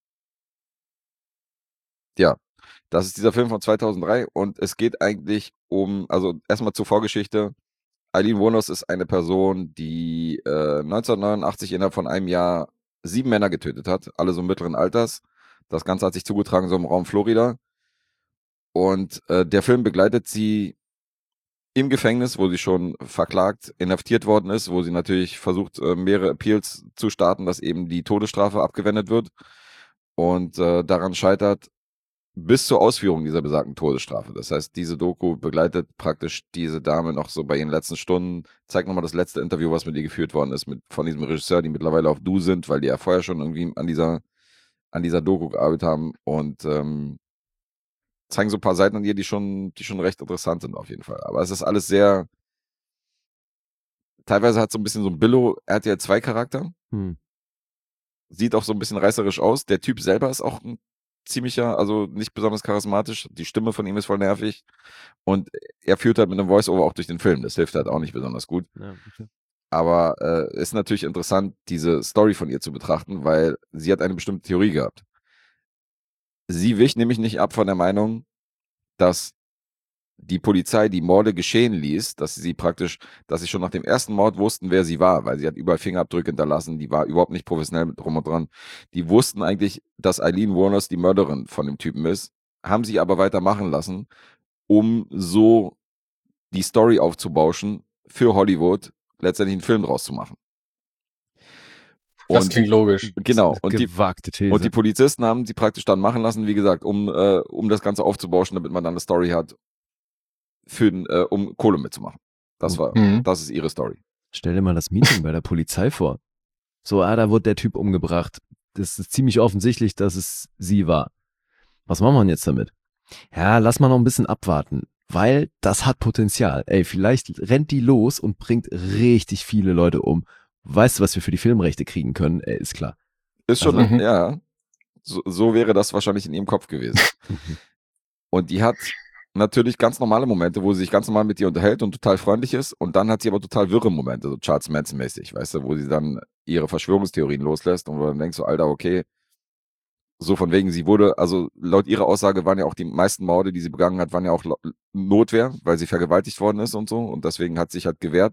ja, das ist dieser Film von zweitausenddrei und es geht eigentlich um, also erstmal zur Vorgeschichte. Eileen Wuornos ist eine Person, die äh, neunzehnhundertneunundachtzig innerhalb von einem Jahr sieben Männer getötet hat, alle so mittleren Alters. Das Ganze hat sich zugetragen so im Raum Florida. Und äh, der Film begleitet sie im Gefängnis, wo sie schon verklagt, inhaftiert worden ist, wo sie natürlich versucht, äh, mehrere Appeals zu starten, dass eben die Todesstrafe abgewendet wird. Und äh, daran scheitert, bis zur Ausführung dieser besagten Todesstrafe. Das heißt, diese Doku begleitet praktisch diese Dame noch so bei ihren letzten Stunden, zeigt nochmal das letzte Interview, was mit ihr geführt worden ist, mit, von diesem Regisseur, die mittlerweile auf Du sind, weil die ja vorher schon irgendwie an dieser, an dieser Doku gearbeitet haben und ähm, zeigen so ein paar Seiten an ihr, die schon, die schon recht interessant sind auf jeden Fall. Aber es ist alles sehr, teilweise hat so ein bisschen so ein Billo, er hat ja zwei Charakter, Hm. sieht auch so ein bisschen reißerisch aus. Der Typ selber ist auch ein ziemlicher, also nicht besonders charismatisch. Die Stimme von ihm ist voll nervig. Und er führt halt mit einem Voice-Over auch durch den Film. Das hilft halt auch nicht besonders gut. Ja, okay. Aber äh, ist natürlich interessant, diese Story von ihr zu betrachten, weil sie hat eine bestimmte Theorie gehabt. sie wich nämlich nicht ab von der Meinung, dass die Polizei die Morde geschehen ließ, dass sie praktisch, dass sie schon nach dem ersten Mord wussten, wer sie war, weil sie hat überall Fingerabdrücke hinterlassen, die war überhaupt nicht professionell mit drum und dran. Die wussten eigentlich, dass Aileen Wuornos die Mörderin von dem Typen ist, haben sie aber weitermachen lassen, um so die Story aufzubauschen für Hollywood, letztendlich einen Film draus zu machen. Das klingt logisch. Genau. Und die, gewagte These. und die Polizisten haben sie praktisch dann machen lassen, wie gesagt, um, äh, um das Ganze aufzubauschen, damit man dann eine Story hat, für, äh, um Kohle mitzumachen. Das war, mhm. das ist ihre Story. Stell dir mal das Meeting bei der Polizei vor. So, ah, da wurde der Typ umgebracht. Das ist ziemlich offensichtlich, dass es sie war. Was machen wir denn jetzt damit? Ja, lass mal noch ein bisschen abwarten, weil das hat Potenzial. Ey, vielleicht rennt die los und bringt richtig viele Leute um. Weißt du, was wir für die Filmrechte kriegen können? Ey, ist klar. Ist schon, also, ja. So, so wäre das wahrscheinlich in ihrem Kopf gewesen. Und die hat natürlich ganz normale Momente, wo sie sich ganz normal mit dir unterhält und total freundlich ist. Und dann hat sie aber total wirre Momente, so Charles Manson-mäßig, weißt du, wo sie dann ihre Verschwörungstheorien loslässt und wo du dann denkst, so, Alter, okay, so von wegen, sie wurde, also laut ihrer Aussage waren ja auch die meisten Morde, die sie begangen hat, waren ja auch Notwehr, weil sie vergewaltigt worden ist und so. Und deswegen hat sich halt gewehrt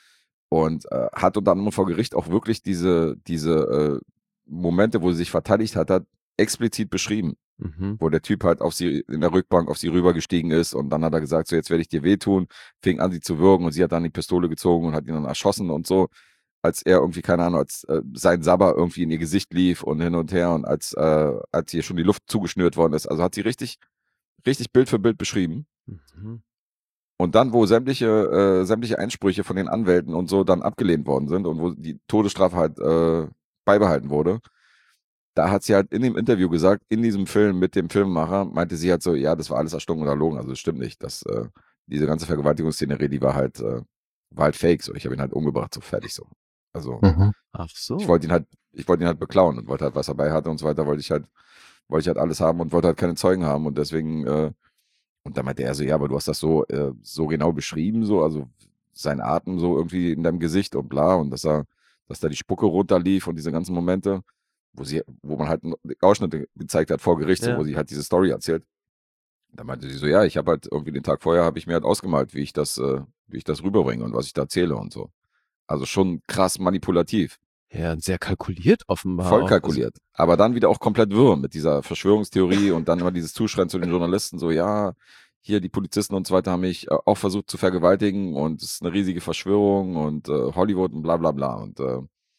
und äh, hat unter anderem vor Gericht auch wirklich diese, diese äh, Momente, wo sie sich verteidigt hat, hat explizit beschrieben. Mhm. Wo der Typ halt auf sie in der Rückbank auf sie rübergestiegen ist und dann hat er gesagt, so jetzt werde ich dir wehtun, fing an sie zu würgen und sie hat dann die Pistole gezogen und hat ihn dann erschossen und so, als er irgendwie, keine Ahnung, als äh, sein Sabber irgendwie in ihr Gesicht lief und hin und her und als, äh, als ihr schon die Luft zugeschnürt worden ist. Also hat sie richtig, richtig Bild für Bild beschrieben. Mhm. Und dann, wo sämtliche, äh, sämtliche Einsprüche von den Anwälten und so dann abgelehnt worden sind und wo die Todesstrafe halt äh, beibehalten wurde, da hat sie halt in dem Interview gesagt, in diesem Film mit dem Filmemacher, meinte sie halt so, ja, das war alles erstunken und erlogen, also das stimmt nicht. Das, äh, diese ganze Vergewaltigungsszenerie, die war halt, äh, war halt fake, so. Ich habe ihn halt umgebracht, so fertig so. Also, mhm. Ach so. Ich wollte ihn halt, ich wollte ihn halt beklauen und wollte halt, was er dabei hatte und so weiter, wollte ich halt, wollte ich halt alles haben und wollte halt keine Zeugen haben und deswegen, äh, und dann meinte er so, ja, aber du hast das so, äh, so genau beschrieben, so, also sein Atem so irgendwie in deinem Gesicht und bla und dass er, dass da die Spucke runterlief und diese ganzen Momente, wo sie, wo man halt Ausschnitte gezeigt hat vor Gericht, ja. So, wo sie halt diese Story erzählt. Da meinte sie so, ja, ich habe halt irgendwie den Tag vorher, habe ich mir halt ausgemalt, wie ich das, äh, wie ich das rüberbringe und was ich da erzähle und so. Also schon krass manipulativ. Ja, sehr kalkuliert offenbar. Voll kalkuliert. Also, aber dann wieder auch komplett wirr mit dieser Verschwörungstheorie und dann immer dieses Zuschreien zu den Journalisten, so, ja, hier die Polizisten und so weiter haben mich auch versucht zu vergewaltigen und es ist eine riesige Verschwörung und äh, Hollywood und bla bla bla und äh,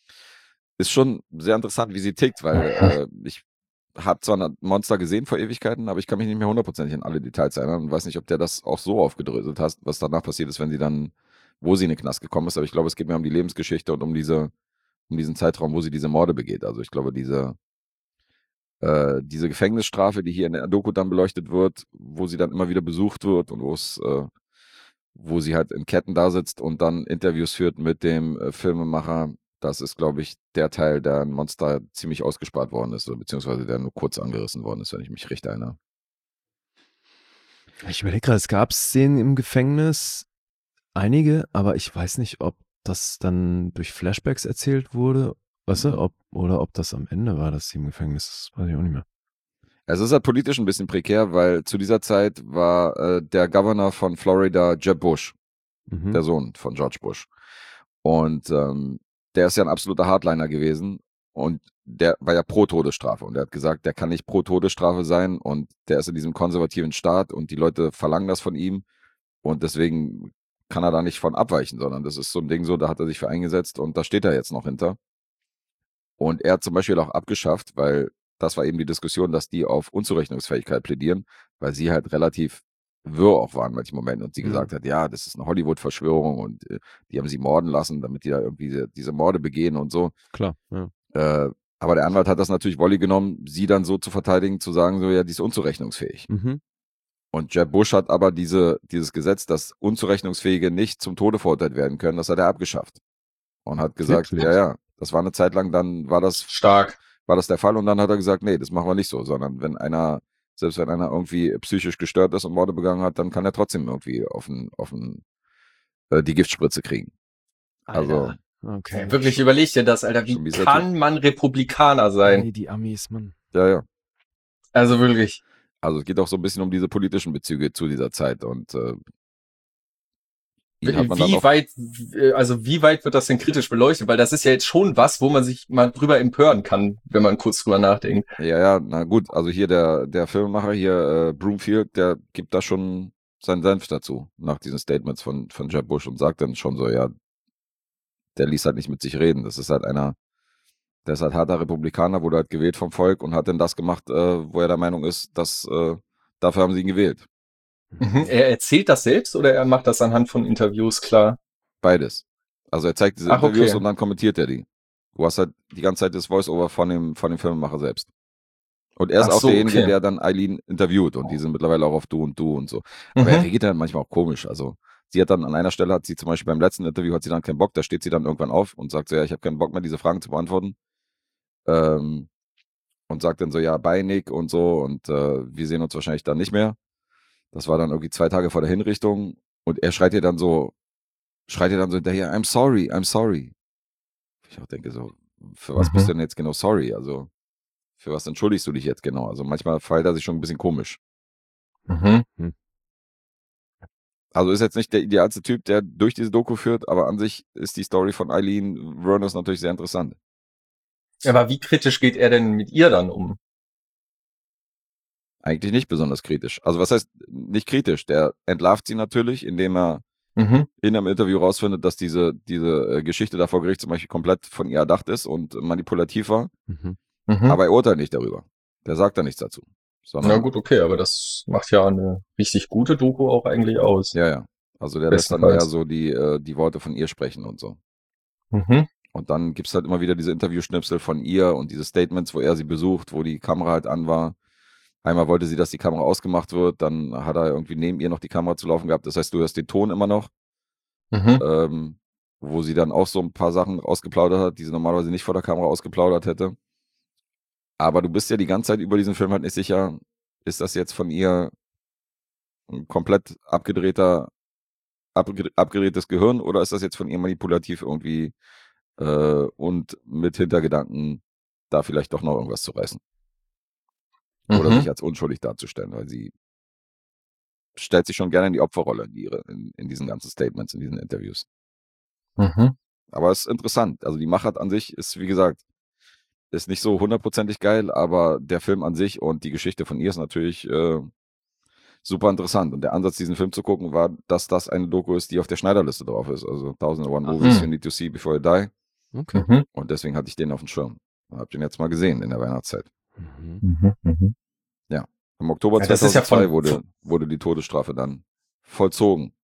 ist schon sehr interessant, wie sie tickt, weil äh, ich habe zwar ein Monster gesehen vor Ewigkeiten, aber ich kann mich nicht mehr hundertprozentig an alle Details erinnern und weiß nicht, ob der das auch so aufgedröselt hat, was danach passiert ist, wenn sie dann, wo sie in den Knast gekommen ist, aber ich glaube, es geht mir um die Lebensgeschichte und um diese, um diesen Zeitraum, wo sie diese Morde begeht. Also ich glaube, diese äh, diese Gefängnisstrafe, die hier in der Doku dann beleuchtet wird, wo sie dann immer wieder besucht wird und wo es äh, wo sie halt in Ketten da sitzt und dann Interviews führt mit dem äh, Filmemacher. Das ist, glaube ich, der Teil, der ein Monster ziemlich ausgespart worden ist, beziehungsweise der nur kurz angerissen worden ist, wenn ich mich recht erinnere. Ich überlege gerade, es gab Szenen im Gefängnis, einige, aber ich weiß nicht, ob das dann durch Flashbacks erzählt wurde, weißt du, ob, oder ob das am Ende war, dass sie im Gefängnis ist, weiß ich auch nicht mehr. Es ist halt politisch ein bisschen prekär, weil zu dieser Zeit war äh, der Governor von Florida Jeb Bush, mhm. der Sohn von George Bush. Und ähm, der ist ja ein absoluter Hardliner gewesen und der war ja pro Todesstrafe und der hat gesagt, der kann nicht pro Todesstrafe sein und der ist in diesem konservativen Staat und die Leute verlangen das von ihm und deswegen kann er da nicht von abweichen, sondern das ist so ein Ding so, da hat er sich für eingesetzt und da steht er jetzt noch hinter. Und er hat zum Beispiel auch abgeschafft, weil das war eben die Diskussion, dass die auf Unzurechnungsfähigkeit plädieren, weil sie halt relativ wirr auch waren in manchen Momenten und sie mhm. gesagt hat, ja, das ist eine Hollywood-Verschwörung und äh, die haben sie morden lassen, damit die da irgendwie diese, diese Morde begehen und so. Klar, ja. Äh, aber der Anwalt hat das natürlich Wolli genommen, sie dann so zu verteidigen, zu sagen, so, ja, die ist unzurechnungsfähig. Mhm. Und Jeb Bush hat aber diese, dieses Gesetz, dass Unzurechnungsfähige nicht zum Tode verurteilt werden können, das hat er abgeschafft. Und hat gesagt, Wirklich? ja, ja, das war eine Zeit lang, dann war das stark, war das der Fall und dann hat er gesagt, nee, das machen wir nicht so, sondern wenn einer Selbst wenn einer irgendwie psychisch gestört ist und Morde begangen hat, dann kann er trotzdem irgendwie auf, ein, auf ein, äh, die Giftspritze kriegen. Alter. Also okay. Ja, wirklich, überleg dir das, Alter. Wie kann man Republikaner sein? Nee, die Amis, Mann. Ja, ja. Also wirklich. Also es geht auch so ein bisschen um diese politischen Bezüge zu dieser Zeit und äh, wie weit, also wie weit wird das denn kritisch beleuchtet? Weil das ist ja jetzt schon was, wo man sich mal drüber empören kann, wenn man kurz drüber nachdenkt. Ja, ja, na gut, also hier der, der Filmemacher hier, äh, Broomfield, der gibt da schon seinen Senf dazu, nach diesen Statements von, von Jeb Bush und sagt dann schon so, ja, der ließ halt nicht mit sich reden. Das ist halt einer, der ist halt harter Republikaner, wurde halt gewählt vom Volk und hat dann das gemacht, äh, wo er der Meinung ist, dass äh, dafür haben sie ihn gewählt. Mhm. Er erzählt das selbst oder er macht das anhand von Interviews klar? Beides. Also er zeigt diese Ach, Interviews okay. und dann kommentiert er die. Du hast halt die ganze Zeit das Voice-Over von dem, von dem Filmemacher selbst. Und er ist Ach auch so, derjenige, okay. der dann Eileen interviewt und die sind mittlerweile auch auf Du und Du und so. Aber Mhm. er reagiert dann manchmal auch komisch. Also sie hat dann an einer Stelle, hat sie zum Beispiel beim letzten Interview, hat sie dann keinen Bock, da steht sie dann irgendwann auf und sagt so, ja, ich habe keinen Bock mehr, diese Fragen zu beantworten. Ähm, und sagt dann so, ja, bye Nick und so und äh, wir sehen uns wahrscheinlich dann nicht mehr. Das war dann irgendwie zwei Tage vor der Hinrichtung und er schreit ihr dann so, schreit ihr dann so hinterher, I'm sorry, I'm sorry. Ich auch denke so, für was Mhm. bist du denn jetzt genau sorry? Also, für was entschuldigst du dich jetzt genau? Also, manchmal verhält er sich schon ein bisschen komisch. Mhm. Also, ist jetzt nicht der idealste Typ, der durch diese Doku führt, aber an sich ist die Story von Eileen Wuornos natürlich sehr interessant. Aber wie kritisch geht er denn mit ihr dann um? Eigentlich nicht besonders kritisch. Also, was heißt nicht kritisch? Der entlarvt sie natürlich, indem er Mhm. in einem Interview rausfindet, dass diese, diese äh, Geschichte da vor Gericht zum Beispiel komplett von ihr erdacht ist und manipulativ war. Mhm. Mhm. Aber er urteilt nicht darüber. Der sagt da nichts dazu. Sondern, Na gut, okay, aber das macht ja eine richtig gute Doku auch eigentlich aus. Ja, ja. Also der lässt dann eher Bestenfalls. so die, äh, die Worte von ihr sprechen und so. Mhm. Und dann gibt's halt immer wieder diese Interviewschnipsel von ihr und diese Statements, wo er sie besucht, wo die Kamera halt an war. Einmal wollte sie, dass die Kamera ausgemacht wird, dann hat er irgendwie neben ihr noch die Kamera zu laufen gehabt. Das heißt, du hörst den Ton immer noch, Mhm. ähm, wo sie dann auch so ein paar Sachen ausgeplaudert hat, die sie normalerweise nicht vor der Kamera ausgeplaudert hätte. Aber du bist ja die ganze Zeit über diesen Film halt nicht sicher, ist das jetzt von ihr ein komplett abgedrehter, abge- abgedrehtes Gehirn oder ist das jetzt von ihr manipulativ irgendwie äh, und mit Hintergedanken da vielleicht doch noch irgendwas zu reißen? Oder Mhm. sich als unschuldig darzustellen, weil sie stellt sich schon gerne in die Opferrolle in, ihre, in, in diesen ganzen Statements, in diesen Interviews. Mhm. Aber es ist interessant. Also die Machart an sich ist, wie gesagt, ist nicht so hundertprozentig geil, aber der Film an sich und die Geschichte von ihr ist natürlich äh, super interessant. Und der Ansatz, diesen Film zu gucken, war, dass das eine Doku ist, die auf der Schneiderliste drauf ist. Also Thousand and One Movies Mhm. You Need to See Before You Die. Okay. Mhm. Und deswegen hatte ich den auf dem Schirm. Hab den jetzt mal gesehen in der Weihnachtszeit. Mhm. Mhm. Mhm. Im Oktober Ja, das ist ja zweitausendzwei von- wurde, wurde die Todesstrafe dann vollzogen.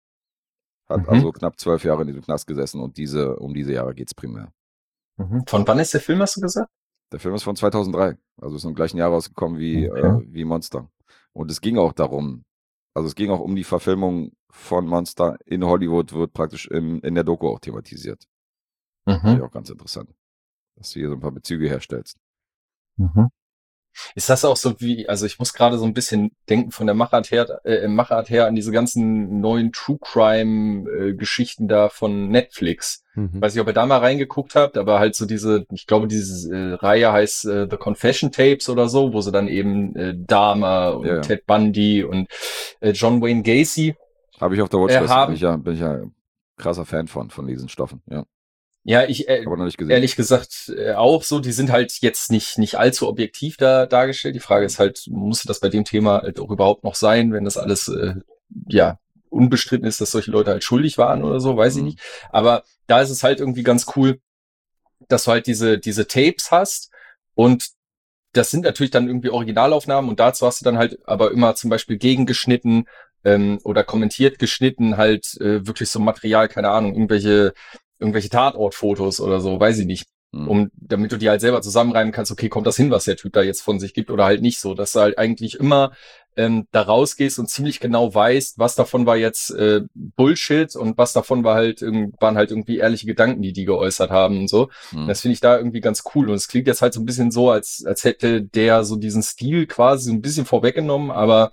Hat Mhm. also knapp zwölf Jahre in diesem Knast gesessen und diese, um diese Jahre geht's primär. Mhm. Von wann ist der Film, hast du gesagt? Der Film ist von zweitausenddrei, also ist im gleichen Jahr rausgekommen wie, Okay. äh, wie Monster. Und es ging auch darum, also es ging auch um die Verfilmung von Monster in Hollywood, wird praktisch im, in der Doku auch thematisiert. Finde Mhm. ich auch ganz interessant, dass du hier so ein paar Bezüge herstellst. Mhm. Ist das auch so wie, also ich muss gerade so ein bisschen denken von der Machart her, äh, Machart her an diese ganzen neuen True Crime äh, Geschichten da von Netflix. Mhm. Weiß nicht, ob ihr da mal reingeguckt habt, aber halt so diese, ich glaube, diese äh, Reihe heißt äh, The Confession Tapes oder so, wo sie dann eben äh, Dahmer und Ja, ja. Ted Bundy und äh, John Wayne Gacy Habe ich auf der Watchlist, haben- bin ich ja, bin ich ja krasser Fan von, von diesen Stoffen, ja. Ja, ich äh, Aber noch nicht gesehen. ehrlich gesagt äh, auch so, die sind halt jetzt nicht nicht allzu objektiv da dargestellt. Die Frage ist halt, muss das bei dem Thema halt auch überhaupt noch sein, wenn das alles äh, ja unbestritten ist, dass solche Leute halt schuldig waren oder so, weiß ich Mhm. nicht. Aber da ist es halt irgendwie ganz cool, dass du halt diese diese Tapes hast und das sind natürlich dann irgendwie Originalaufnahmen und dazu hast du dann halt aber immer zum Beispiel gegengeschnitten ähm, oder kommentiert geschnitten halt äh, wirklich so Material, keine Ahnung, irgendwelche irgendwelche Tatortfotos oder so, weiß ich nicht. Mhm. Um, damit du die halt selber zusammenreimen kannst, okay, kommt das hin, was der Typ da jetzt von sich gibt oder halt nicht so, dass du halt eigentlich immer ähm, da rausgehst und ziemlich genau weißt, was davon war jetzt äh, Bullshit und was davon war halt irgend- waren halt irgendwie ehrliche Gedanken, die die geäußert haben und so. Mhm. Das finde ich da irgendwie ganz cool und es klingt jetzt halt so ein bisschen so, als als hätte der so diesen Stil quasi so ein bisschen vorweggenommen, aber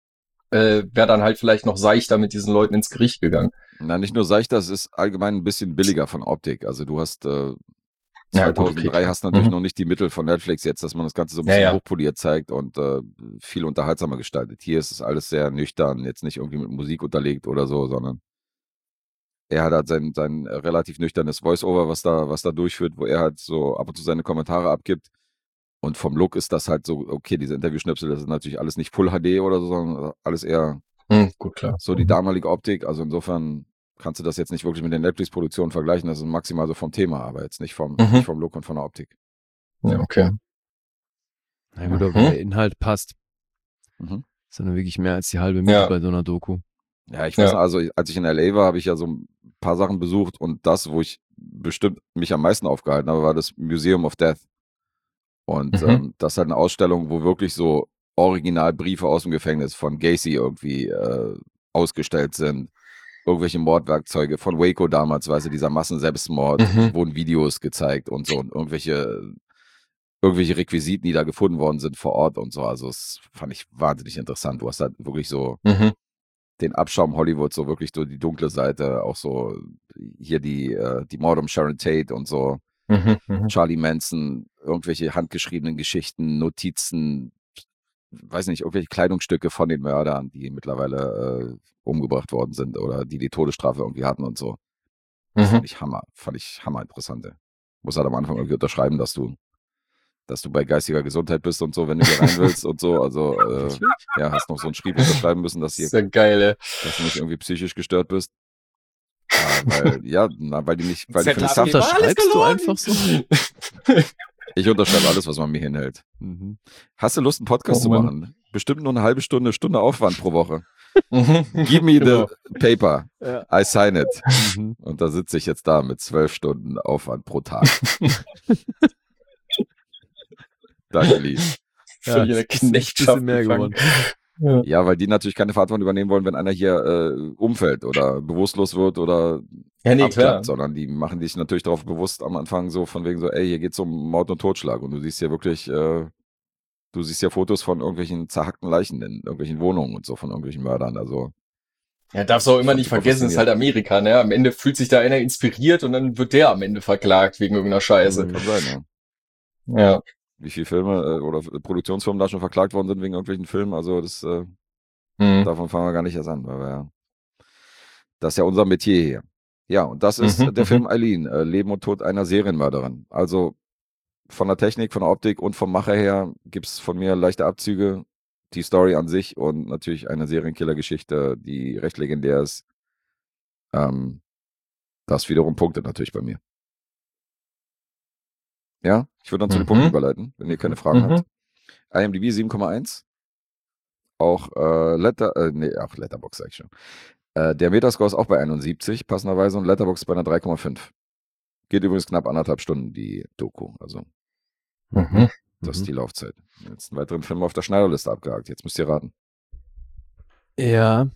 äh, wäre dann halt vielleicht noch seichter mit diesen Leuten ins Gericht gegangen. Na, nicht nur seichter, es ist allgemein ein bisschen billiger von Optik. Also du hast äh, zum zweitausenddrei ja, gut, hast du natürlich mhm. noch nicht die Mittel von Netflix jetzt, dass man das Ganze so ein bisschen ja, ja. hochpoliert zeigt und äh, viel unterhaltsamer gestaltet. Hier ist es alles sehr nüchtern, jetzt nicht irgendwie mit Musik unterlegt oder so, sondern er hat halt sein, sein relativ nüchternes Voice-Over, was da, was da durchführt, wo er halt so ab und zu seine Kommentare abgibt. Und vom Look ist das halt so, okay, diese Interviewschnipsel, das ist natürlich alles nicht Full H D oder so, sondern alles eher hm, gut, klar. so die damalige Optik. Also insofern kannst du das jetzt nicht wirklich mit den Netflix-Produktionen vergleichen. Das ist maximal so vom Thema, aber jetzt nicht vom, Mhm. nicht vom Look und von der Optik. Ja, okay. Na gut, aber wenn der Inhalt passt, Mhm. ist dann wirklich mehr als die halbe Miete Ja. bei so einer Doku. Ja, ich weiß, Ja. also als ich in L A war, habe ich ja so ein paar Sachen besucht und das, wo ich bestimmt mich am meisten aufgehalten habe, war das Museum of Death. Und Mhm. ähm, das ist halt eine Ausstellung, wo wirklich so Originalbriefe aus dem Gefängnis von Gacy irgendwie äh, ausgestellt sind. Irgendwelche Mordwerkzeuge von Waco damals, weißt du, dieser Massenselbstmord, Mhm. wurden Videos gezeigt und so und irgendwelche, irgendwelche Requisiten, die da gefunden worden sind vor Ort und so. Also das fand ich wahnsinnig interessant. Du hast halt wirklich so Mhm. den Abschaum Hollywood, so wirklich so die dunkle Seite, auch so hier die, äh, die Mord um Sharon Tate und so. Mhm. Mhm. Charlie Manson, irgendwelche handgeschriebenen Geschichten, Notizen, weiß nicht, irgendwelche Kleidungsstücke von den Mördern, die mittlerweile äh, umgebracht worden sind oder die die Todesstrafe irgendwie hatten und so. Das Mhm. fand ich Hammer, fand ich Hammer interessant. Muss halt am Anfang irgendwie unterschreiben, dass du, dass du bei geistiger Gesundheit bist und so, wenn du hier rein willst und so. Also äh, ja, hast noch so einen Schrieb unterschreiben müssen, dass, hier, Ist ja geil, ey. dass du nicht irgendwie psychisch gestört bist. Ja, weil, ja, na, weil die nicht, weil die für Z eine H B Saft, war alles Unterschreibst du gelogen. einfach so? ich unterschreibe alles, was man mir hinhält. Mhm. Hast du Lust, einen Podcast Oh, zu Mann. machen? Bestimmt nur eine halbe Stunde, Stunde Aufwand pro Woche. Mhm. Give me Genau. the paper. Ja. I sign it. Mhm. Und da sitze ich jetzt da mit zwölf Stunden Aufwand pro Tag. Danke, Lee. Völlig Ja, in der ist ein Knechtschaft bisschen mehr gefangen. geworden. Ja. Ja, weil die natürlich keine Verantwortung übernehmen wollen, wenn einer hier äh, umfällt oder bewusstlos wird oder Ja, nee, abklappt, klar. sondern die machen dich natürlich darauf bewusst am Anfang so von wegen so, ey, hier geht's um Mord und Totschlag und du siehst hier wirklich, äh, du siehst ja Fotos von irgendwelchen zerhackten Leichen in irgendwelchen Wohnungen und so von irgendwelchen Mördern, also Ja, darfst du auch immer Schon nicht super vergessen, es ist halt Amerika, ne? Am Ende fühlt sich da einer inspiriert und dann wird der am Ende verklagt wegen irgendeiner Scheiße. Mhm. kann sein, ja. Ja. Wie viele Filme äh, oder Produktionsfirmen da schon verklagt worden sind wegen irgendwelchen Filmen, also das äh, Mhm. davon fangen wir gar nicht erst an, weil wir ja, das ist ja unser Metier hier. Ja, und das ist Mhm, der mhm. Film Eileen, äh, Leben und Tod einer Serienmörderin. Also von der Technik, von der Optik und vom Macher her gibt's von mir leichte Abzüge, die Story an sich und natürlich eine Serienkiller-Geschichte, die recht legendär ist. Ähm, das wiederum punktet natürlich bei mir. Ja, ich würde dann zu den Mhm. Punkten überleiten, wenn ihr keine Fragen Mhm. habt. IMDb sieben Komma eins. Auch äh, Letter, äh, nee, auch Letterboxd sag ich schon. Äh, der Metascore ist auch bei einundsiebzig, passenderweise, und Letterboxd ist bei einer drei Komma fünf. Geht übrigens knapp anderthalb Stunden, die Doku. Also, Mhm. das ist Mhm. die Laufzeit. Jetzt einen weiteren Film auf der Schneiderliste abgehakt. Jetzt müsst ihr raten. Ja.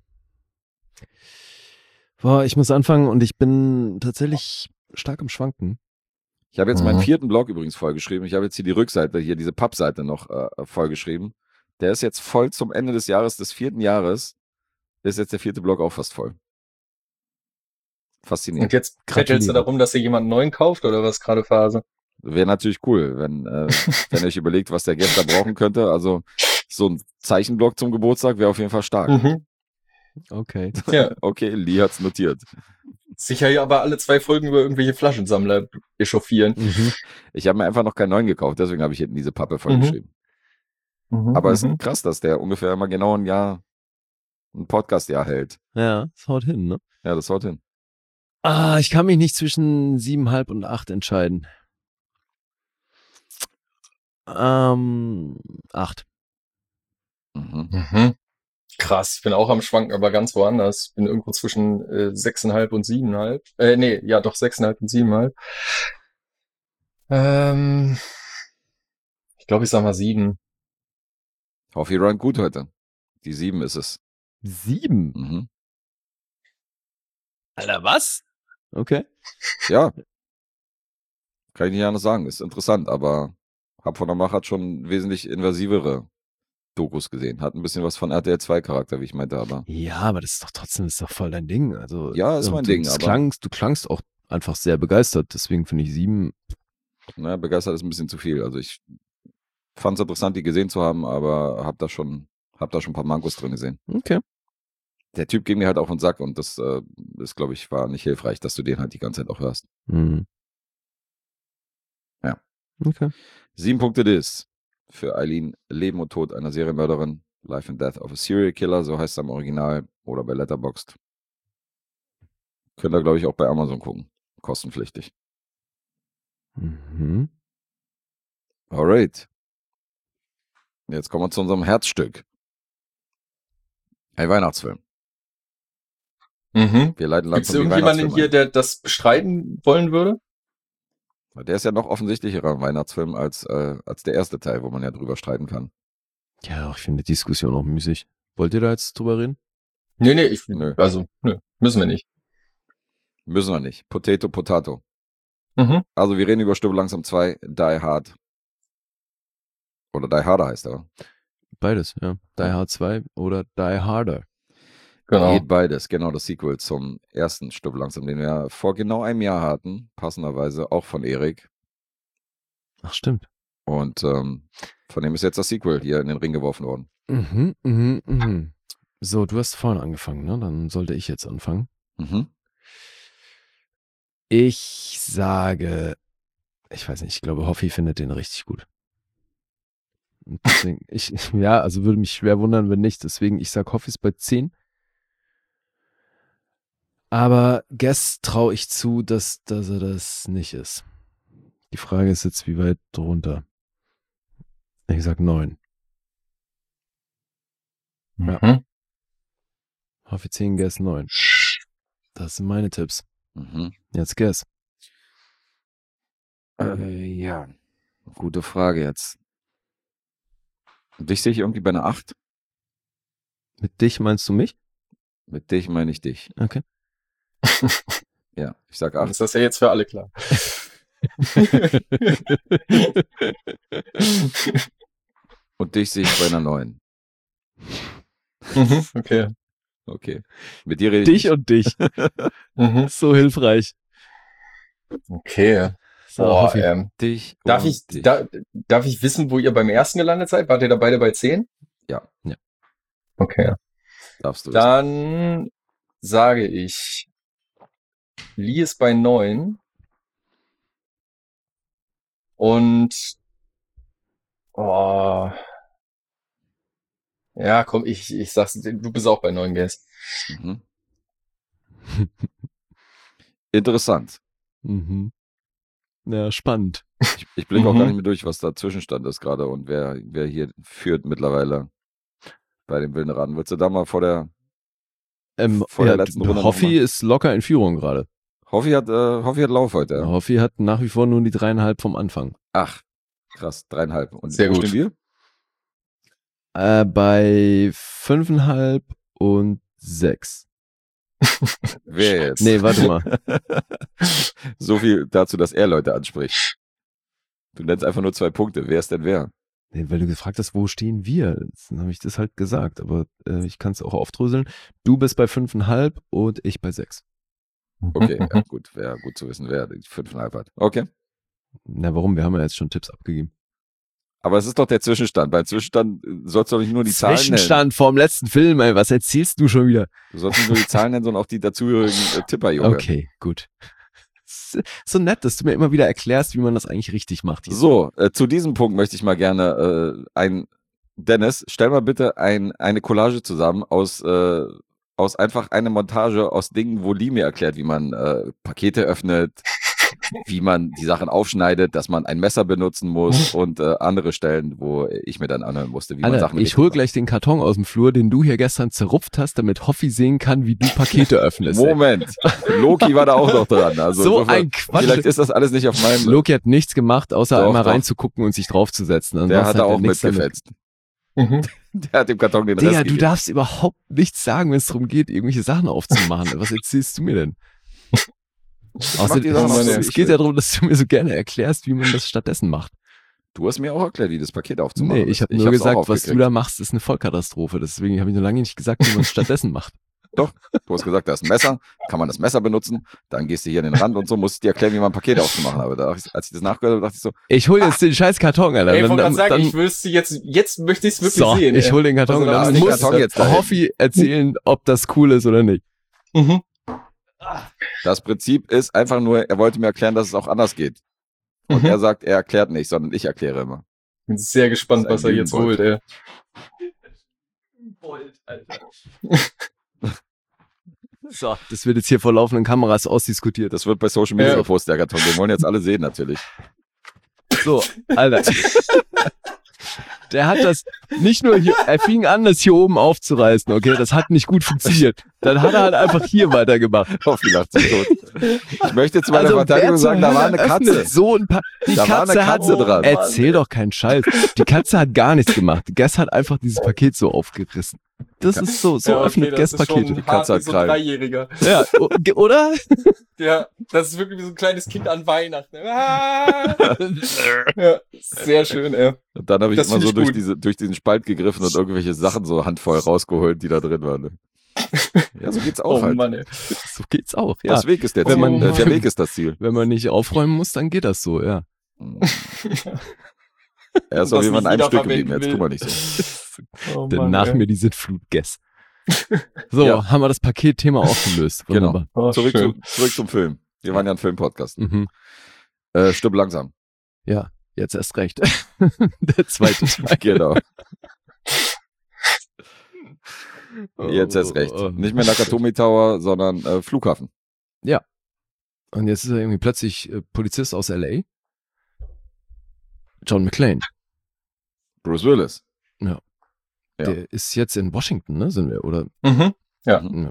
Boah, ich muss anfangen und ich bin tatsächlich stark am Schwanken. Ich habe jetzt Mhm. meinen vierten Blog übrigens vollgeschrieben. Ich habe jetzt hier die Rückseite, hier diese Pappseite noch äh, vollgeschrieben. Der ist jetzt voll zum Ende des Jahres, des vierten Jahres. Ist jetzt der vierte Blog auch fast voll. Faszinierend. Und jetzt bettelst du Gratuliere. darum, dass ihr jemanden neuen kauft oder was gerade Phase? Wäre natürlich cool, wenn, äh, wenn ihr euch überlegt, was der Gast da brauchen könnte. Also so ein Zeichenblock zum Geburtstag wäre auf jeden Fall stark. Mhm. Okay. Ja. Okay, Lee hat's notiert. Sicher ja aber alle zwei Folgen über irgendwelche Flaschensammler echauffieren. Mhm. Ich habe mir einfach noch keinen neuen gekauft, deswegen habe ich hinten diese Pappe vollgeschrieben. Mhm. Aber es Mhm. ist krass, dass der ungefähr immer genau ein Jahr, ein Podcast-Jahr hält. Ja, das haut hin, ne? Ja, das haut hin. Ah, ich kann mich nicht zwischen siebeneinhalb und acht entscheiden. Ähm, acht. Mhm. Mhm. Krass, ich bin auch am Schwanken, aber ganz woanders. Ich bin irgendwo zwischen äh, sechseinhalb und siebeneinhalb. Äh, nee, ja doch, sechseinhalb und siebeneinhalb. Ähm, ich glaube, ich sag mal sieben. Hoffe, ihr run gut heute. Die sieben ist es. Sieben? Mhm. Alter, was? Okay. Ja. Kann ich nicht anders sagen. Ist interessant, aber hab von der Machart schon wesentlich invasivere Dokus gesehen. Hat ein bisschen was von R T L zwei Charakter, wie ich meinte, aber. Ja, aber das ist doch trotzdem, das ist doch voll dein Ding. Also, Ja, ist und mein du, Ding, das aber- klangst, du klangst auch einfach sehr begeistert. Deswegen finde ich sieben Na, begeistert ist ein bisschen zu viel. Also ich fand es interessant, die gesehen zu haben, aber hab da schon, hab da schon ein paar Mankos drin gesehen. Okay. Der Typ ging mir halt auf den Sack und das äh, ist, glaube ich, war nicht hilfreich, dass du den halt die ganze Zeit auch hörst. Mhm. Ja. Okay. Sieben Punkte Diss für Eileen, Leben und Tod einer Serienmörderin, Life and Death of a Serial Killer, so heißt es am Original oder bei Letterboxd. Könnt ihr, glaube ich, auch bei Amazon gucken. Kostenpflichtig. Mhm. Alright. Jetzt kommen wir zu unserem Herzstück. Ein Weihnachtsfilm. Mhm. Wir leiten Gibt es langsam die irgendjemanden Weihnachtsfilme hier, ein. der das bestreiten wollen würde? Der ist ja noch offensichtlicherer Weihnachtsfilm als, äh, als der erste Teil, wo man ja drüber streiten kann. Ja, ich finde die Diskussion auch müßig. Wollt ihr da jetzt drüber reden? Nee, nee, ich, Nö. also, nö, müssen wir nicht. Müssen wir nicht. Potato, Potato. Mhm. Also wir reden über Stirb langsam zwei, Die Hard. Oder Die Harder heißt er. Beides, ja. Die Hard zwei oder Die Harder. Genau. Geht beides, genau, das Sequel zum ersten Stirb langsam, den wir vor genau einem Jahr hatten, passenderweise auch von Erik. Ach, stimmt. Und ähm, von dem ist jetzt das Sequel hier in den Ring geworfen worden. Mhm, mhm, mhm. So, du hast vorhin angefangen, ne? Dann sollte ich jetzt anfangen. Mhm. Ich sage, ich weiß nicht, ich glaube, Hoffi findet den richtig gut. Und deswegen, ich, ja, also würde mich schwer wundern, wenn nicht. Deswegen, ich sag, Hoffi ist bei zehn. Aber Guess traue ich zu, dass, dass er das nicht ist. Die Frage ist jetzt, wie weit drunter. Ich sag neun. Ja. Mhm. Hoffi zehn, Guess neun. Das sind meine Tipps. Mhm. Jetzt Guess. Äh, ja, gute Frage jetzt. Dich sehe ich irgendwie bei einer acht. Mit dich meinst du mich? Mit dich meine ich dich. Okay. Ja, ich sag Dann acht. ist das ja jetzt für alle klar. Und dich sehe ich bei einer neun. Mhm, okay. Okay. Mit dir rede ich Dich nicht. und dich. Mhm. So hilfreich. Okay. So, Boah, Hoffi. ähm, Dich darf und ich, dich. da, darf ich wissen, wo ihr beim ersten gelandet seid? Wart ihr da beide bei zehn? Ja. Ja. Okay. Darfst du wissen. Dann sage ich, Lee ist bei neun. Und, oh, ja, komm, ich, ich sag's, du bist auch bei neun, Guess. Mhm. Interessant. Mhm. Ja, spannend. Ich, ich blicke auch Mhm. gar nicht mehr durch, was dazwischen stand ist gerade und wer, wer hier führt mittlerweile bei dem wilden Raten. Willst du da mal vor der Ähm, Vor der ja, letzten Runde Hoffi noch mal. ist locker in Führung gerade. Hoffi hat, äh, Hoffi hat Lauf heute. Ja. Hoffi hat nach wie vor nur die dreieinhalb vom Anfang. Ach, krass, dreieinhalb. Und Sehr wo gut. stehen wir? Äh, bei fünfeinhalb und sechs. Wer jetzt? Nee, warte mal. So viel dazu, dass er Leute anspricht. Du nennst einfach nur zwei Punkte. Wer ist denn wer? Nee, weil du gefragt hast, wo stehen wir? Dann habe ich das halt gesagt, aber äh, ich kann es auch aufdröseln. Du bist bei fünfeinhalb und ich bei sechs. Okay, ja, gut. Wäre gut zu wissen, wer die fünfeinhalb hat. Okay. Na, warum? Wir haben ja jetzt schon Tipps abgegeben. Aber es ist doch der Zwischenstand. Beim Zwischenstand sollst du doch nicht nur die Zahlen nennen. Zwischenstand vorm letzten Film, ey, was erzählst du schon wieder? Du sollst nicht nur die Zahlen nennen, sondern auch die dazugehörigen äh, Tipper, Junge. Okay, gut. So nett, dass du mir immer wieder erklärst, wie man das eigentlich richtig macht. Hier. So, äh, zu diesem Punkt möchte ich mal gerne äh, ein Dennis, stell mal bitte ein, eine Collage zusammen aus, äh, aus einfach einer Montage aus Dingen, wo Lee mir erklärt, wie man äh, Pakete öffnet, wie man die Sachen aufschneidet, dass man ein Messer benutzen muss und äh, andere Stellen, wo ich mir dann anhören musste, wie man Alter, Sachen ich richtig hol macht. gleich den Karton aus dem Flur, den du hier gestern zerrupft hast, damit Hoffi sehen kann, wie du Pakete öffnest. ey. Moment, Loki war da auch noch dran. Also so insofern, ein Quatsch. Vielleicht ist das alles nicht auf meinem... Loki hat nichts gemacht, außer Doch, einmal doch. reinzugucken und sich draufzusetzen. Der Ansonsten hat da er auch nichts damit. mitgefetzt. Mhm. Der hat dem Karton den Digga, Rest du gegeben. darfst überhaupt nichts sagen, wenn es darum geht, irgendwelche Sachen aufzumachen. Was erzählst du mir denn? Außer, die Sachen auch so, wie es ich geht will. ja darum, dass du mir so gerne erklärst, wie man das stattdessen macht. Du hast mir auch erklärt, wie das Paket aufzumachen Nee, ich ist. habe nur hab's gesagt, auch was du aufgekriegt. da machst, ist eine Vollkatastrophe. Deswegen habe ich noch lange nicht gesagt, wie man es stattdessen macht. Doch, du hast gesagt, da ist ein Messer, kann man das Messer benutzen, dann gehst du hier an den Rand und so, musst du dir erklären, wie man ein Paket aufzumachen. Aber da, als ich das nachgehört habe, dachte ich so, ich hol jetzt ah, den scheiß Karton, Alter. Ey, ich wollte gerade sagen, ich wüsste jetzt, jetzt möchte ich es wirklich so, sehen. ich hol den Karton, also, dann muss Karton jetzt Hoffi erzählen, ob das cool ist oder nicht. Mhm. Das Prinzip ist einfach nur, er wollte mir erklären, dass es auch anders geht. Und mhm. er sagt, er erklärt nicht, sondern ich erkläre immer. Bin sehr gespannt, was er jetzt holt, ey. Bold, Alter. So, das wird jetzt hier vor laufenden Kameras ausdiskutiert. Das wird bei Social Media gepostet, der Karton. Wir wollen jetzt alle sehen, natürlich. So, Alter. Der hat das nicht nur hier, er fing an, das hier oben aufzureißen, okay? Das hat nicht gut funktioniert. Dann hat er halt einfach hier weitergemacht. Auf die Nacht tot. Ich möchte jetzt mal also der Verteidigung sagen, da war eine Katze. So ein pa- die da Katze, war eine Katze hat, dran. Erzähl doch keinen Scheiß. Die Katze hat gar nichts gemacht. Guess hat einfach dieses Paket so aufgerissen. Das ist so, so ja, okay, öffnet Guess Pakete. Die Katze hat so ein Dreijähriger. Ja, oder? Ja, das ist wirklich wie so ein kleines Kind an Weihnachten. Ja, sehr schön, ey. Und dann habe ich das immer so ich durch, diese, durch diesen Spalt gegriffen und irgendwelche Sachen so handvoll rausgeholt, die da drin waren. Ne? Ja, so geht's auch oh, halt. Mann, ey. So geht's auch, ja. Das Weg ist der Wenn Ziel. man, der, der Weg ist das Ziel. Wenn man nicht aufräumen muss, dann geht das so, ja. Er ist auf jeden Fall ein Stück geblieben, jetzt tu mal nicht so. Oh, Denn Mann, nach ey. mir die Sintflut Guess. So, ja. Haben wir das Paketthema aufgelöst. Genau. Oh, zurück, zu, zurück zum Film. Wir waren ja ein Filmpodcast. Mhm. Äh, stirb langsam. Ja, jetzt erst recht. Der zweite Teil. Genau. Jetzt erst recht. Nicht mehr Nakatomi Tower, sondern äh, Flughafen. Ja. Und jetzt ist er irgendwie plötzlich äh, Polizist aus L A. John McClane. Bruce Willis. Ja. Ja. Der ist jetzt in Washington, ne, sind wir, oder? Mhm. Ja. ja.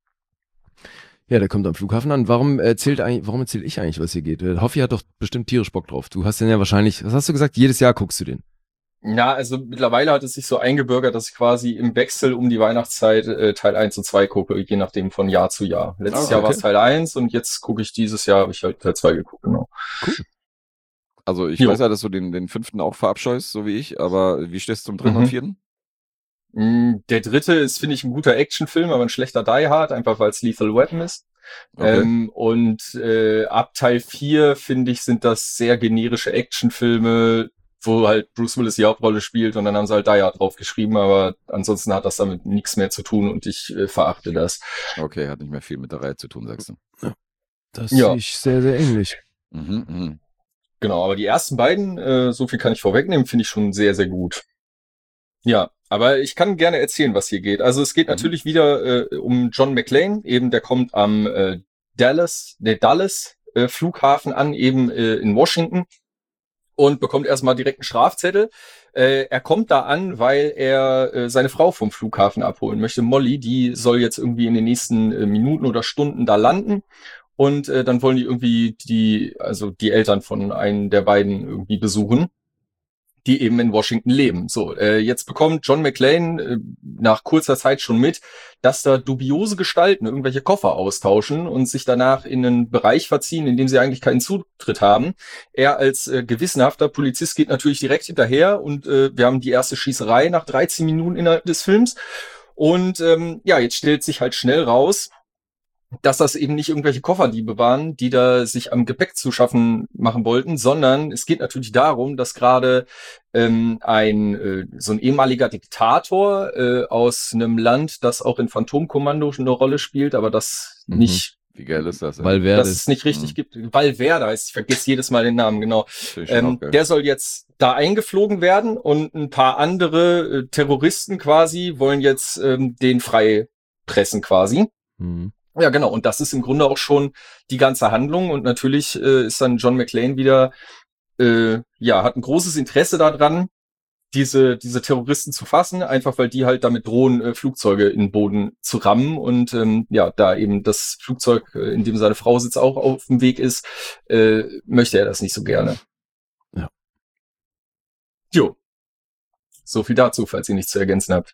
Ja, der kommt am Flughafen an. Warum erzählt eigentlich, warum erzähle ich eigentlich, was hier geht? Hoffi hat doch bestimmt tierisch Bock drauf. Du hast den ja wahrscheinlich, was hast du gesagt? Jedes Jahr guckst du den. Ja, also mittlerweile hat es sich so eingebürgert, dass ich quasi im Wechsel um die Weihnachtszeit äh, Teil eins und zwei gucke, je nachdem von Jahr zu Jahr. Letztes okay. Jahr war es Teil eins und jetzt gucke ich dieses Jahr, habe ich halt Teil zwei geguckt, genau. Cool. Also ich jo. weiß ja, dass du den, den fünften auch verabscheust, so wie ich, aber wie stehst du zum dritten mhm. und vierten? Der dritte ist, finde ich, ein guter Actionfilm, aber ein schlechter Die Hard, einfach weil es Lethal Weapon ist. Okay. Ähm, und äh, ab Teil vier, finde ich, sind das sehr generische Actionfilme, wo halt Bruce Willis die Hauptrolle spielt und dann haben sie halt Die Hard draufgeschrieben, aber ansonsten hat das damit nichts mehr zu tun und ich äh, verachte das. Okay, hat nicht mehr viel mit der Reihe zu tun, sagst du. Ja. Das ja. sehe ich sehr, sehr ähnlich. Mhm, mh. Genau, aber die ersten beiden, äh, so viel kann ich vorwegnehmen, finde ich schon sehr, sehr gut. Ja, aber ich kann gerne erzählen, was hier geht. Also es geht mhm. natürlich wieder äh, um John McClane, eben der kommt am äh, Dallas, der Dallas äh, Flughafen an, eben äh, in Washington und bekommt erstmal direkt einen Strafzettel. Äh, er kommt da an, weil er äh, seine Frau vom Flughafen abholen möchte. Molly, die soll jetzt irgendwie in den nächsten äh, Minuten oder Stunden da landen. Und äh, dann wollen die irgendwie die, also die Eltern von einem der beiden irgendwie besuchen, die eben in Washington leben. So, äh, jetzt bekommt John McClane äh, nach kurzer Zeit schon mit, dass da dubiose Gestalten irgendwelche Koffer austauschen und sich danach in einen Bereich verziehen, in dem sie eigentlich keinen Zutritt haben. Er als äh, gewissenhafter Polizist geht natürlich direkt hinterher und äh, wir haben die erste Schießerei nach dreizehn Minuten innerhalb des Films. Und ähm, ja, jetzt stellt sich halt schnell raus, dass das eben nicht irgendwelche Kofferdiebe waren, die da sich am Gepäck zu schaffen machen wollten, sondern es geht natürlich darum, dass gerade ähm, ein äh, so ein ehemaliger Diktator äh, aus einem Land, das auch in Phantomkommando eine Rolle spielt, aber das mhm. nicht Wie geil ist das? Valverde. Dass es nicht richtig mhm. gibt. Valverde heißt, ich vergesse jedes Mal den Namen, genau. Ähm, der soll jetzt da eingeflogen werden und ein paar andere äh, Terroristen quasi wollen jetzt ähm, den frei pressen quasi. Mhm. Ja, genau. Und das ist im Grunde auch schon die ganze Handlung. Und natürlich äh, ist dann John McClane wieder, äh, ja, hat ein großes Interesse daran, diese diese Terroristen zu fassen, einfach weil die halt damit drohen, äh, Flugzeuge in den Boden zu rammen. Und ähm, ja, da eben das Flugzeug, äh, in dem seine Frau sitzt, auch auf dem Weg ist, äh, möchte er das nicht so gerne. Ja. Jo. So viel dazu, falls ihr nichts zu ergänzen habt.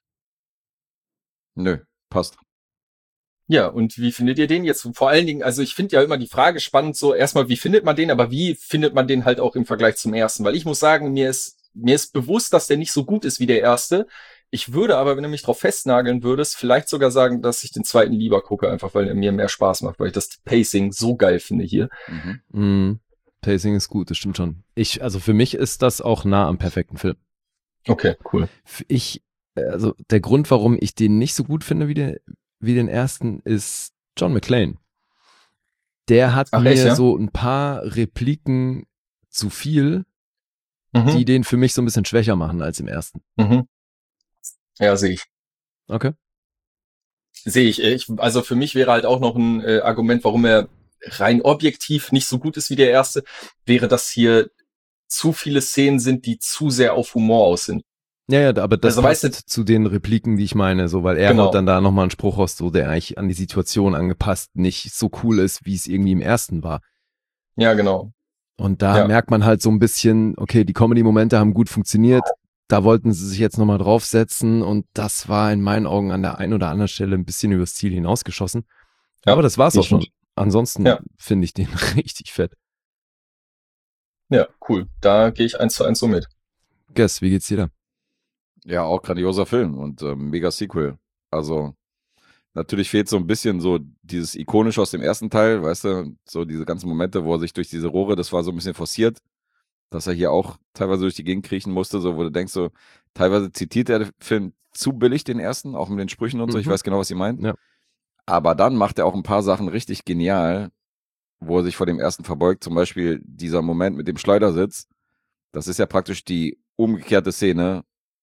Nö, passt. Ja, und wie findet ihr den jetzt? Vor allen Dingen, also ich finde ja immer die Frage spannend, so erstmal, wie findet man den, aber wie findet man den halt auch im Vergleich zum ersten? Weil ich muss sagen, mir ist mir ist bewusst, dass der nicht so gut ist wie der erste. Ich würde aber, wenn du mich drauf festnageln würdest, vielleicht sogar sagen, dass ich den zweiten lieber gucke, einfach weil er mir mehr Spaß macht, weil ich das Pacing so geil finde hier. Mhm. Mhm. Pacing ist gut, das stimmt schon. Ich, also für mich ist das auch nah am perfekten Film. Okay, cool. Ich, also der Grund, warum ich den nicht so gut finde wie den, wie den ersten, ist John McClane. Der hat Ach, mir echt, ja? so ein paar Repliken zu viel, Mhm. die den für mich so ein bisschen schwächer machen als im ersten. Mhm. Ja, sehe ich. Okay. Sehe ich. ich. Also für mich wäre halt auch noch ein äh, Argument, warum er rein objektiv nicht so gut ist wie der erste, wäre, dass hier zu viele Szenen sind, die zu sehr auf Humor aus sind. Ja, ja, aber das Also, passt weißt du- zu den Repliken, die ich meine, so, weil er Genau. haut dann da nochmal einen Spruch raus, so, der eigentlich an die Situation angepasst nicht so cool ist, wie es irgendwie im ersten war. Ja, genau. Und da Ja. merkt man halt so ein bisschen, okay, die Comedy-Momente haben gut funktioniert, da wollten sie sich jetzt nochmal draufsetzen und das war in meinen Augen an der einen oder anderen Stelle ein bisschen übers Ziel hinausgeschossen. Ja, Aber das war's auch schon. stimmt. Ansonsten Ja. finde ich den richtig fett. Ja, cool. Da gehe ich eins zu eins so mit. Guess, wie geht's dir da? Ja, auch grandioser Film und ähm, mega Sequel. Also natürlich fehlt so ein bisschen so dieses Ikonische aus dem ersten Teil, weißt du, so diese ganzen Momente, wo er sich durch diese Rohre, das war so ein bisschen forciert, dass er hier auch teilweise durch die Gegend kriechen musste, so wo du denkst so, teilweise zitiert der Film zu billig den ersten, auch mit den Sprüchen und so, ich Mhm. weiß genau, was sie meint. Ja. Aber dann macht er auch ein paar Sachen richtig genial, wo er sich vor dem ersten verbeugt, zum Beispiel dieser Moment mit dem Schleudersitz, das ist ja praktisch die umgekehrte Szene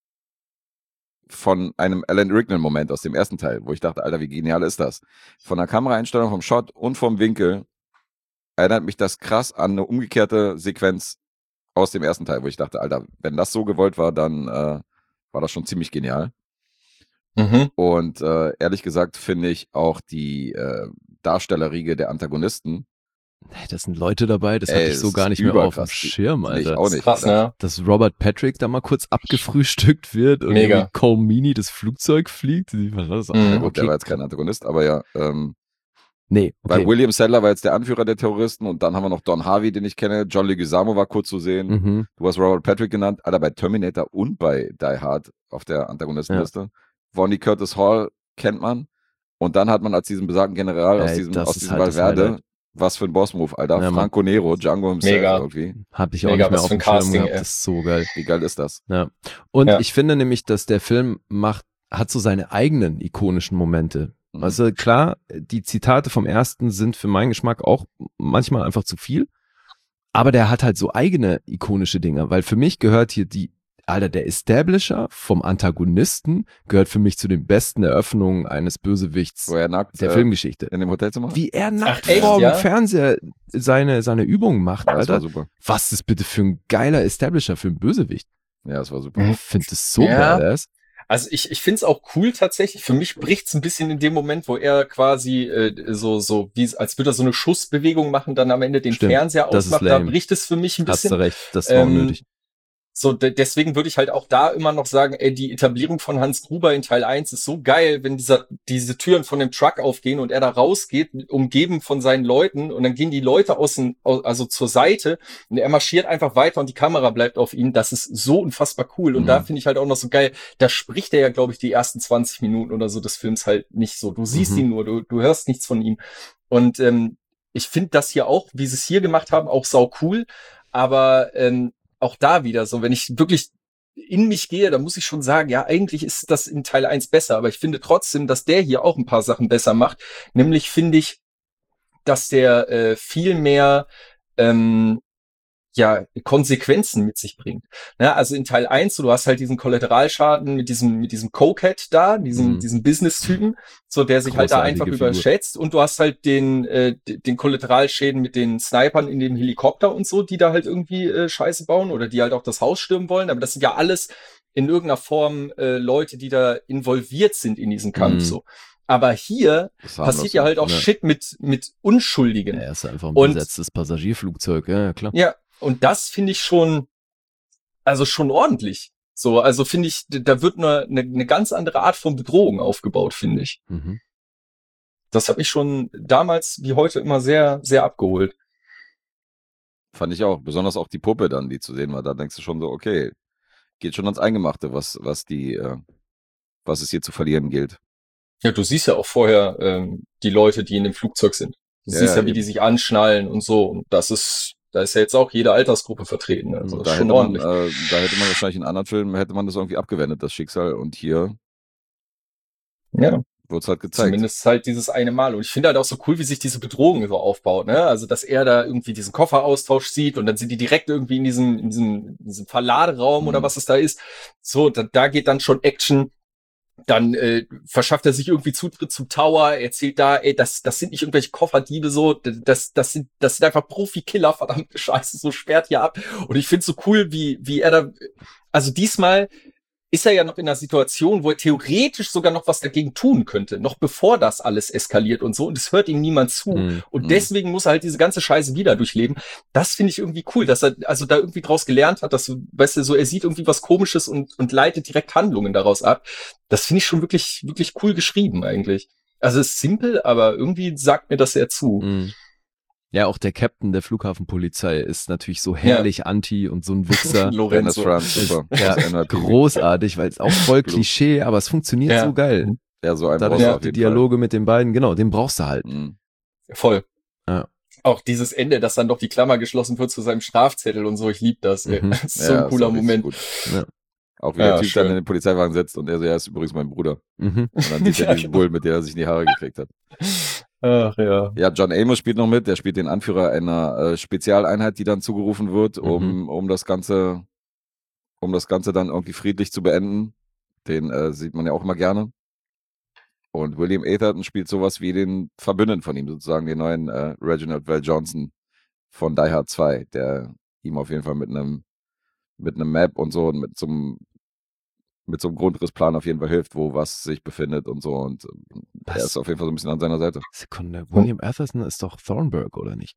von einem Alan Rickman-Moment aus dem ersten Teil, wo ich dachte, Alter, wie genial ist das? Von der Kameraeinstellung, vom Shot und vom Winkel erinnert mich das krass an eine umgekehrte Sequenz aus dem ersten Teil, wo ich dachte, Alter, wenn das so gewollt war, dann äh, war das schon ziemlich genial. Mhm. Und äh, ehrlich gesagt finde ich auch die äh, Darstellerriege der Antagonisten, Ey, das sind Leute dabei, das Ey, hatte ich das so gar ist nicht mehr auf dem überkrass. Schirm, Nee, ich Alter. auch Das ist nicht, krass, Alter. ne? Dass Robert Patrick da mal kurz abgefrühstückt wird und Mega. irgendwie Cole Meany das Flugzeug fliegt. Was war das? Mhm. Ja, gut, Okay. der war jetzt kein Antagonist, aber ja, ähm, Nee, weil okay. William Sadler war jetzt der Anführer der Terroristen und dann haben wir noch Don Harvey, den ich kenne, John Leguizamo war kurz zu sehen, Mhm. du hast Robert Patrick genannt, Alter, bei Terminator und bei Die Hard auf der Antagonistenliste. Vonnie Curtis Hall kennt man und dann hat man als diesen besagten General aus Ey, diesem, das aus ist diesem halt das Valverde, Highlight. was für ein Boss-Move, Alter, Ja, Mann. Franco Nero, Django himself Mega. irgendwie. Hab ich auch Mega, nicht mehr was auf für ein dem Schirm Casting, gehabt. ey. Das ist so geil. Wie geil ist das? Ja. Und Ja. ich finde nämlich, dass der Film macht, hat so seine eigenen ikonischen Momente. Mhm. Also klar, die Zitate vom ersten sind für meinen Geschmack auch manchmal einfach zu viel. Aber der hat halt so eigene ikonische Dinge, weil für mich gehört hier die, Alter, der Establisher vom Antagonisten gehört für mich zu den besten Eröffnungen eines Bösewichts Wo er nackt der äh, Filmgeschichte. in dem Hotelzimmer? Wie er nackt Ach, echt, vor dem ja? Fernseher seine, seine Übungen macht, Ja, das war Alter. super. Was ist bitte für ein geiler Establisher für einen Bösewicht? Ja, das war super. Mhm. Ich finde das so Ja. badass. Also ich, ich finde es auch cool tatsächlich. Für mich bricht's ein bisschen in dem Moment, wo er quasi äh, so, so wie als würde er so eine Schussbewegung machen, dann am Ende den Stimmt, Fernseher das ist ausmacht. Da lame. bricht es für mich ein Hast du bisschen. recht, das war Ähm, unnötig. So, de deswegen würde ich halt auch da immer noch sagen, ey, die Etablierung von Hans Gruber in Teil eins ist so geil, wenn dieser, diese Türen von dem Truck aufgehen und er da rausgeht, umgeben von seinen Leuten und dann gehen die Leute außen, also zur Seite und er marschiert einfach weiter und die Kamera bleibt auf ihn. Das ist so unfassbar cool und Mhm. da finde ich halt auch noch so geil, da spricht er ja, glaube ich, die ersten zwanzig Minuten oder so des Films halt nicht so. Du siehst Mhm. ihn nur, du, du hörst nichts von ihm und ähm, ich finde das hier auch, wie sie es hier gemacht haben, auch sau cool, aber ähm, auch da wieder so, wenn ich wirklich in mich gehe, dann muss ich schon sagen, ja, eigentlich ist das in Teil eins besser, aber ich finde trotzdem, dass der hier auch ein paar Sachen besser macht. Nämlich finde ich, dass der äh, viel mehr ähm, ja, Konsequenzen mit sich bringt. Ne? Also in Teil eins, so, du hast halt diesen Kollateralschaden mit diesem, mit diesem Cokehead da, diesem, Mhm. diesem Business-Typen, so, der sich halt da Großartige einfach Figur. überschätzt und du hast halt den, äh, d- den Kollateralschäden mit den Snipern in dem Helikopter und so, die da halt irgendwie äh, Scheiße bauen oder die halt auch das Haus stürmen wollen, aber das sind ja alles in irgendeiner Form äh, Leute, die da involviert sind in diesen Kampf, Mhm. so. Aber hier Das ist harmlos, passiert ja halt auch ja. Shit mit, mit Unschuldigen. Er ist einfach ein Und- besetztes Passagierflugzeug, ja, klar. Ja, und das finde ich schon, also schon ordentlich. So, also finde ich, da wird eine, eine, eine ganz andere Art von Bedrohung aufgebaut, finde ich. Mhm. Das habe ich schon damals wie heute immer sehr, sehr abgeholt. Fand ich auch. Besonders auch die Puppe dann, die zu sehen war. Da denkst du schon so, okay, geht schon ans Eingemachte, was, was die, äh, was es hier zu verlieren gilt. Ja, du siehst ja auch vorher ähm, die Leute, die in dem Flugzeug sind. Du Ja, siehst ja, wie eben. die sich anschnallen und so. Und das ist, da ist ja jetzt auch jede Altersgruppe vertreten. Also da, das ist schon hätte man, ordentlich. äh, da hätte man wahrscheinlich in anderen Filmen, hätte man das irgendwie abgewendet, das Schicksal. Und hier Ja. wurde es halt gezeigt. Zumindest halt dieses eine Mal. Und ich finde halt auch so cool, wie sich diese Bedrohung so aufbaut, ne? Also, dass er da irgendwie diesen Kofferaustausch sieht und dann sind die direkt irgendwie in diesem, in diesem, in diesem Verladeraum Mhm. oder was es da ist. So, da, da geht dann schon Action. Dann äh, verschafft er sich irgendwie Zutritt zum Tower, erzählt da, ey, das, das sind nicht irgendwelche Kofferdiebe so, das, das sind, das sind einfach Profi-Killer, verdammte Scheiße, so sperrt hier ab. Und ich find's so cool, wie, wie er da, also diesmal ist er ja noch in einer Situation, wo er theoretisch sogar noch was dagegen tun könnte, noch bevor das alles eskaliert und so, und es hört ihm niemand zu. Mhm. Und deswegen muss er halt diese ganze Scheiße wieder durchleben. Das finde ich irgendwie cool, dass er also da irgendwie draus gelernt hat, dass, weißt du, so er sieht irgendwie was Komisches und, und leitet direkt Handlungen daraus ab. Das finde ich schon wirklich, wirklich cool geschrieben eigentlich. Also es ist simpel, aber irgendwie sagt mir das sehr zu. Mhm. Ja, auch der Captain der Flughafenpolizei ist natürlich so herrlich ja. anti und so ein Wichser. Lorenzo. Trump, super. Ja, großartig, weil es auch voll Klischee, aber es funktioniert ja. so geil. Ja, so ein Dadurch auch die Dialoge Fall. mit den beiden, genau, den brauchst du halt. Mhm. Voll. Ja. Auch dieses Ende, dass dann doch die Klammer geschlossen wird zu seinem Strafzettel und so, ich lieb das. Mhm. Das ist so ja, ein cooler Moment. Ja. Auch wie ja, der Typ schön. dann in den Polizeiwagen sitzt und er so, ja, ist übrigens mein Bruder. Mhm. Und dann sieht er ja, diesen genau. Bull, mit der er sich in die Haare gekriegt hat. Ach ja. Ja, John Amos spielt noch mit, der spielt den Anführer einer äh, Spezialeinheit, die dann zugerufen wird, um, mhm. um das Ganze, um das Ganze dann irgendwie friedlich zu beenden. Den äh, sieht man ja auch immer gerne. Und William Atherton spielt sowas wie den Verbündeten von ihm, sozusagen den neuen äh, Reginald Val Johnson von Die Hard zwei, der ihm auf jeden Fall mit einem mit einem Map und so und mit so einem mit so einem Grundrissplan auf jeden Fall hilft, wo was sich befindet und so, und was? Er ist auf jeden Fall so ein bisschen an seiner Seite. Sekunde, William Atherton ist doch Thornburg, oder nicht?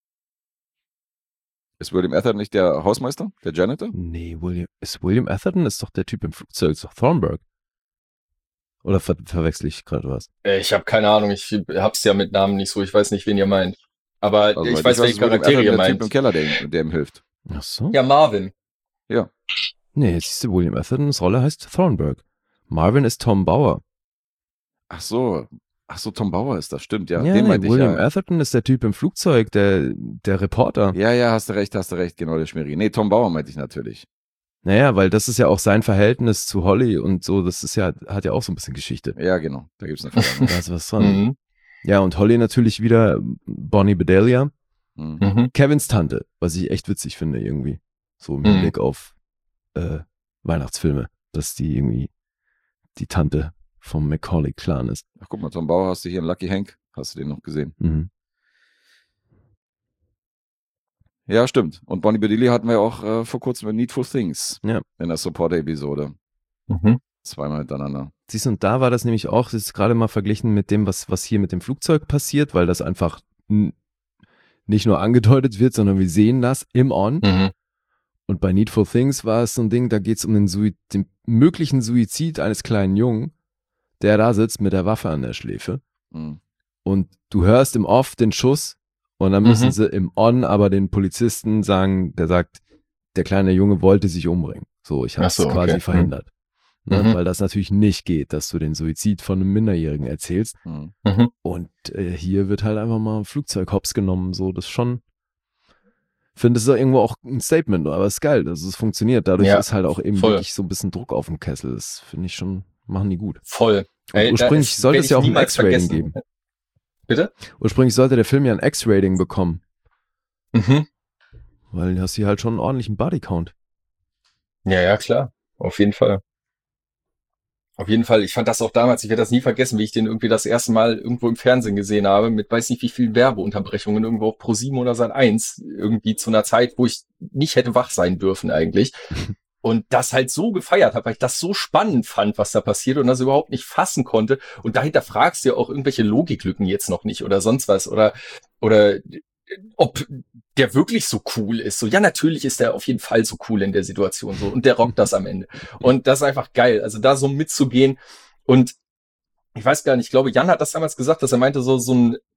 Ist William Atherton nicht der Hausmeister, der Janitor? Nee, William, ist William Atherton ist doch der Typ im Flugzeug, ist doch Thornburg. Oder ver verwechsel ich gerade was? Ich habe keine Ahnung, ich hab's ja mit Namen nicht so, ich weiß nicht, wen ihr meint. Aber also, ich weiß, welche Charaktere ihr meint. Der Typ im Keller, der, der ihm hilft. Ach so. Ja, Marvin. Ja. Nee, jetzt siehst du, William Athertons Rolle heißt Thornburg. Marvin ist Tom Bauer. Ach so, ach so, Tom Bauer ist das, stimmt, ja. Ja, den nee, meinte William ich, ja. Atherton ist der Typ im Flugzeug, der, der Reporter. Ja, ja, hast du recht, hast du recht, genau, der Schmiri. Nee, Tom Bauer meinte ich natürlich. Naja, weil das ist ja auch sein Verhältnis zu Holly und so, das ist ja, hat ja auch so ein bisschen Geschichte. Ja, genau, da gibt's eine Vergangenheit. Da ist was dran. Mhm. Ja, und Holly natürlich wieder Bonnie Bedelia. Mhm. Kevins Tante, was ich echt witzig finde irgendwie. So im Mhm. Hinblick auf äh, Weihnachtsfilme, dass die irgendwie die Tante vom Macaulay-Clan ist. Ach, guck mal, Tom Bauer hast du hier in Lucky Hank. Hast du den noch gesehen? Mhm. Ja, stimmt. Und Bonnie Bedelia hatten wir auch äh, vor kurzem in Needful Things. Ja. In der Support-Episode. Mhm. Zweimal hintereinander. Siehst du, und da war das nämlich auch, das ist gerade mal verglichen mit dem, was, was hier mit dem Flugzeug passiert, weil das einfach n- nicht nur angedeutet wird, sondern wir sehen das im On. Mhm. Und bei Needful Things war es so ein Ding, da geht es um den, Sui- den möglichen Suizid eines kleinen Jungen, der da sitzt mit der Waffe an der Schläfe. Mhm. Und du hörst im Off den Schuss und dann müssen Mhm. sie im On aber den Polizisten sagen, der sagt, der kleine Junge wollte sich umbringen. So, ich habe es Ach so, quasi okay. verhindert. Ne, Mhm. weil das natürlich nicht geht, dass du den Suizid von einem Minderjährigen erzählst. Mhm. Mhm. Und äh, hier wird halt einfach mal ein Flugzeug hops genommen. So, das schon, finde es ist irgendwo auch ein Statement, aber es ist geil, dass es funktioniert. Dadurch Ja, ist halt auch eben voll. wirklich so ein bisschen Druck auf dem Kessel. Das finde ich schon, machen die gut. Voll. Und Ey, da ursprünglich ist- sollte werd es ja ich auch ein niemals X-Rating vergessen. geben. Bitte? Ursprünglich sollte der Film ja ein X-Rating bekommen, Mhm. weil du hast hier halt schon einen ordentlichen Bodycount. Ja, ja, klar. Auf jeden Fall. Auf jeden Fall. Ich fand das auch damals, ich werde das nie vergessen, wie ich den irgendwie das erste Mal irgendwo im Fernsehen gesehen habe, mit weiß nicht wie vielen Werbeunterbrechungen, irgendwo auf ProSieben oder Sat eins, irgendwie zu einer Zeit, wo ich nicht hätte wach sein dürfen eigentlich. Und das halt so gefeiert habe, weil ich das so spannend fand, was da passiert und das überhaupt nicht fassen konnte. Und dahinter fragst du ja auch irgendwelche Logiklücken jetzt noch nicht oder sonst was. Oder, oder ob der wirklich so cool ist. So, ja, natürlich ist der auf jeden Fall so cool in der Situation so und der rockt das am Ende. Und das ist einfach geil. Also da so mitzugehen und ich weiß gar nicht, ich glaube, Jan hat das damals gesagt, dass er meinte, so, so ein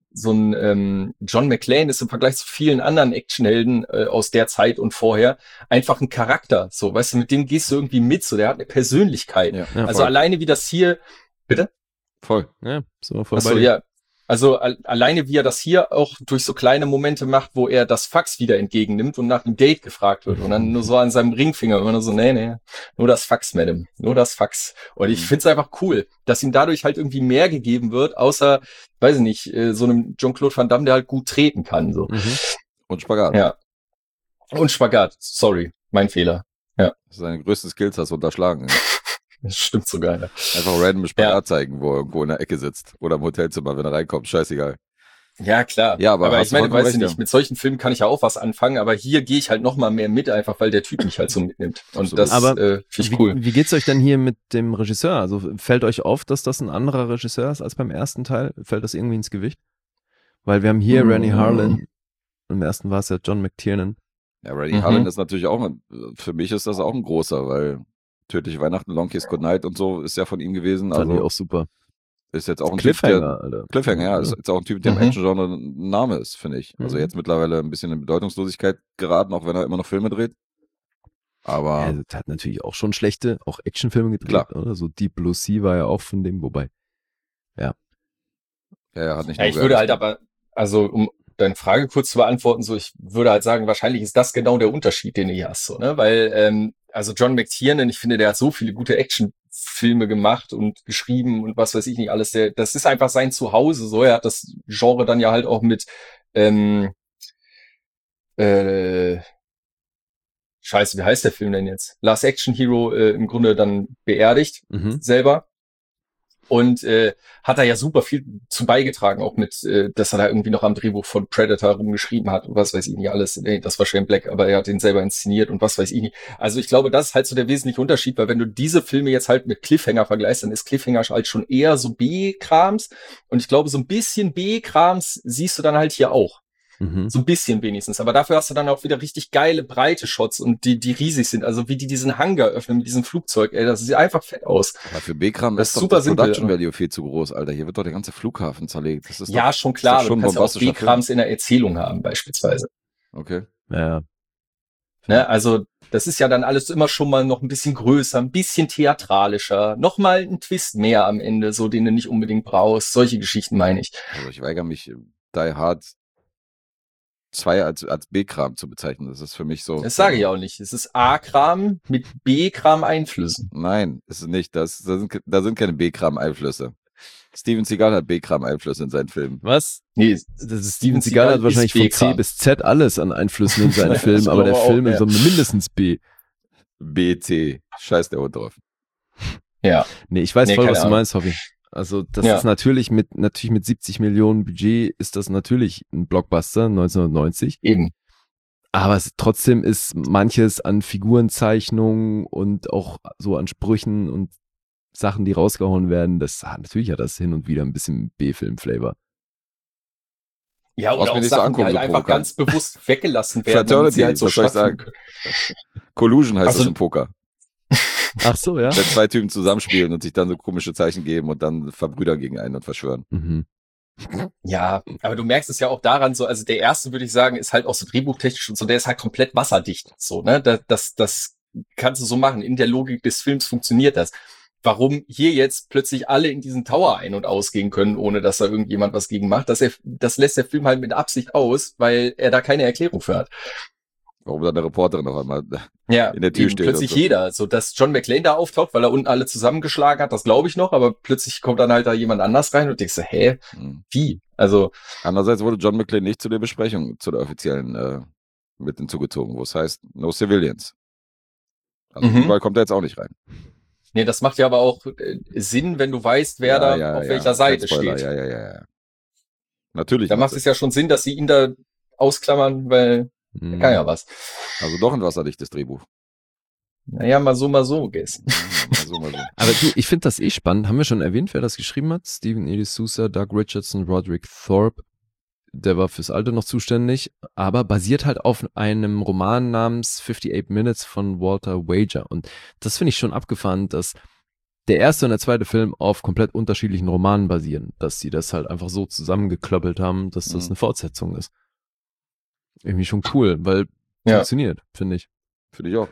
so ein ähm, John McClane ist im Vergleich zu vielen anderen Actionhelden äh, aus der Zeit und vorher einfach ein Charakter. So, weißt du, mit dem gehst du irgendwie mit, so, der hat eine Persönlichkeit. Ja, ja, also alleine wie das hier, bitte? Voll. Ja, so voll Achso, bei dir. ja. Also a- alleine wie er das hier auch durch so kleine Momente macht, wo er das Fax wieder entgegennimmt und nach einem Date gefragt wird und dann nur so an seinem Ringfinger immer nur so, nee, nee, nur das Fax, Madam, nur das Fax. Und ich Mhm. find's einfach cool, dass ihm dadurch halt irgendwie mehr gegeben wird, außer, weiß ich nicht, äh, so einem Jean-Claude Van Damme, der halt gut treten kann, so. Mhm. Und Spagat. Ja. Und Spagat, sorry, mein Fehler. Seine größten Skills hast du unterschlagen. Ja. Das stimmt sogar. Ja. Einfach random Spagat Ja. zeigen, wo er irgendwo in der Ecke sitzt. Oder im Hotelzimmer, wenn er reinkommt. Scheißegal. Ja, klar. Ja, aber aber hast ich du meine, vollkommen weißt du recht, nicht, ja. mit solchen Filmen kann ich ja auch was anfangen, aber hier gehe ich halt noch mal mehr mit, einfach weil der Typ mich halt so mitnimmt. Und Absolut. das Aber äh, finde ich wie, cool. wie geht's euch denn hier mit dem Regisseur? Also fällt euch auf, dass das ein anderer Regisseur ist als beim ersten Teil? Fällt das irgendwie ins Gewicht? Weil wir haben hier Mhm. Rennie Harlan, im ersten war es ja John McTiernan. Ja, Rennie Mhm. Harlan ist natürlich auch, ein, für mich ist das auch ein großer, weil Tödliche Weihnachten, Long Kiss Goodnight und so ist ja von ihm gewesen. Fand ich Also auch super. ist jetzt auch ein Cliffhanger, Typ, der, Alter. Cliffhanger, ja, ist jetzt auch ein Typ, der im Mhm. Action-Genre ein Name ist, finde ich. Also Mhm. jetzt mittlerweile ein bisschen in Bedeutungslosigkeit geraten, auch wenn er immer noch Filme dreht. Aber Er hat natürlich auch schon schlechte, auch Actionfilme gedreht, Klar. oder? So Deep Blue Sea war ja auch von dem, wobei. ja, er hat nicht Ja, nur ich würde halt gearbeitet. aber, also um deine Frage kurz zu beantworten, so ich würde halt sagen, wahrscheinlich ist das genau der Unterschied, den du hier hast, so, ne? Weil, ähm, also John McTiernan, ich finde, der hat so viele gute Actionfilme gemacht und geschrieben und was weiß ich nicht alles. Der, das ist einfach sein Zuhause, so. Er hat das Genre dann ja halt auch mit, ähm, äh, Scheiße, wie heißt der Film denn jetzt? Last Action Hero äh, im Grunde dann beerdigt Mhm. selber. Und äh, hat da ja super viel zu beigetragen, auch mit, äh, dass er da irgendwie noch am Drehbuch von Predator rumgeschrieben hat und was weiß ich nicht alles. Nee, das war Shane Black, aber er hat den selber inszeniert und was weiß ich nicht. Also ich glaube, das ist halt so der wesentliche Unterschied, weil wenn du diese Filme jetzt halt mit Cliffhanger vergleichst, dann ist Cliffhanger halt schon eher so B-Krams. Und ich glaube, so ein bisschen B-Krams siehst du dann halt hier auch. Mhm. So ein bisschen wenigstens. Aber dafür hast du dann auch wieder richtig geile, breite Shots und die, die riesig sind. Also wie die diesen Hangar öffnen mit diesem Flugzeug, ey, das sieht einfach fett aus. Aber für B-Kram Das ist ist doch super das simpel, Production aber- Value viel zu groß, Alter. Hier wird doch der ganze Flughafen zerlegt. Das ist Ja, doch, schon ist klar, doch aber schon du kannst ja auch bombastischer B-Krams in der Erzählung haben, beispielsweise. Okay. Ja, ja. Ne? Also, das ist ja dann alles immer schon mal noch ein bisschen größer, ein bisschen theatralischer, noch mal ein Twist mehr am Ende, so den du nicht unbedingt brauchst. Solche Geschichten meine ich. Also ich weigere mich, Die Hard zwei als, als B-Kram zu bezeichnen. Das ist für mich so. Das sage ich auch nicht. Es ist A-Kram mit B-Kram-Einflüssen. Nein, ist es nicht. Das, da, sind, da sind keine B-Kram-Einflüsse. Steven Seagal hat B-Kram-Einflüsse in seinen Filmen. Was? Nee, Das ist Steven Seagal hat wahrscheinlich von C B-Kram. bis Z alles an Einflüssen in seinen Das Filmen, aber der glaube Film auch, ist so mindestens B. B, C. Scheiß der Hund drauf. Ja. Nee, ich weiß Nee, voll, keine was du Ahnung. meinst, Hobby. Also das Ja. ist natürlich mit natürlich mit siebzig Millionen Budget ist das natürlich ein Blockbuster neunzehnhundertneunzig. Eben. Aber es, trotzdem ist manches an Figurenzeichnungen und auch so an Sprüchen und Sachen, die rausgehauen werden, das hat natürlich hat das hin und wieder ein bisschen B-Film-Flavor. Ja, Brauchst oder mir auch nicht so Sachen, die angucken, halt du einfach Provoker. ganz bewusst weggelassen werden, damit sie Fraternity, halt so was soll ich sagen? stattfinden können. Collusion heißt Also- das im Poker. Ach so, ja. Wenn zwei Typen zusammenspielen und sich dann so komische Zeichen geben und dann verbrüdern gegen einen und verschwören. Mhm. Ja, aber du merkst es ja auch daran so, also der erste, würde ich sagen, ist halt auch so drehbuchtechnisch und so, der ist halt komplett wasserdicht. So, ne? Das, das, das kannst du so machen. In der Logik des Films funktioniert das. Warum hier jetzt plötzlich alle in diesen Tower ein- und ausgehen können, ohne dass da irgendjemand was gegen macht, das, er, das lässt der Film halt mit Absicht aus, weil er da keine Erklärung für hat. Warum dann eine Reporterin noch einmal Ja, in der Tür eben steht plötzlich und so. jeder. So, dass John McClane da auftaucht, weil er unten alle zusammengeschlagen hat, das glaube ich noch, aber plötzlich kommt dann halt da jemand anders rein und denkst so, hä, Hm. wie? Also, Andererseits wurde John McClane nicht zu der Besprechung, zu der offiziellen, äh, mit hinzugezogen, wo es heißt, no civilians. Also Mhm. überall kommt er jetzt auch nicht rein. nee, das macht ja aber auch äh, Sinn, wenn du weißt, wer da auf ja, welcher kein Seite Spoiler, steht. Ja, ja, ja, ja. Natürlich. Da macht es ja schon Sinn, dass sie ihn da ausklammern, weil Mhm. er kann ja was. Also doch ein wasserdichtes Drehbuch. Naja, mal so, mal so, Guess. Mal so, mal so. Aber du, ich finde das eh spannend. Haben wir schon erwähnt, wer das geschrieben hat? Stephen E. D'Souza, Doug Richardson, Roderick Thorpe. Der war fürs Alte noch zuständig, aber basiert halt auf einem Roman namens fifty-eight Minutes von Walter Wager. Und das finde ich schon abgefahren, dass der erste und der zweite Film auf komplett unterschiedlichen Romanen basieren, dass sie das halt einfach so zusammengeklöppelt haben, dass das Mhm. eine Fortsetzung ist. Irgendwie schon cool, weil Ja. funktioniert, finde ich. Finde ich auch.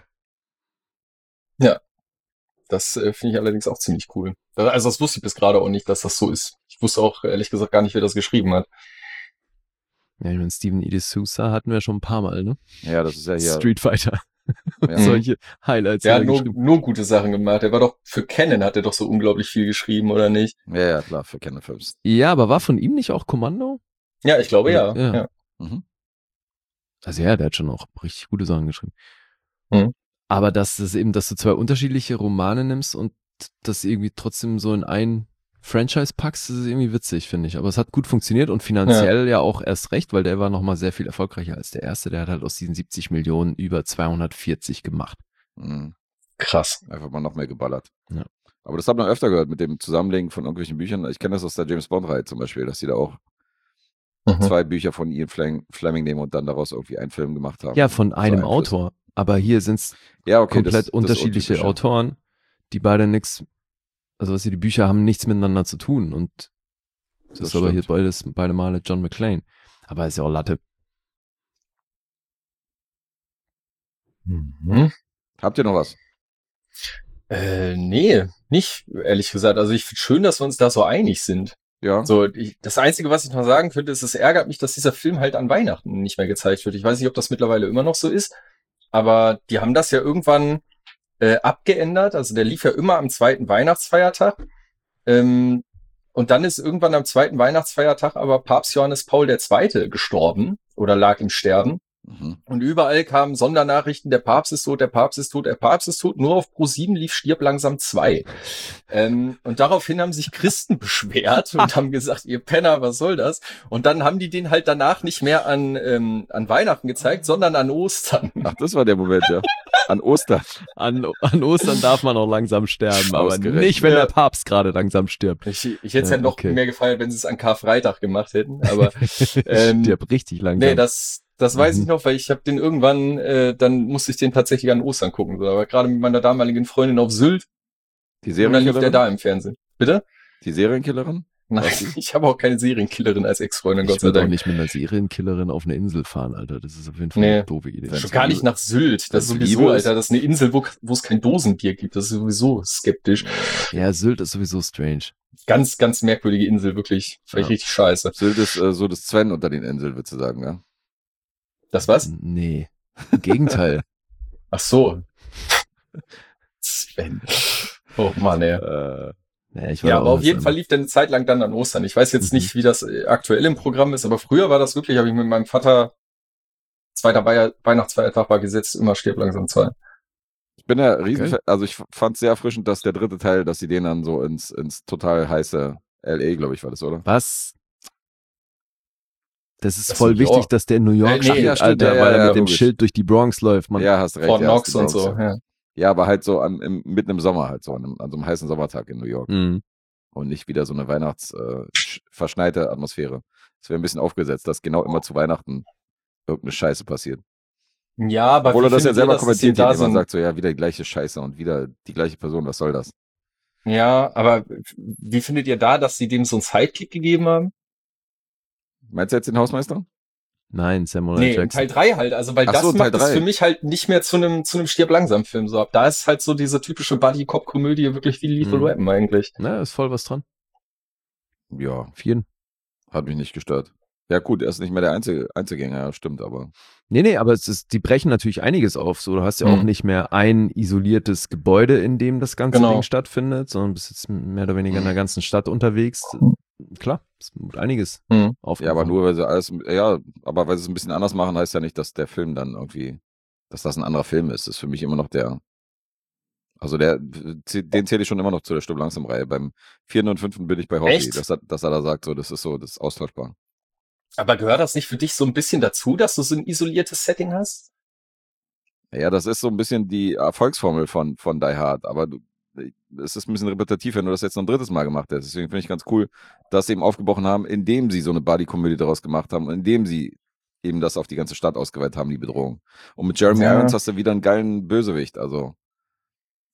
Das äh, finde ich allerdings auch ziemlich cool. Also das wusste ich bis gerade auch nicht, dass das so ist. Ich wusste auch ehrlich gesagt gar nicht, wer das geschrieben hat. Ja, ich meine, Steven E. D'Souza hatten wir schon ein paar Mal, ne? Ja, das ist ja hier. Street Fighter. Ja. Solche Highlights Der hat hat er nur, geschrieben. nur gute Sachen gemacht. Der war doch, für Canon hat er doch so unglaublich viel geschrieben, oder nicht? Ja, ja, klar, für Canon-Films. Ja, aber war von ihm nicht auch Kommando? Ja, ich glaube ja. Ja. ja. Mhm. Also ja, der hat schon auch richtig gute Sachen geschrieben. Mhm. Aber dass das eben, dass du zwei unterschiedliche Romane nimmst und das irgendwie trotzdem so in ein Franchise packst, das ist irgendwie witzig, finde ich. Aber es hat gut funktioniert und finanziell ja, ja auch erst recht, weil der war nochmal sehr viel erfolgreicher als der erste. Der hat halt aus diesen siebzig Millionen über zweihundertvierzig gemacht. Mhm. Krass. Einfach mal noch mehr geballert. Ja. Aber das hat man öfter gehört mit dem Zusammenlegen von irgendwelchen Büchern. Ich kenne das aus der James Bond-Reihe zum Beispiel, dass die da auch Mhm. zwei Bücher von Ian Fleming, Fleming nehmen und dann daraus irgendwie einen Film gemacht haben. Ja, von einem So Autor. Aber hier sind es Ja, okay, komplett das, das unterschiedliche Untypische. Autoren, die beide nix, also was sie, die Bücher haben nichts miteinander zu tun und das, Das ist aber hier stimmt. beides, beide Male John McClane. Aber ist ja auch Latte. Mhm. Habt ihr noch was? Äh, nee, nicht, ehrlich gesagt. Also ich finde schön, dass wir uns da so einig sind. Ja. So, ich, das Einzige, was ich noch sagen könnte, ist, es ärgert mich, dass dieser Film halt an Weihnachten nicht mehr gezeigt wird. Ich weiß nicht, ob das mittlerweile immer noch so ist, aber die haben das ja irgendwann äh, abgeändert. Also der lief ja immer am zweiten Weihnachtsfeiertag. Ähm, und dann ist irgendwann am zweiten Weihnachtsfeiertag aber Papst Johannes Paul der Zweite gestorben oder lag im Sterben. Mhm. Und überall kamen Sondernachrichten, der Papst ist tot, der Papst ist tot, der Papst ist tot. Nur auf ProSieben lief Stirb langsam zwei. ähm, und daraufhin haben sich Christen beschwert und haben gesagt, ihr Penner, was soll das? Und dann haben die den halt danach nicht mehr an, ähm, an Weihnachten gezeigt, sondern an Ostern. Ach, das war der Moment, ja. An Ostern. An, an Ostern darf man auch langsam sterben, aber Ausgerechnet. nicht, wenn Ja. der Papst gerade langsam stirbt. Ich, ich hätte es Ja, ja noch okay. mehr gefeiert, wenn sie es an Karfreitag gemacht hätten. Aber ähm, Stirbt richtig langsam. nee, das, das weiß Mhm. ich noch, weil ich habe den irgendwann, äh, dann musste ich den tatsächlich an Ostern gucken. So. Aber gerade mit meiner damaligen Freundin auf Sylt, Die und dann lief der Serienkillerin? da im Fernsehen. Bitte? Die Serienkillerin? Nein, Was? ich habe auch keine Serienkillerin als Ex-Freundin, Gott Ich sei würde auch Dank. nicht mit einer Serienkillerin auf eine Insel fahren, Alter. Das ist auf jeden Fall Nee. eine doofe Idee. Wenn's Schon gar nicht Liebe- nach Sylt. Das ist wenn's sowieso, Liebe ist. Alter, das ist eine Insel, wo, wo es kein Dosenbier gibt. Das ist sowieso skeptisch. Ja, Sylt ist sowieso strange. Ganz, ganz merkwürdige Insel, wirklich. Vielleicht Ja. richtig scheiße. Sylt ist äh, so das Sven unter den Inseln, würdest du sagen, ja? Das was? Nee. Im Gegenteil. Ach so. Sven. Oh Mann, ey. Äh, Ja, ich war Ja, auch aber auf was jeden Fall anderes. lief der eine Zeit lang dann an Ostern. Ich weiß jetzt Mhm. nicht, wie das äh, aktuell im Programm ist, aber früher war das wirklich, habe ich mit meinem Vater, zweiter Wei- Weihnachtsfeiertag war gesetzt, immer Stirb langsam zwei. ich bin ja riesen, Okay. also ich fand es sehr erfrischend, dass der dritte Teil, dass sie den dann so ins, ins total heiße L A, glaube ich, war das, oder? Was? Das ist Das voll New York. wichtig, dass der in New York Äh, nee, steht, ja, stimmt, Alter, ja, weil ja, er ja, mit dem logisch. Schild durch die Bronx läuft. Man, Ja, hast recht. Fort ja, Knox ist die und Bronx, so. ja. Ja. Ja, aber halt so am, im, mitten im Sommer halt so, an einem, an so einem heißen Sommertag in New York. Mhm. Und nicht wieder so eine Weihnachts, äh, sch- verschneite Atmosphäre. Das wäre ein bisschen aufgesetzt, dass genau immer zu Weihnachten irgendeine Scheiße passiert. Ja, aber Obwohl wie er das ja findet ihr, selber dass es kommentiert, ihm da indem so man ein- sagt so, ja, wieder die gleiche Scheiße und wieder die gleiche Person, was soll das? Ja, aber wie findet ihr da, dass sie dem so einen Sidekick gegeben haben? Meinst du jetzt den Hausmeister? Nein, Samuel Nee, in Jackson. Teil drei halt. Also, weil Ach das so, Teil macht es drei. für mich halt nicht mehr zu einem zu einem Stirb-langsam-Film so ab. Da ist halt so diese typische Buddy-Cop-Komödie wirklich wie Lethal Mhm. Weapon eigentlich. Na, ist voll was dran. Ja, Auf jeden. hat mich nicht gestört. Ja gut, er ist nicht mehr der Einzige, Einzelgänger, ja, stimmt, aber Nee, nee, aber es ist, die brechen natürlich einiges auf. So, du hast ja auch Mhm. nicht mehr ein isoliertes Gebäude, in dem das ganze Genau. Ding stattfindet, sondern bist jetzt mehr oder weniger in der ganzen Stadt unterwegs. Klar, es wird einiges Mhm. auf. ja, aber nur weil sie alles, ja, aber weil sie es ein bisschen anders machen, heißt ja nicht, dass der Film dann irgendwie, dass das ein anderer Film ist. Das ist für mich immer noch der, also der, den zähle ich schon immer noch zu der Stirb langsam Reihe. Beim vierten und fünften bin ich bei Hobby, Echt? dass er, dass er da sagt, so, das ist so, das ist austauschbar. Aber gehört das nicht für dich so ein bisschen dazu, dass du so ein isoliertes Setting hast? Ja, das ist so ein bisschen die Erfolgsformel von, von Die Hard, aber du, es ist ein bisschen repetitiv, wenn du das jetzt noch ein drittes Mal gemacht hast. Deswegen finde ich ganz cool, dass sie eben aufgebrochen haben, indem sie so eine Buddy-Komödie daraus gemacht haben, indem sie eben das auf die ganze Stadt ausgeweitet haben, die Bedrohung. Und mit Jeremy Ja. Irons hast du wieder einen geilen Bösewicht, also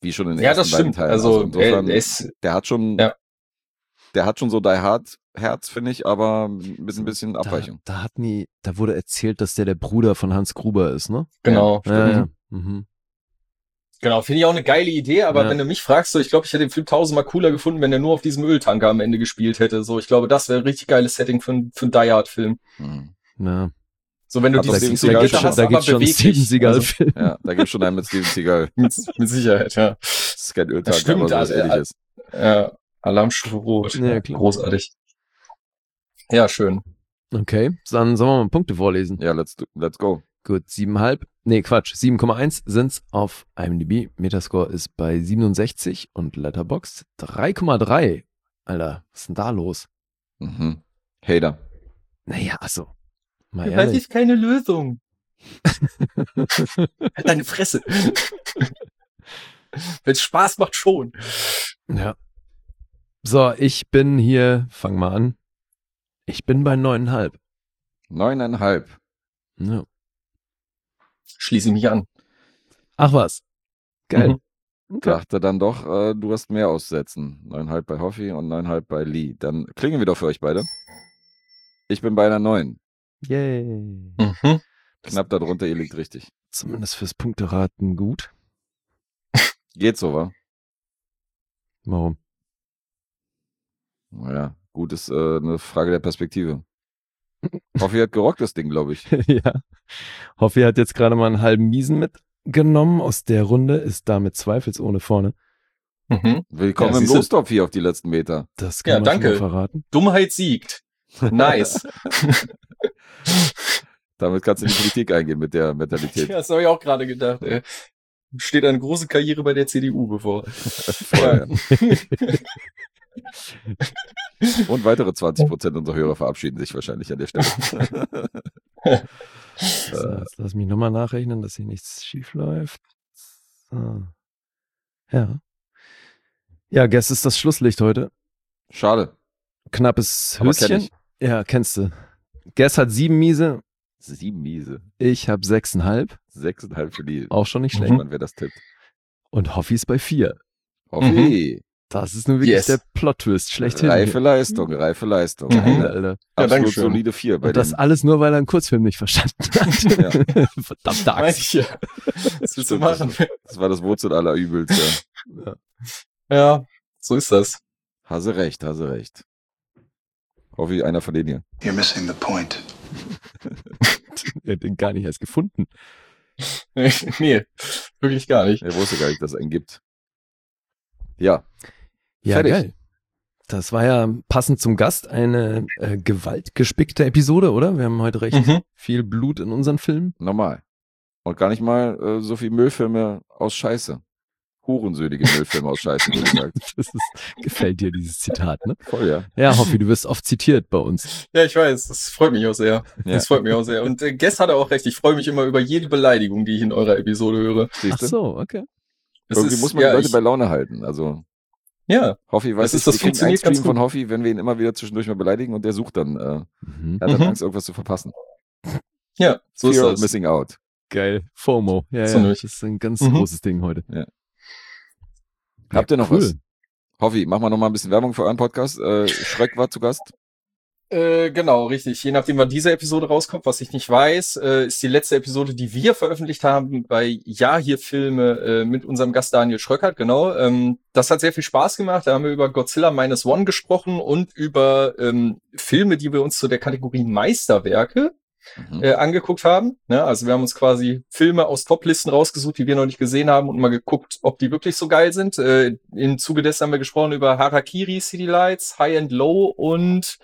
Wie schon in den Ja, ersten das stimmt. beiden Teilen. Also, Also insofern, er ist, der hat schon, Ja. der hat schon so Die Hard Herz, finde ich, aber ein bisschen, bisschen Da, Abweichung. da hat nie, da wurde erzählt, dass der der Bruder von Hans Gruber ist, ne? genau. Ja, stimmt. ja. Mhm. Genau, finde ich auch eine geile Idee, aber Ja. wenn du mich fragst, so, ich glaube, ich hätte den Film tausendmal cooler gefunden, wenn er nur auf diesem Öltanker am Ende gespielt hätte. So, ich glaube, das wäre ein richtig geiles Setting für, ein- für einen Die Hard-Film. Mhm. Ja. So, wenn du Aber dieses Steven so Seagal Gitter schon- hast, da aber gibt's schon beweglich. Steven Also, Seagal-Film. Ja, da gibt es schon einen mit Steven Seagal. mit, mit Sicherheit, ja. Das ist kein Öltank, stimmt, aber sowas also, ähnliches. Ja, Alarmstufe Rot. Ja, klar. Großartig. Ja, schön. Okay, dann sollen wir mal Punkte vorlesen. Ja, let's, do- let's go. Gut, sieben Komma fünf, nee, Quatsch, sieben Komma eins sind's auf IMDb. Metascore ist bei siebenundsechzig und Letterboxd drei Komma drei. Alter, was ist denn da los? Mhm. Hater. Naja, also, mal Das ehrlich. ist keine Lösung. Halt deine Fresse. Wenn es Spaß macht, schon. Ja. So, ich bin hier, fang mal an. Ich bin bei neuneinhalb. Neuneinhalb. Ja. Schließe ich mich an. Ach was. Geil. Mhm. Okay. Dachte dann doch, äh, du hast mehr aussetzen. Neuneinhalb bei Hoffi und neuneinhalb bei Lee. Dann klingen wir doch für euch beide. Ich bin bei einer neun. Yay. Mhm. Knapp darunter, ihr liegt richtig. Zumindest fürs Punkteraten gut. Geht so, wa? Warum? Naja, gut ist äh, eine Frage der Perspektive. Hoffi hat gerockt, das Ding, glaube ich. Ja. Hoffi hat jetzt gerade mal einen halben Miesen mitgenommen aus der Runde, ist damit zweifelsohne vorne. Mhm. Willkommen Ja, im siehst du? Lostopf hier auf die letzten Meter. Das kann Ja, man danke. schon mal verraten. Dummheit siegt. Nice. Damit kannst du in die Politik eingehen mit der Mentalität. Ja, das habe ich auch gerade gedacht. Ey. Steht eine große Karriere bei der C D U bevor. Voll, ja. Und weitere zwanzig Prozent unserer Hörer verabschieden sich wahrscheinlich an der Stelle. So, jetzt lass mich nochmal nachrechnen, dass hier nichts schief läuft. So. Ja. Ja, Guess ist das Schlusslicht heute. Schade. Knappes Aber kenn Höschen. ich. Ja, kennst du. Guess hat sieben Miese, Sieben Miese. ich habe sechseinhalb. Sechseinhalb für die. Auch schon nicht schlecht. Spannend, wer das tippt. Und Hoffi ist bei vier. Hoffi. Das ist nun wirklich Yes. der Plot-Twist schlechthin. Reife Leistung, reife Leistung. Mhm. Alter, Alter. Absolut Dankeschön. solide vier bei Und das dem. alles nur, weil er einen Kurzfilm nicht verstanden hat. Verdammte Meinte Axt. ich ja. Was willst du Stimmt, machen? Das war das Wurzel aller Übels. Ja. Ja, so ist das. Hase recht, hase recht. Hoffi, einer von denen hier. You're missing the point. Er hat den gar nicht erst gefunden. Nee, wirklich gar nicht. Er wusste gar nicht, dass es einen gibt. Ja, Ja, Fertig. geil. Das war ja passend zum Gast eine äh, gewaltgespickte Episode, oder? Wir haben heute recht Mhm. viel Blut in unseren Filmen. normal. Und gar nicht mal äh, so viel Müllfilme aus Scheiße. Hurensöhnige Müllfilme aus Scheiße, wie gesagt. Das ist, gefällt dir, dieses Zitat, ne? Voll, ja. Ja, Hoffi, du wirst oft zitiert bei uns. Ja, ich weiß, das freut mich auch sehr. Ja. Das freut mich auch sehr. Und äh, Guess hat er auch recht. Ich freue mich immer über jede Beleidigung, die ich in eurer Episode höre. Ach Siehst du? so, okay. Es Irgendwie ist, muss man ja, die Leute ich, bei Laune halten. Also ja, Hoffi weiß, Das ist- wir das kriegen einen funktioniert ganz Stream von gut. Hoffi, wenn wir ihn immer wieder zwischendurch mal beleidigen und der sucht dann, äh, Mhm. er hat dann Mhm. Angst, irgendwas zu verpassen. ja, so Fear of ist das. missing out. Geil. FOMO. Ja, So ja. nicht. Das ist ein ganz Mhm. großes Ding heute. Ja. Ja, Habt ihr noch cool. was? Hoffi, mach mal noch mal ein bisschen Werbung für euren Podcast. Äh, Schröck war zu Gast. Äh, genau, richtig. Je nachdem, wann diese Episode rauskommt, was ich nicht weiß, äh, ist die letzte Episode, die wir veröffentlicht haben bei Ja hier Filme äh, mit unserem Gast Daniel Schröckert. Genau. Ähm, das hat sehr viel Spaß gemacht. Da haben wir über Godzilla Minus One gesprochen und über ähm, Filme, die wir uns zu der Kategorie Meisterwerke Mhm. äh, angeguckt haben. Ja, also wir haben uns quasi Filme aus Toplisten rausgesucht, die wir noch nicht gesehen haben und mal geguckt, ob die wirklich so geil sind. Äh, im Zuge dessen haben wir gesprochen über Harakiri, City Lights, High and Low und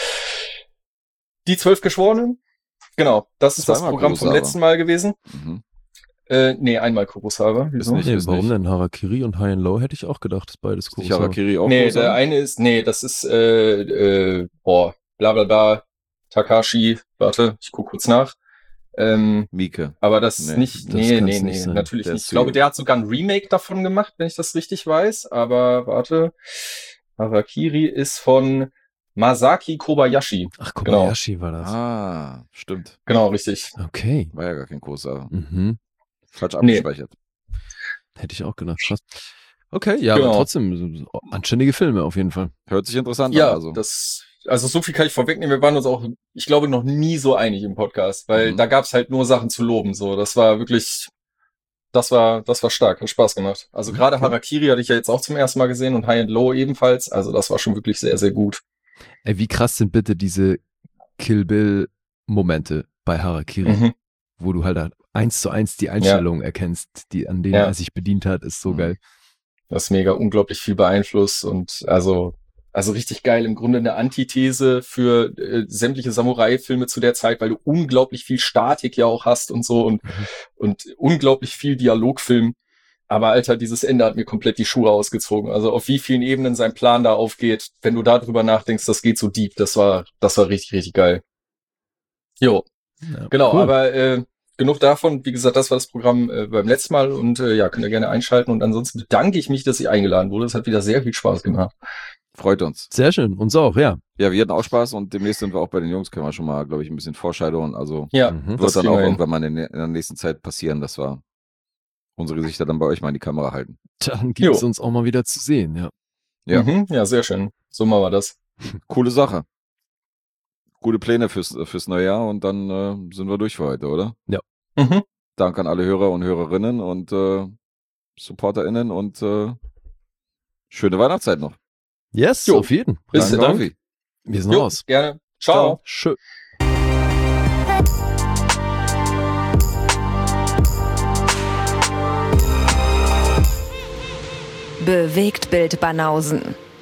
die Zwölf Geschworenen. Genau, das ist das Zweimal Programm vom Kurosawa. letzten Mal gewesen. Mhm. Äh, nee, einmal Kurosawa. Wieso? nicht- Nee, ist warum nicht. denn Harakiri und High and Low hätte ich auch gedacht, ist beides Ist nicht Kurosawa. Harakiri auch Nee, Kurosawa? der eine ist, nee, das ist, äh, äh, boah, bla bla bla, Takashi, warte, ich guck kurz nach. Ähm, Mieke. aber das ist Nee, nicht, das nee, kann's nee, nicht nee, sein. natürlich Der nicht. ist Ich glaube, zu- der hat sogar ein Remake davon gemacht, wenn ich das richtig weiß. Aber warte, Harakiri ist von Masaki Kobayashi. Ach, Kobayashi war das. Ah, stimmt. Genau, richtig. Okay. War ja gar kein Kurosawa. Mhm. Falsch Nee. abgespeichert. Hätte ich auch gedacht, krass. Okay, ja, Genau. aber trotzdem anständige Filme auf jeden Fall. Hört sich interessant Ja, an. Also. das, also so viel kann ich vorwegnehmen. Wir waren uns auch, ich glaube, noch nie so einig im Podcast, weil Mhm. da gab's halt nur Sachen zu loben. So, das war wirklich, das war, das war stark, hat Spaß gemacht. Also Mhm, gerade okay. Harakiri hatte ich ja jetzt auch zum ersten Mal gesehen und High and Low ebenfalls. Also das war schon wirklich sehr, sehr gut. Ey, wie krass sind bitte diese Kill Bill Momente bei Harakiri, Mhm. wo du halt eins zu eins die Einstellungen ja. erkennst, die, an denen Ja. er sich bedient hat, ist so Mhm. geil. Das ist mega unglaublich viel beeinflusst und also, also richtig geil. Im Grunde eine Antithese für äh, sämtliche Samurai-Filme zu der Zeit, weil du unglaublich viel Statik ja auch hast und so und, Mhm. und unglaublich viel Dialogfilm. Aber Alter, dieses Ende hat mir komplett die Schuhe ausgezogen. Also auf wie vielen Ebenen sein Plan da aufgeht, wenn du da drüber nachdenkst, das geht so deep. Das war, das war richtig, richtig geil. Jo, Ja, genau, cool. aber äh, genug davon. Wie gesagt, das war das Programm äh, beim letzten Mal und äh, ja, könnt ihr gerne einschalten. Und ansonsten bedanke ich mich, dass ich eingeladen wurde. Es hat wieder sehr viel Spaß gemacht. Freut uns. Sehr schön, uns auch, ja. Ja, wir hatten auch Spaß und demnächst sind wir auch bei den Jungs, können wir schon mal, glaube ich, ein bisschen Foreshadowing. Also Ja, Mhm. wird dann kriegen auch wir hin. irgendwann mal in, in der nächsten Zeit passieren, dass wir unsere Gesichter dann bei euch mal in die Kamera halten. Dann gibt Jo. es uns auch mal wieder zu sehen, ja. Ja. Mhm, ja, sehr schön. So machen wir das. Coole Sache. Gute Pläne fürs, fürs neue Jahr und dann äh, sind wir durch für heute, oder? Mhm. Dank an alle Hörer und Hörerinnen und äh, SupporterInnen und äh, schöne Weihnachtszeit noch. Yes, Jo. auf jeden. Bis Danke, dann. Dank. Wir sind Jo, raus. gerne. Ciao. Schön. Bewegt Bild Banausen.